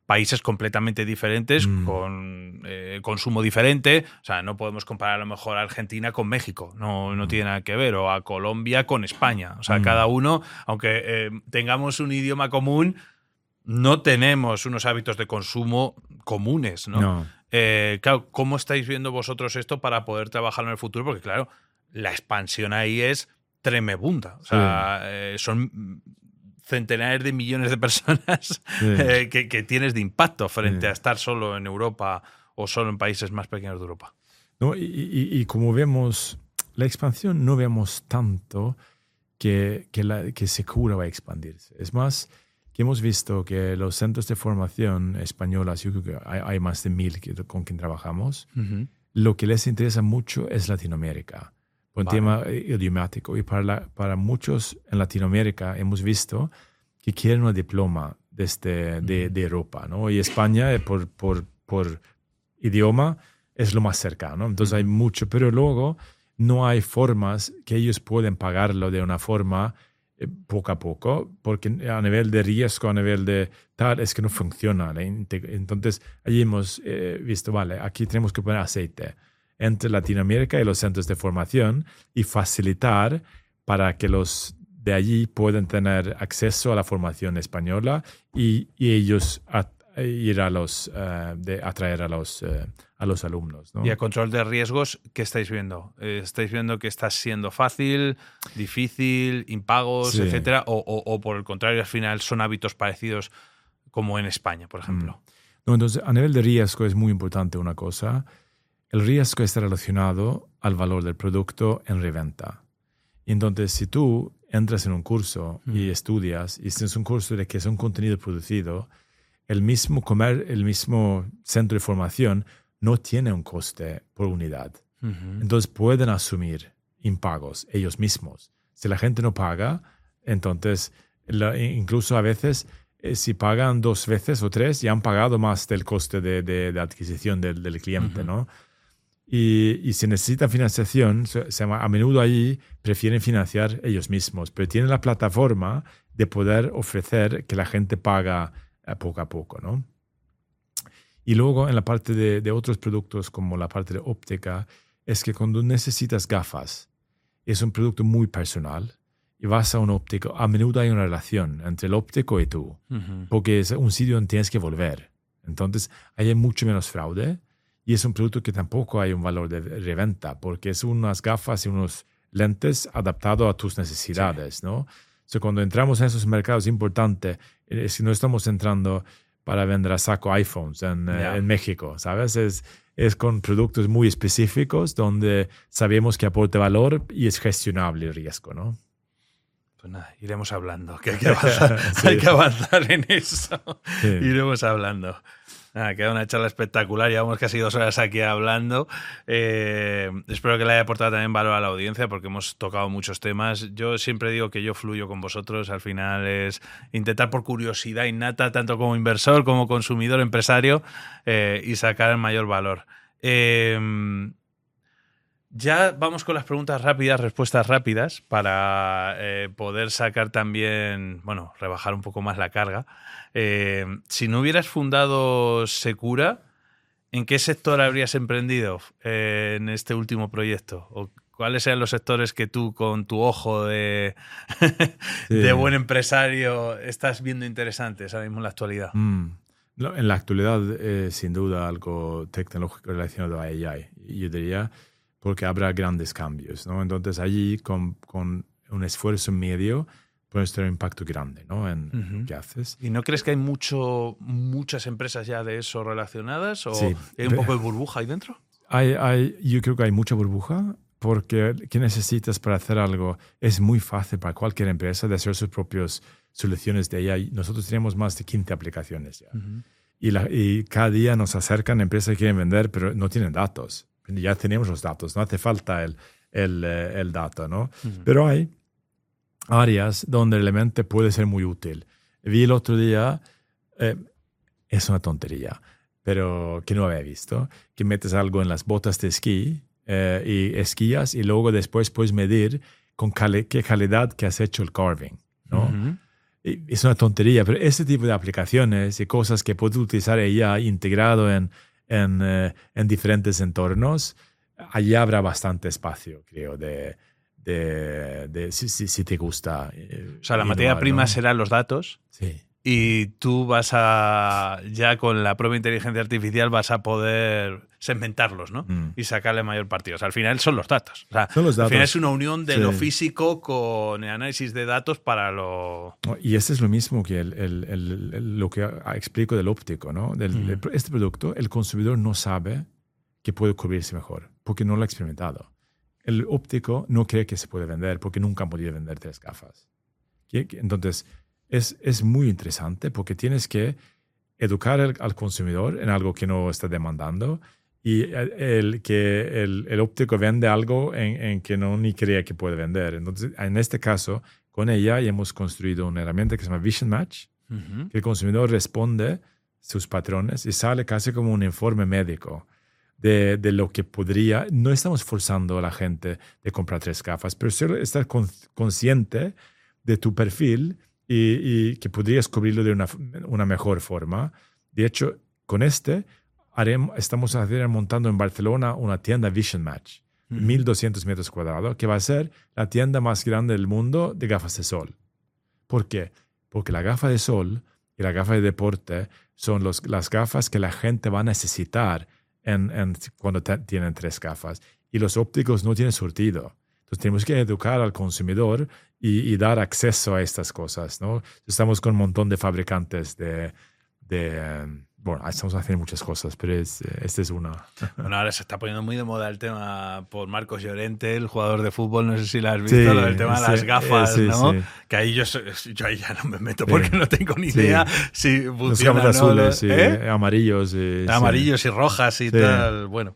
países completamente diferentes, con consumo diferente. O sea, no podemos comparar a lo mejor a Argentina con México, no tiene nada que ver, o a Colombia con España. O sea, cada uno, aunque tengamos un idioma común, no tenemos unos hábitos de consumo comunes, ¿no? No. Claro, ¿cómo estáis viendo vosotros esto para poder trabajar en el futuro? Porque claro, la expansión ahí es tremebunda. O sea, son centenares de millones de personas que tienes de impacto frente a estar solo en Europa o solo en países más pequeños de Europa. No, y como vemos, la expansión no vemos tanto que Secura va a expandirse. Es más, que hemos visto que los centros de formación españolas, yo creo que hay más de 1,000 con quien trabajamos, lo que les interesa mucho es Latinoamérica, por el tema idiomático. Y para muchos en Latinoamérica hemos visto que quieren un diploma de Europa, ¿no? Y España, por idioma, es lo más cercano. Entonces hay mucho, pero luego no hay formas que ellos pueden pagarlo de una forma poco a poco, porque a nivel de riesgo, a nivel de tal, es que no funciona. Entonces, allí hemos visto, vale, aquí tenemos que poner aceite entre Latinoamérica y los centros de formación y facilitar para que los de allí puedan tener acceso a la formación española y ellos ir a atraer a los alumnos, ¿no? Y a control de riesgos, ¿qué estáis viendo? ¿Estáis viendo que está siendo fácil, difícil, impagos, etcétera? O por el contrario, al final son hábitos parecidos como en España, por ejemplo? No, entonces, a nivel de riesgo es muy importante una cosa. El riesgo está relacionado al valor del producto en reventa. Y entonces, si tú entras en un curso y estudias, y es un curso de que es un contenido producido, el mismo centro de formación no tiene un coste por unidad. Entonces pueden asumir impagos ellos mismos. Si la gente no paga, entonces incluso a veces si pagan 2 veces o 3, ya han pagado más del coste de adquisición del cliente, ¿no? Y si necesitan financiación, a menudo ahí prefieren financiar ellos mismos, pero tienen la plataforma de poder ofrecer que la gente paga poco a poco, ¿no? Y luego en la parte de otros productos como la parte de óptica, es que cuando necesitas gafas, es un producto muy personal y vas a un óptico, a menudo hay una relación entre el óptico y tú, porque es un sitio donde tienes que volver. Entonces hay mucho menos fraude y es un producto que tampoco hay un valor de reventa, porque es unas gafas y unos lentes adaptados a tus necesidades, ¿no? O sea, cuando entramos en esos mercados es importante, si no estamos entrando para vender a saco iPhones en México, ¿sabes? Es con productos muy específicos donde sabemos que aporta valor y es gestionable el riesgo, ¿no? Pues nada, iremos hablando, que hay que avanzar, hay que avanzar en eso. Sí. Iremos hablando. Nada, queda una charla espectacular, llevamos casi 2 horas aquí hablando. Espero que le haya aportado también valor a la audiencia porque hemos tocado muchos temas. Yo siempre digo que yo fluyo con vosotros, al final es intentar por curiosidad innata, tanto como inversor como consumidor, empresario, y sacar el mayor valor. Ya vamos con las preguntas rápidas, respuestas rápidas, para poder sacar también, bueno, rebajar un poco más la carga. Si no hubieras fundado Secura, ¿en qué sector habrías emprendido en este último proyecto? ¿O cuáles serían los sectores que tú, con tu ojo de buen empresario, estás viendo interesantes ahora mismo en la actualidad? No, en la actualidad, sin duda, algo tecnológico relacionado a AI. Yo diría, porque habrá grandes cambios, ¿no? Entonces, allí, con un esfuerzo medio, puedes tener un impacto grande, ¿no? En qué haces. ¿Y no crees que hay muchas empresas ya de eso relacionadas? ¿O hay un poco de burbuja ahí dentro? Yo creo que hay mucha burbuja, porque ¿qué necesitas para hacer algo? Es muy fácil para cualquier empresa de hacer sus propias soluciones de AI. Nosotros tenemos más de 15 aplicaciones ya. Y cada día nos acercan empresas que quieren vender, pero no tienen datos. Ya tenemos los datos, no hace falta el dato, ¿no? Pero hay áreas donde realmente puede ser muy útil. Vi el otro día, es una tontería, pero que no había visto, que metes algo en las botas de esquí y esquías y luego después puedes medir con qué calidad que has hecho el carving, ¿no? es una tontería, pero este tipo de aplicaciones y cosas que puedes utilizar ya integrado en diferentes entornos, allá habrá bastante espacio, creo, si te gusta. O sea, la materia prima, ¿no?, serán los datos. Sí. Y tú ya con la propia inteligencia artificial vas a poder segmentarlos, ¿no? Y sacarle mayor partido. O sea, al final son los datos. O sea, son los datos. Al final es una unión de lo físico con el análisis de datos para lo... Y este es lo mismo que lo que explico del óptico, ¿no? Este producto, el consumidor no sabe que puede cubrirse mejor, porque no lo ha experimentado. El óptico no cree que se puede vender, porque nunca han podido vender 3 gafas. Entonces, es muy interesante porque tienes que educar al consumidor en algo que no está demandando, y el óptico vende algo en que no ni cree que puede vender. Entonces, en este caso, con ella hemos construido una herramienta que se llama Vision Match, que el consumidor responde sus patrones y sale casi como un informe médico de lo que podría. No estamos forzando a la gente de comprar 3 gafas, pero solo estar consciente de tu perfil y que podrías cubrirlo de una mejor forma. De hecho, con estamos montando en Barcelona una tienda Vision Match, 1.200 metros cuadrados, que va a ser la tienda más grande del mundo de gafas de sol. ¿Por qué? Porque la gafa de sol y la gafa de deporte son las gafas que la gente va a necesitar cuando tienen 3 gafas. Y los ópticos no tienen surtido. Entonces tenemos que educar al consumidor y dar acceso a estas cosas, ¿no? Estamos con un montón de fabricantes bueno, estamos haciendo muchas cosas, pero esta es una. Bueno, ahora se está poniendo muy de moda el tema por Marcos Llorente, el jugador de fútbol, no sé si lo has visto, lo del tema de las gafas, ¿no? Sí. Que ahí yo ahí ya no me meto porque no tengo ni idea si funciona. Los gafas azules, amarillos. Amarillos y rojas y tal, bueno.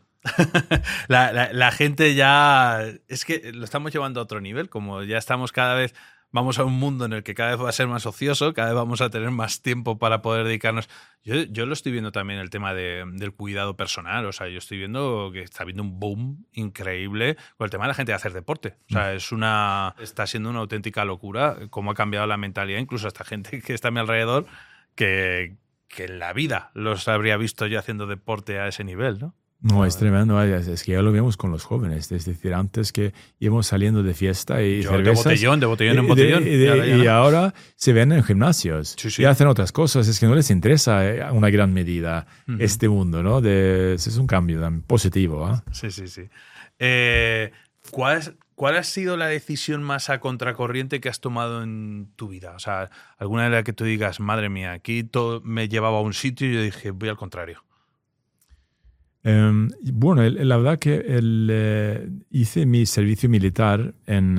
La gente ya... Es que lo estamos llevando a otro nivel, como ya estamos cada vez... Vamos a un mundo en el que cada vez va a ser más ocioso, cada vez vamos a tener más tiempo para poder dedicarnos. Yo lo estoy viendo también el tema del cuidado personal. O sea, yo estoy viendo que está habiendo un boom increíble con el tema de la gente de hacer deporte. O sea, está siendo una auténtica locura cómo ha cambiado la mentalidad, incluso hasta gente que está a mi alrededor que en la vida los habría visto yo haciendo deporte a ese nivel, ¿no? No, es tremendo. Es que ya lo vemos con los jóvenes. Es decir, antes que íbamos saliendo de fiesta y cervezas, de botellón en botellón. Y ahora se ven en gimnasios y hacen otras cosas. Es que no les interesa a una gran medida este mundo, ¿no? Es un cambio positivo. Sí. ¿Cuál ha sido la decisión más a contracorriente que has tomado en tu vida? O sea, alguna de las que tú digas, madre mía, aquí todo me llevaba a un sitio y yo dije, voy al contrario. Bueno, la verdad que hice mi servicio militar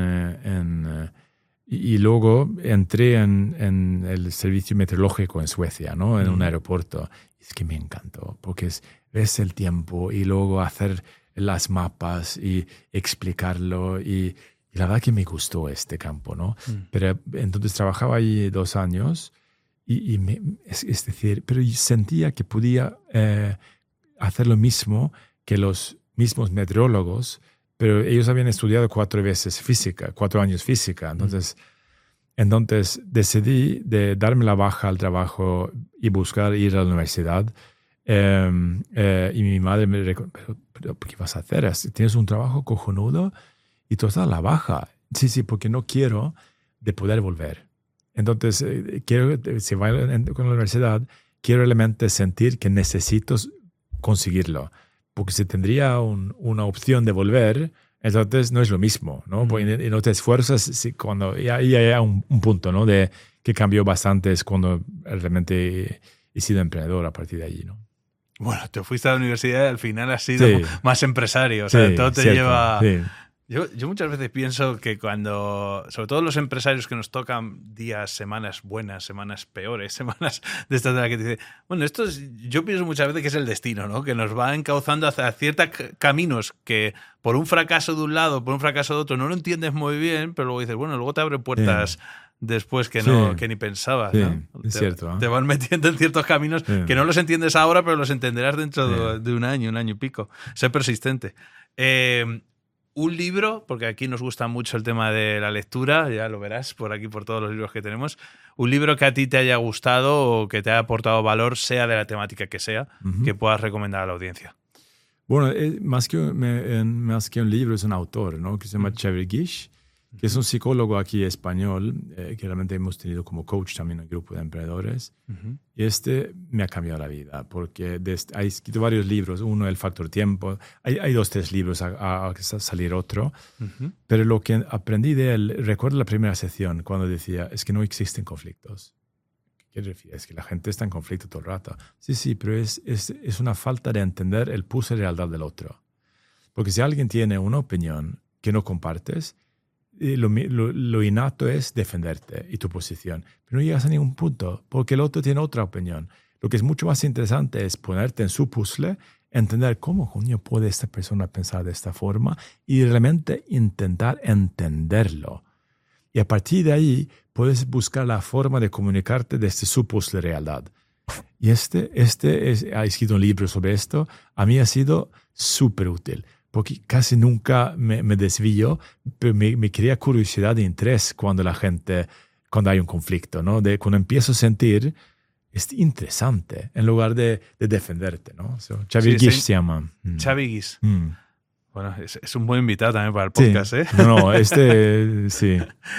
y luego entré en el servicio meteorológico en Suecia, ¿no? En un aeropuerto. Es que me encantó, porque ves el tiempo y luego hacer las mapas y explicarlo y la verdad que me gustó este campo, ¿no? Pero entonces trabajaba ahí 2 años es decir, pero sentía que podía hacer lo mismo que los mismos meteorólogos, pero ellos habían estudiado 4 años física. Entonces decidí de darme la baja al trabajo y buscar ir a la universidad. Y mi madre me dijo, ¿pero qué vas a hacer? Tienes un trabajo cojonudo y tú estás a la baja. Sí, porque no quiero de poder volver. Entonces, si voy con la universidad, quiero realmente sentir que necesito conseguirlo. Porque si tendría una opción de volver, entonces no es lo mismo, ¿no? Y no te esfuerzas cuando ya hay un punto, ¿no? De que cambió bastante, es cuando realmente he sido emprendedor a partir de allí, ¿no? Bueno, te fuiste a la universidad y al final has sido más empresario. O sea, todo te lleva... Sí. Yo muchas veces pienso que sobre todo los empresarios que nos tocan días, semanas buenas, semanas peores, semanas de estas de las que te dicen, bueno, yo pienso muchas veces que es el destino, ¿no? Que nos va encauzando hacia ciertos caminos que por un fracaso de un lado, por un fracaso de otro, no lo entiendes muy bien, pero luego dices, bueno, luego te abre puertas después que ni pensabas, ¿no? Es cierto. Te van metiendo en ciertos caminos que no los entiendes ahora, pero los entenderás dentro de un año y pico. Ser persistente. un libro, porque aquí nos gusta mucho el tema de la lectura, ya lo verás por aquí, por todos los libros que tenemos. Un libro que a ti te haya gustado o que te haya aportado valor, sea de la temática que sea, que puedas recomendar a la audiencia. Bueno, más que un libro, es un autor, ¿no? Que se llama Xavier Guiche, que es un psicólogo aquí español, que realmente hemos tenido como coach también en un grupo de emprendedores. Y me ha cambiado la vida, porque ha escrito varios libros. Uno, El Factor Tiempo. Hay 2, 3 libros a salir otro. Pero lo que aprendí de él, recuerdo la primera sesión cuando decía, es que no existen conflictos. ¿Qué refieres? Es que la gente está en conflicto todo el rato. Sí, pero es una falta de entender el pulso de realidad del otro. Porque si alguien tiene una opinión que no compartes, lo innato es defenderte y tu posición. Pero no llegas a ningún punto porque el otro tiene otra opinión. Lo que es mucho más interesante es ponerte en su puzzle, entender cómo coño puede esta persona pensar de esta forma y realmente intentar entenderlo. Y a partir de ahí puedes buscar la forma de comunicarte desde su puzzle de realidad. Y ha escrito un libro sobre esto. A mí ha sido súper útil, porque casi nunca me desvío, pero me crea curiosidad e interés cuando hay un conflicto, ¿no? Cuando empiezo a sentir, es interesante, en lugar de defenderte, ¿no? Xavier Guiche se llama. Xavier Guiche. Bueno, es un buen invitado también para el podcast, sí. ¿eh? No, sí.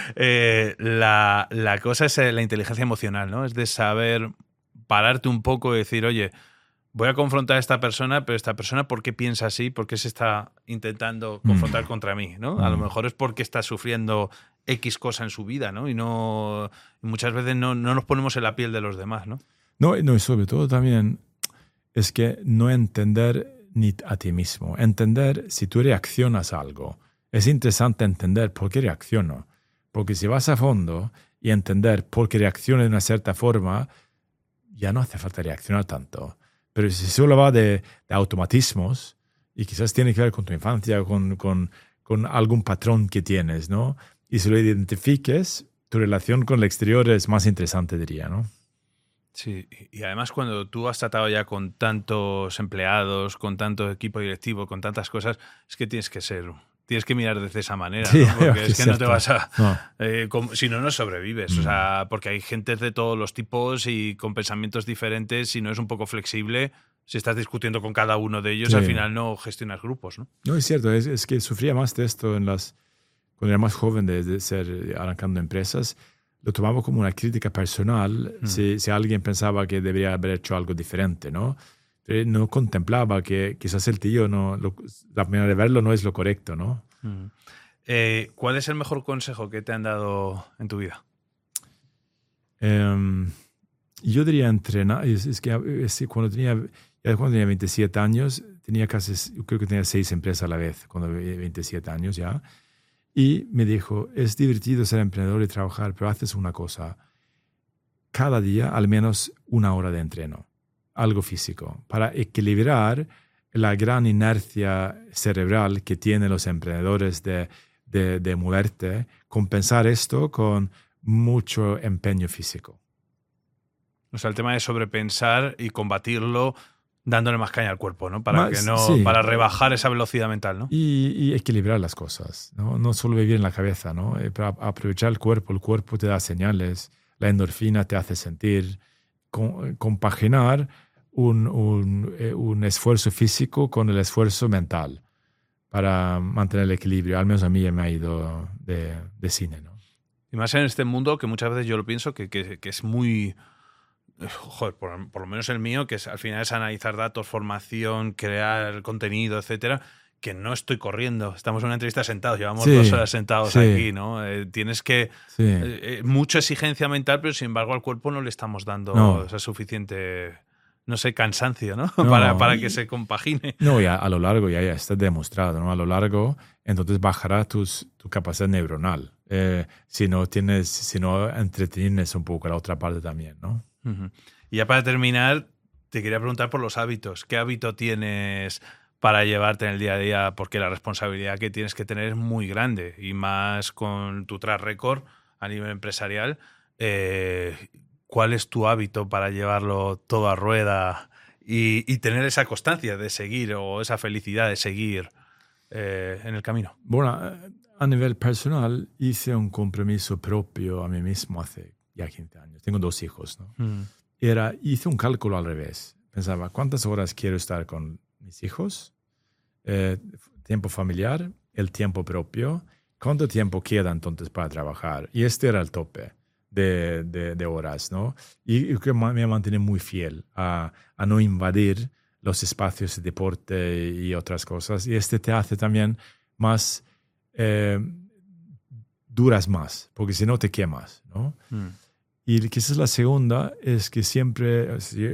La cosa es la inteligencia emocional, ¿no? Es de saber pararte un poco y decir, oye, voy a confrontar a esta persona, pero esta persona, ¿por qué piensa así? ¿Por qué se está intentando confrontar contra mí? ¿No? A lo mejor es porque está sufriendo X cosa en su vida, ¿no? Y muchas veces no nos ponemos en la piel de los demás, ¿no? No, y sobre todo también es que no entender ni a ti mismo. Entender si tú reaccionas a algo. Es interesante entender por qué reacciono. Porque si vas a fondo y entender por qué reacciono de una cierta forma, ya no hace falta reaccionar tanto. Pero si solo va de automatismos, y quizás tiene que ver con tu infancia, con algún patrón que tienes, ¿no? Y si lo identifiques, tu relación con el exterior es más interesante, diría, ¿no? Sí, y además cuando tú has tratado ya con tantos empleados, con tanto equipo directivo, con tantas cosas, es que tienes que mirar desde esa manera, sí, ¿no? Porque es que no te vas a... No. Si no sobrevives. O sea, porque hay gente de todos los tipos y con pensamientos diferentes. Si no es un poco flexible, si estás discutiendo con cada uno de ellos, sí. Al final no gestionas grupos, ¿no? No, es cierto. Es que sufría más de esto cuando era más joven de ser arrancando empresas. Lo tomaba como una crítica personal si alguien pensaba que debería haber hecho algo diferente, ¿no? Pero no contemplaba que quizás el tío la manera de verlo no es lo correcto, ¿no? ¿Cuál es el mejor consejo que te han dado en tu vida? Yo diría entrenar. Es que cuando tenía 27 años, creo que tenía 6 empresas a la vez, cuando tenía 27 años ya. Y me dijo, es divertido ser emprendedor y trabajar, pero haces una cosa. Cada día, al menos 1 hora de entreno. Algo físico. Para equilibrar la gran inercia cerebral que tienen los emprendedores de moverte, compensar esto con mucho empeño físico. O sea, el tema de sobrepensar y combatirlo dándole más caña al cuerpo, ¿no? Para rebajar esa velocidad mental, ¿no? Y equilibrar las cosas, ¿no? No solo vivir en la cabeza, ¿no? Para aprovechar el cuerpo te da señales, la endorfina te hace sentir, compaginar un esfuerzo físico con el esfuerzo mental para mantener el equilibrio. Al menos a mí me ha ido de cine, ¿no? Y más en este mundo que muchas veces yo lo pienso que es muy... Joder, por lo menos el mío, que al final es analizar datos, formación, crear contenido, etcétera, que no estoy corriendo. Estamos en una entrevista sentados, llevamos 2 horas sentados aquí, ¿no? Tienes que... mucha exigencia mental, pero sin embargo al cuerpo no le estamos dando esa suficiente, no sé, cansancio, ¿no? Para que se compagine. No, ya a lo largo ya está demostrado, ¿no? A lo largo, entonces bajará tu capacidad neuronal. Si no entretienes un poco la otra parte también, ¿no? Y ya para terminar, te quería preguntar por los hábitos. ¿Qué hábito tienes para llevarte en el día a día? Porque la responsabilidad que tienes que tener es muy grande y más con tu track record a nivel empresarial. ¿Cuál es tu hábito para llevarlo todo a rueda y tener esa constancia de seguir o esa felicidad de seguir en el camino? Bueno, a nivel personal hice un compromiso propio a mí mismo hace ya 15 años. Tengo 2 hijos, ¿no? Hice un cálculo al revés. Pensaba, ¿cuántas horas quiero estar con mis hijos? Tiempo familiar, el tiempo propio. ¿Cuánto tiempo queda entonces para trabajar? Y este era el tope de horas, ¿no? Y que me mantiene muy fiel a no invadir los espacios de deporte y otras cosas. Y este te hace también más... duras más, porque si no te quemas, ¿no? Y quizás la segunda es que siempre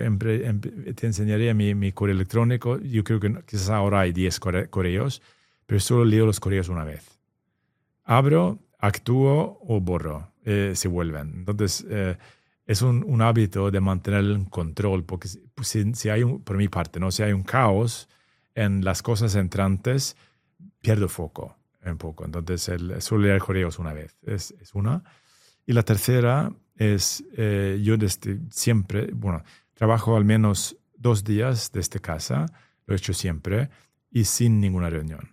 te enseñaría mi correo electrónico. Yo creo que quizás ahora hay 10 correos, pero solo leo los correos una vez. Abro, actúo o borro, se vuelven. Entonces, es un hábito de mantener el control, porque si hay por mi parte, ¿no? Si hay un caos en las cosas entrantes, pierdo foco un poco. Entonces, solo leer correos una vez es una. Y la tercera es, yo desde siempre, trabajo al menos 2 días desde casa, lo he hecho siempre, y sin ninguna reunión.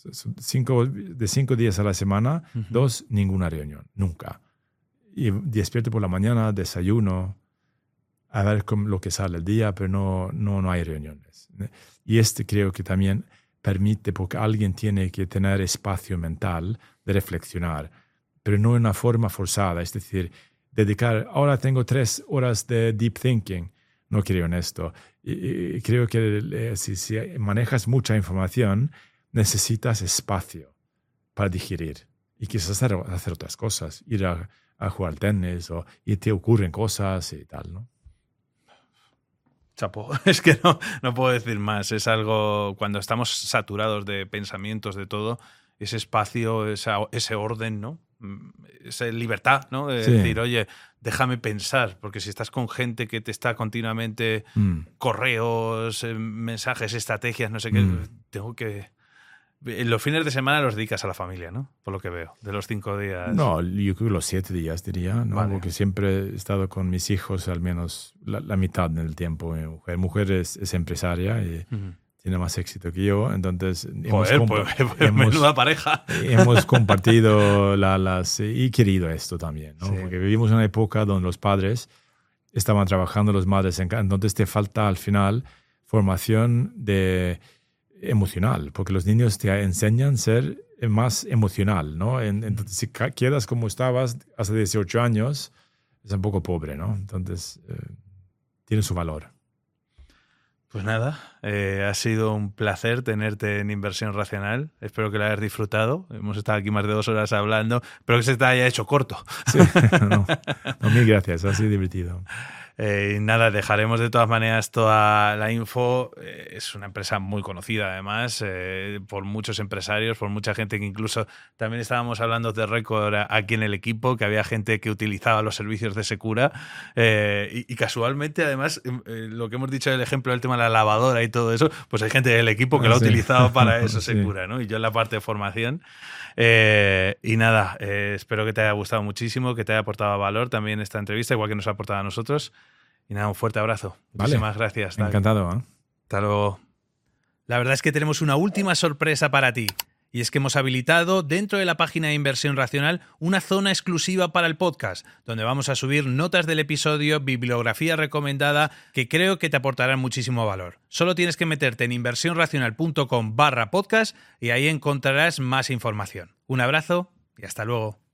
De 5 días a la semana, 2, ninguna reunión, nunca. Y despierto por la mañana, desayuno, a ver lo que sale el día, pero no hay reuniones. Y creo que también permite, porque alguien tiene que tener espacio mental de reflexionar, pero no en una forma forzada. Es decir, ahora tengo 3 horas de deep thinking. No creo en esto. Y creo que si manejas mucha información, necesitas espacio para digerir. Y quizás hacer otras cosas, ir a jugar tenis, y te ocurren cosas y tal, ¿no? Chapo, es que no puedo decir más. Es algo, cuando estamos saturados de pensamientos, de todo, ese espacio, ese orden, ¿no? Esa libertad, ¿no? De decir, oye, déjame pensar, porque si estás con gente que te está continuamente correos, mensajes, estrategias, no sé qué, tengo que... Los fines de semana los dedicas a la familia, ¿no? Por lo que veo, de los 5 días. No, yo creo que los 7 días diría, ¿no? Vale. Porque siempre he estado con mis hijos al menos la mitad del tiempo. Mi mujer es empresaria y tiene más éxito que yo, entonces... menuda pareja. Hemos compartido y querido esto también, ¿no? Sí. Porque vivimos en una época donde los padres estaban trabajando, los madres en casa, entonces te falta al final formación emocional, porque los niños te enseñan a ser más emocional, ¿no? Entonces, si quedas como estabas hace 18 años, es un poco pobre, ¿no? Entonces, tiene su valor. Pues nada, ha sido un placer tenerte en Inversión Racional. Espero que lo hayas disfrutado. Hemos estado aquí más de 2 horas hablando. Espero que se te haya hecho corto. Sí, no, mil gracias, ha sido divertido. Y nada, dejaremos de todas maneras toda la info. Es una empresa muy conocida además por muchos empresarios, por mucha gente que incluso también estábamos hablando de Record aquí en el equipo, que había gente que utilizaba los servicios de Secura y casualmente además lo que hemos dicho del ejemplo del tema de la lavadora y todo eso, pues hay gente del equipo que lo ha utilizado para eso, Secura, ¿no? Y yo en la parte de formación. Y nada, espero que te haya gustado muchísimo, que te haya aportado valor también esta entrevista, igual que nos ha aportado a nosotros. Y nada, un fuerte abrazo. Muchísimas gracias. Encantado. Hasta luego. La verdad es que tenemos una última sorpresa para ti. Y es que hemos habilitado dentro de la página de Inversión Racional una zona exclusiva para el podcast, donde vamos a subir notas del episodio, bibliografía recomendada, que creo que te aportarán muchísimo valor. Solo tienes que meterte en inversionracional.com/podcast y ahí encontrarás más información. Un abrazo y hasta luego.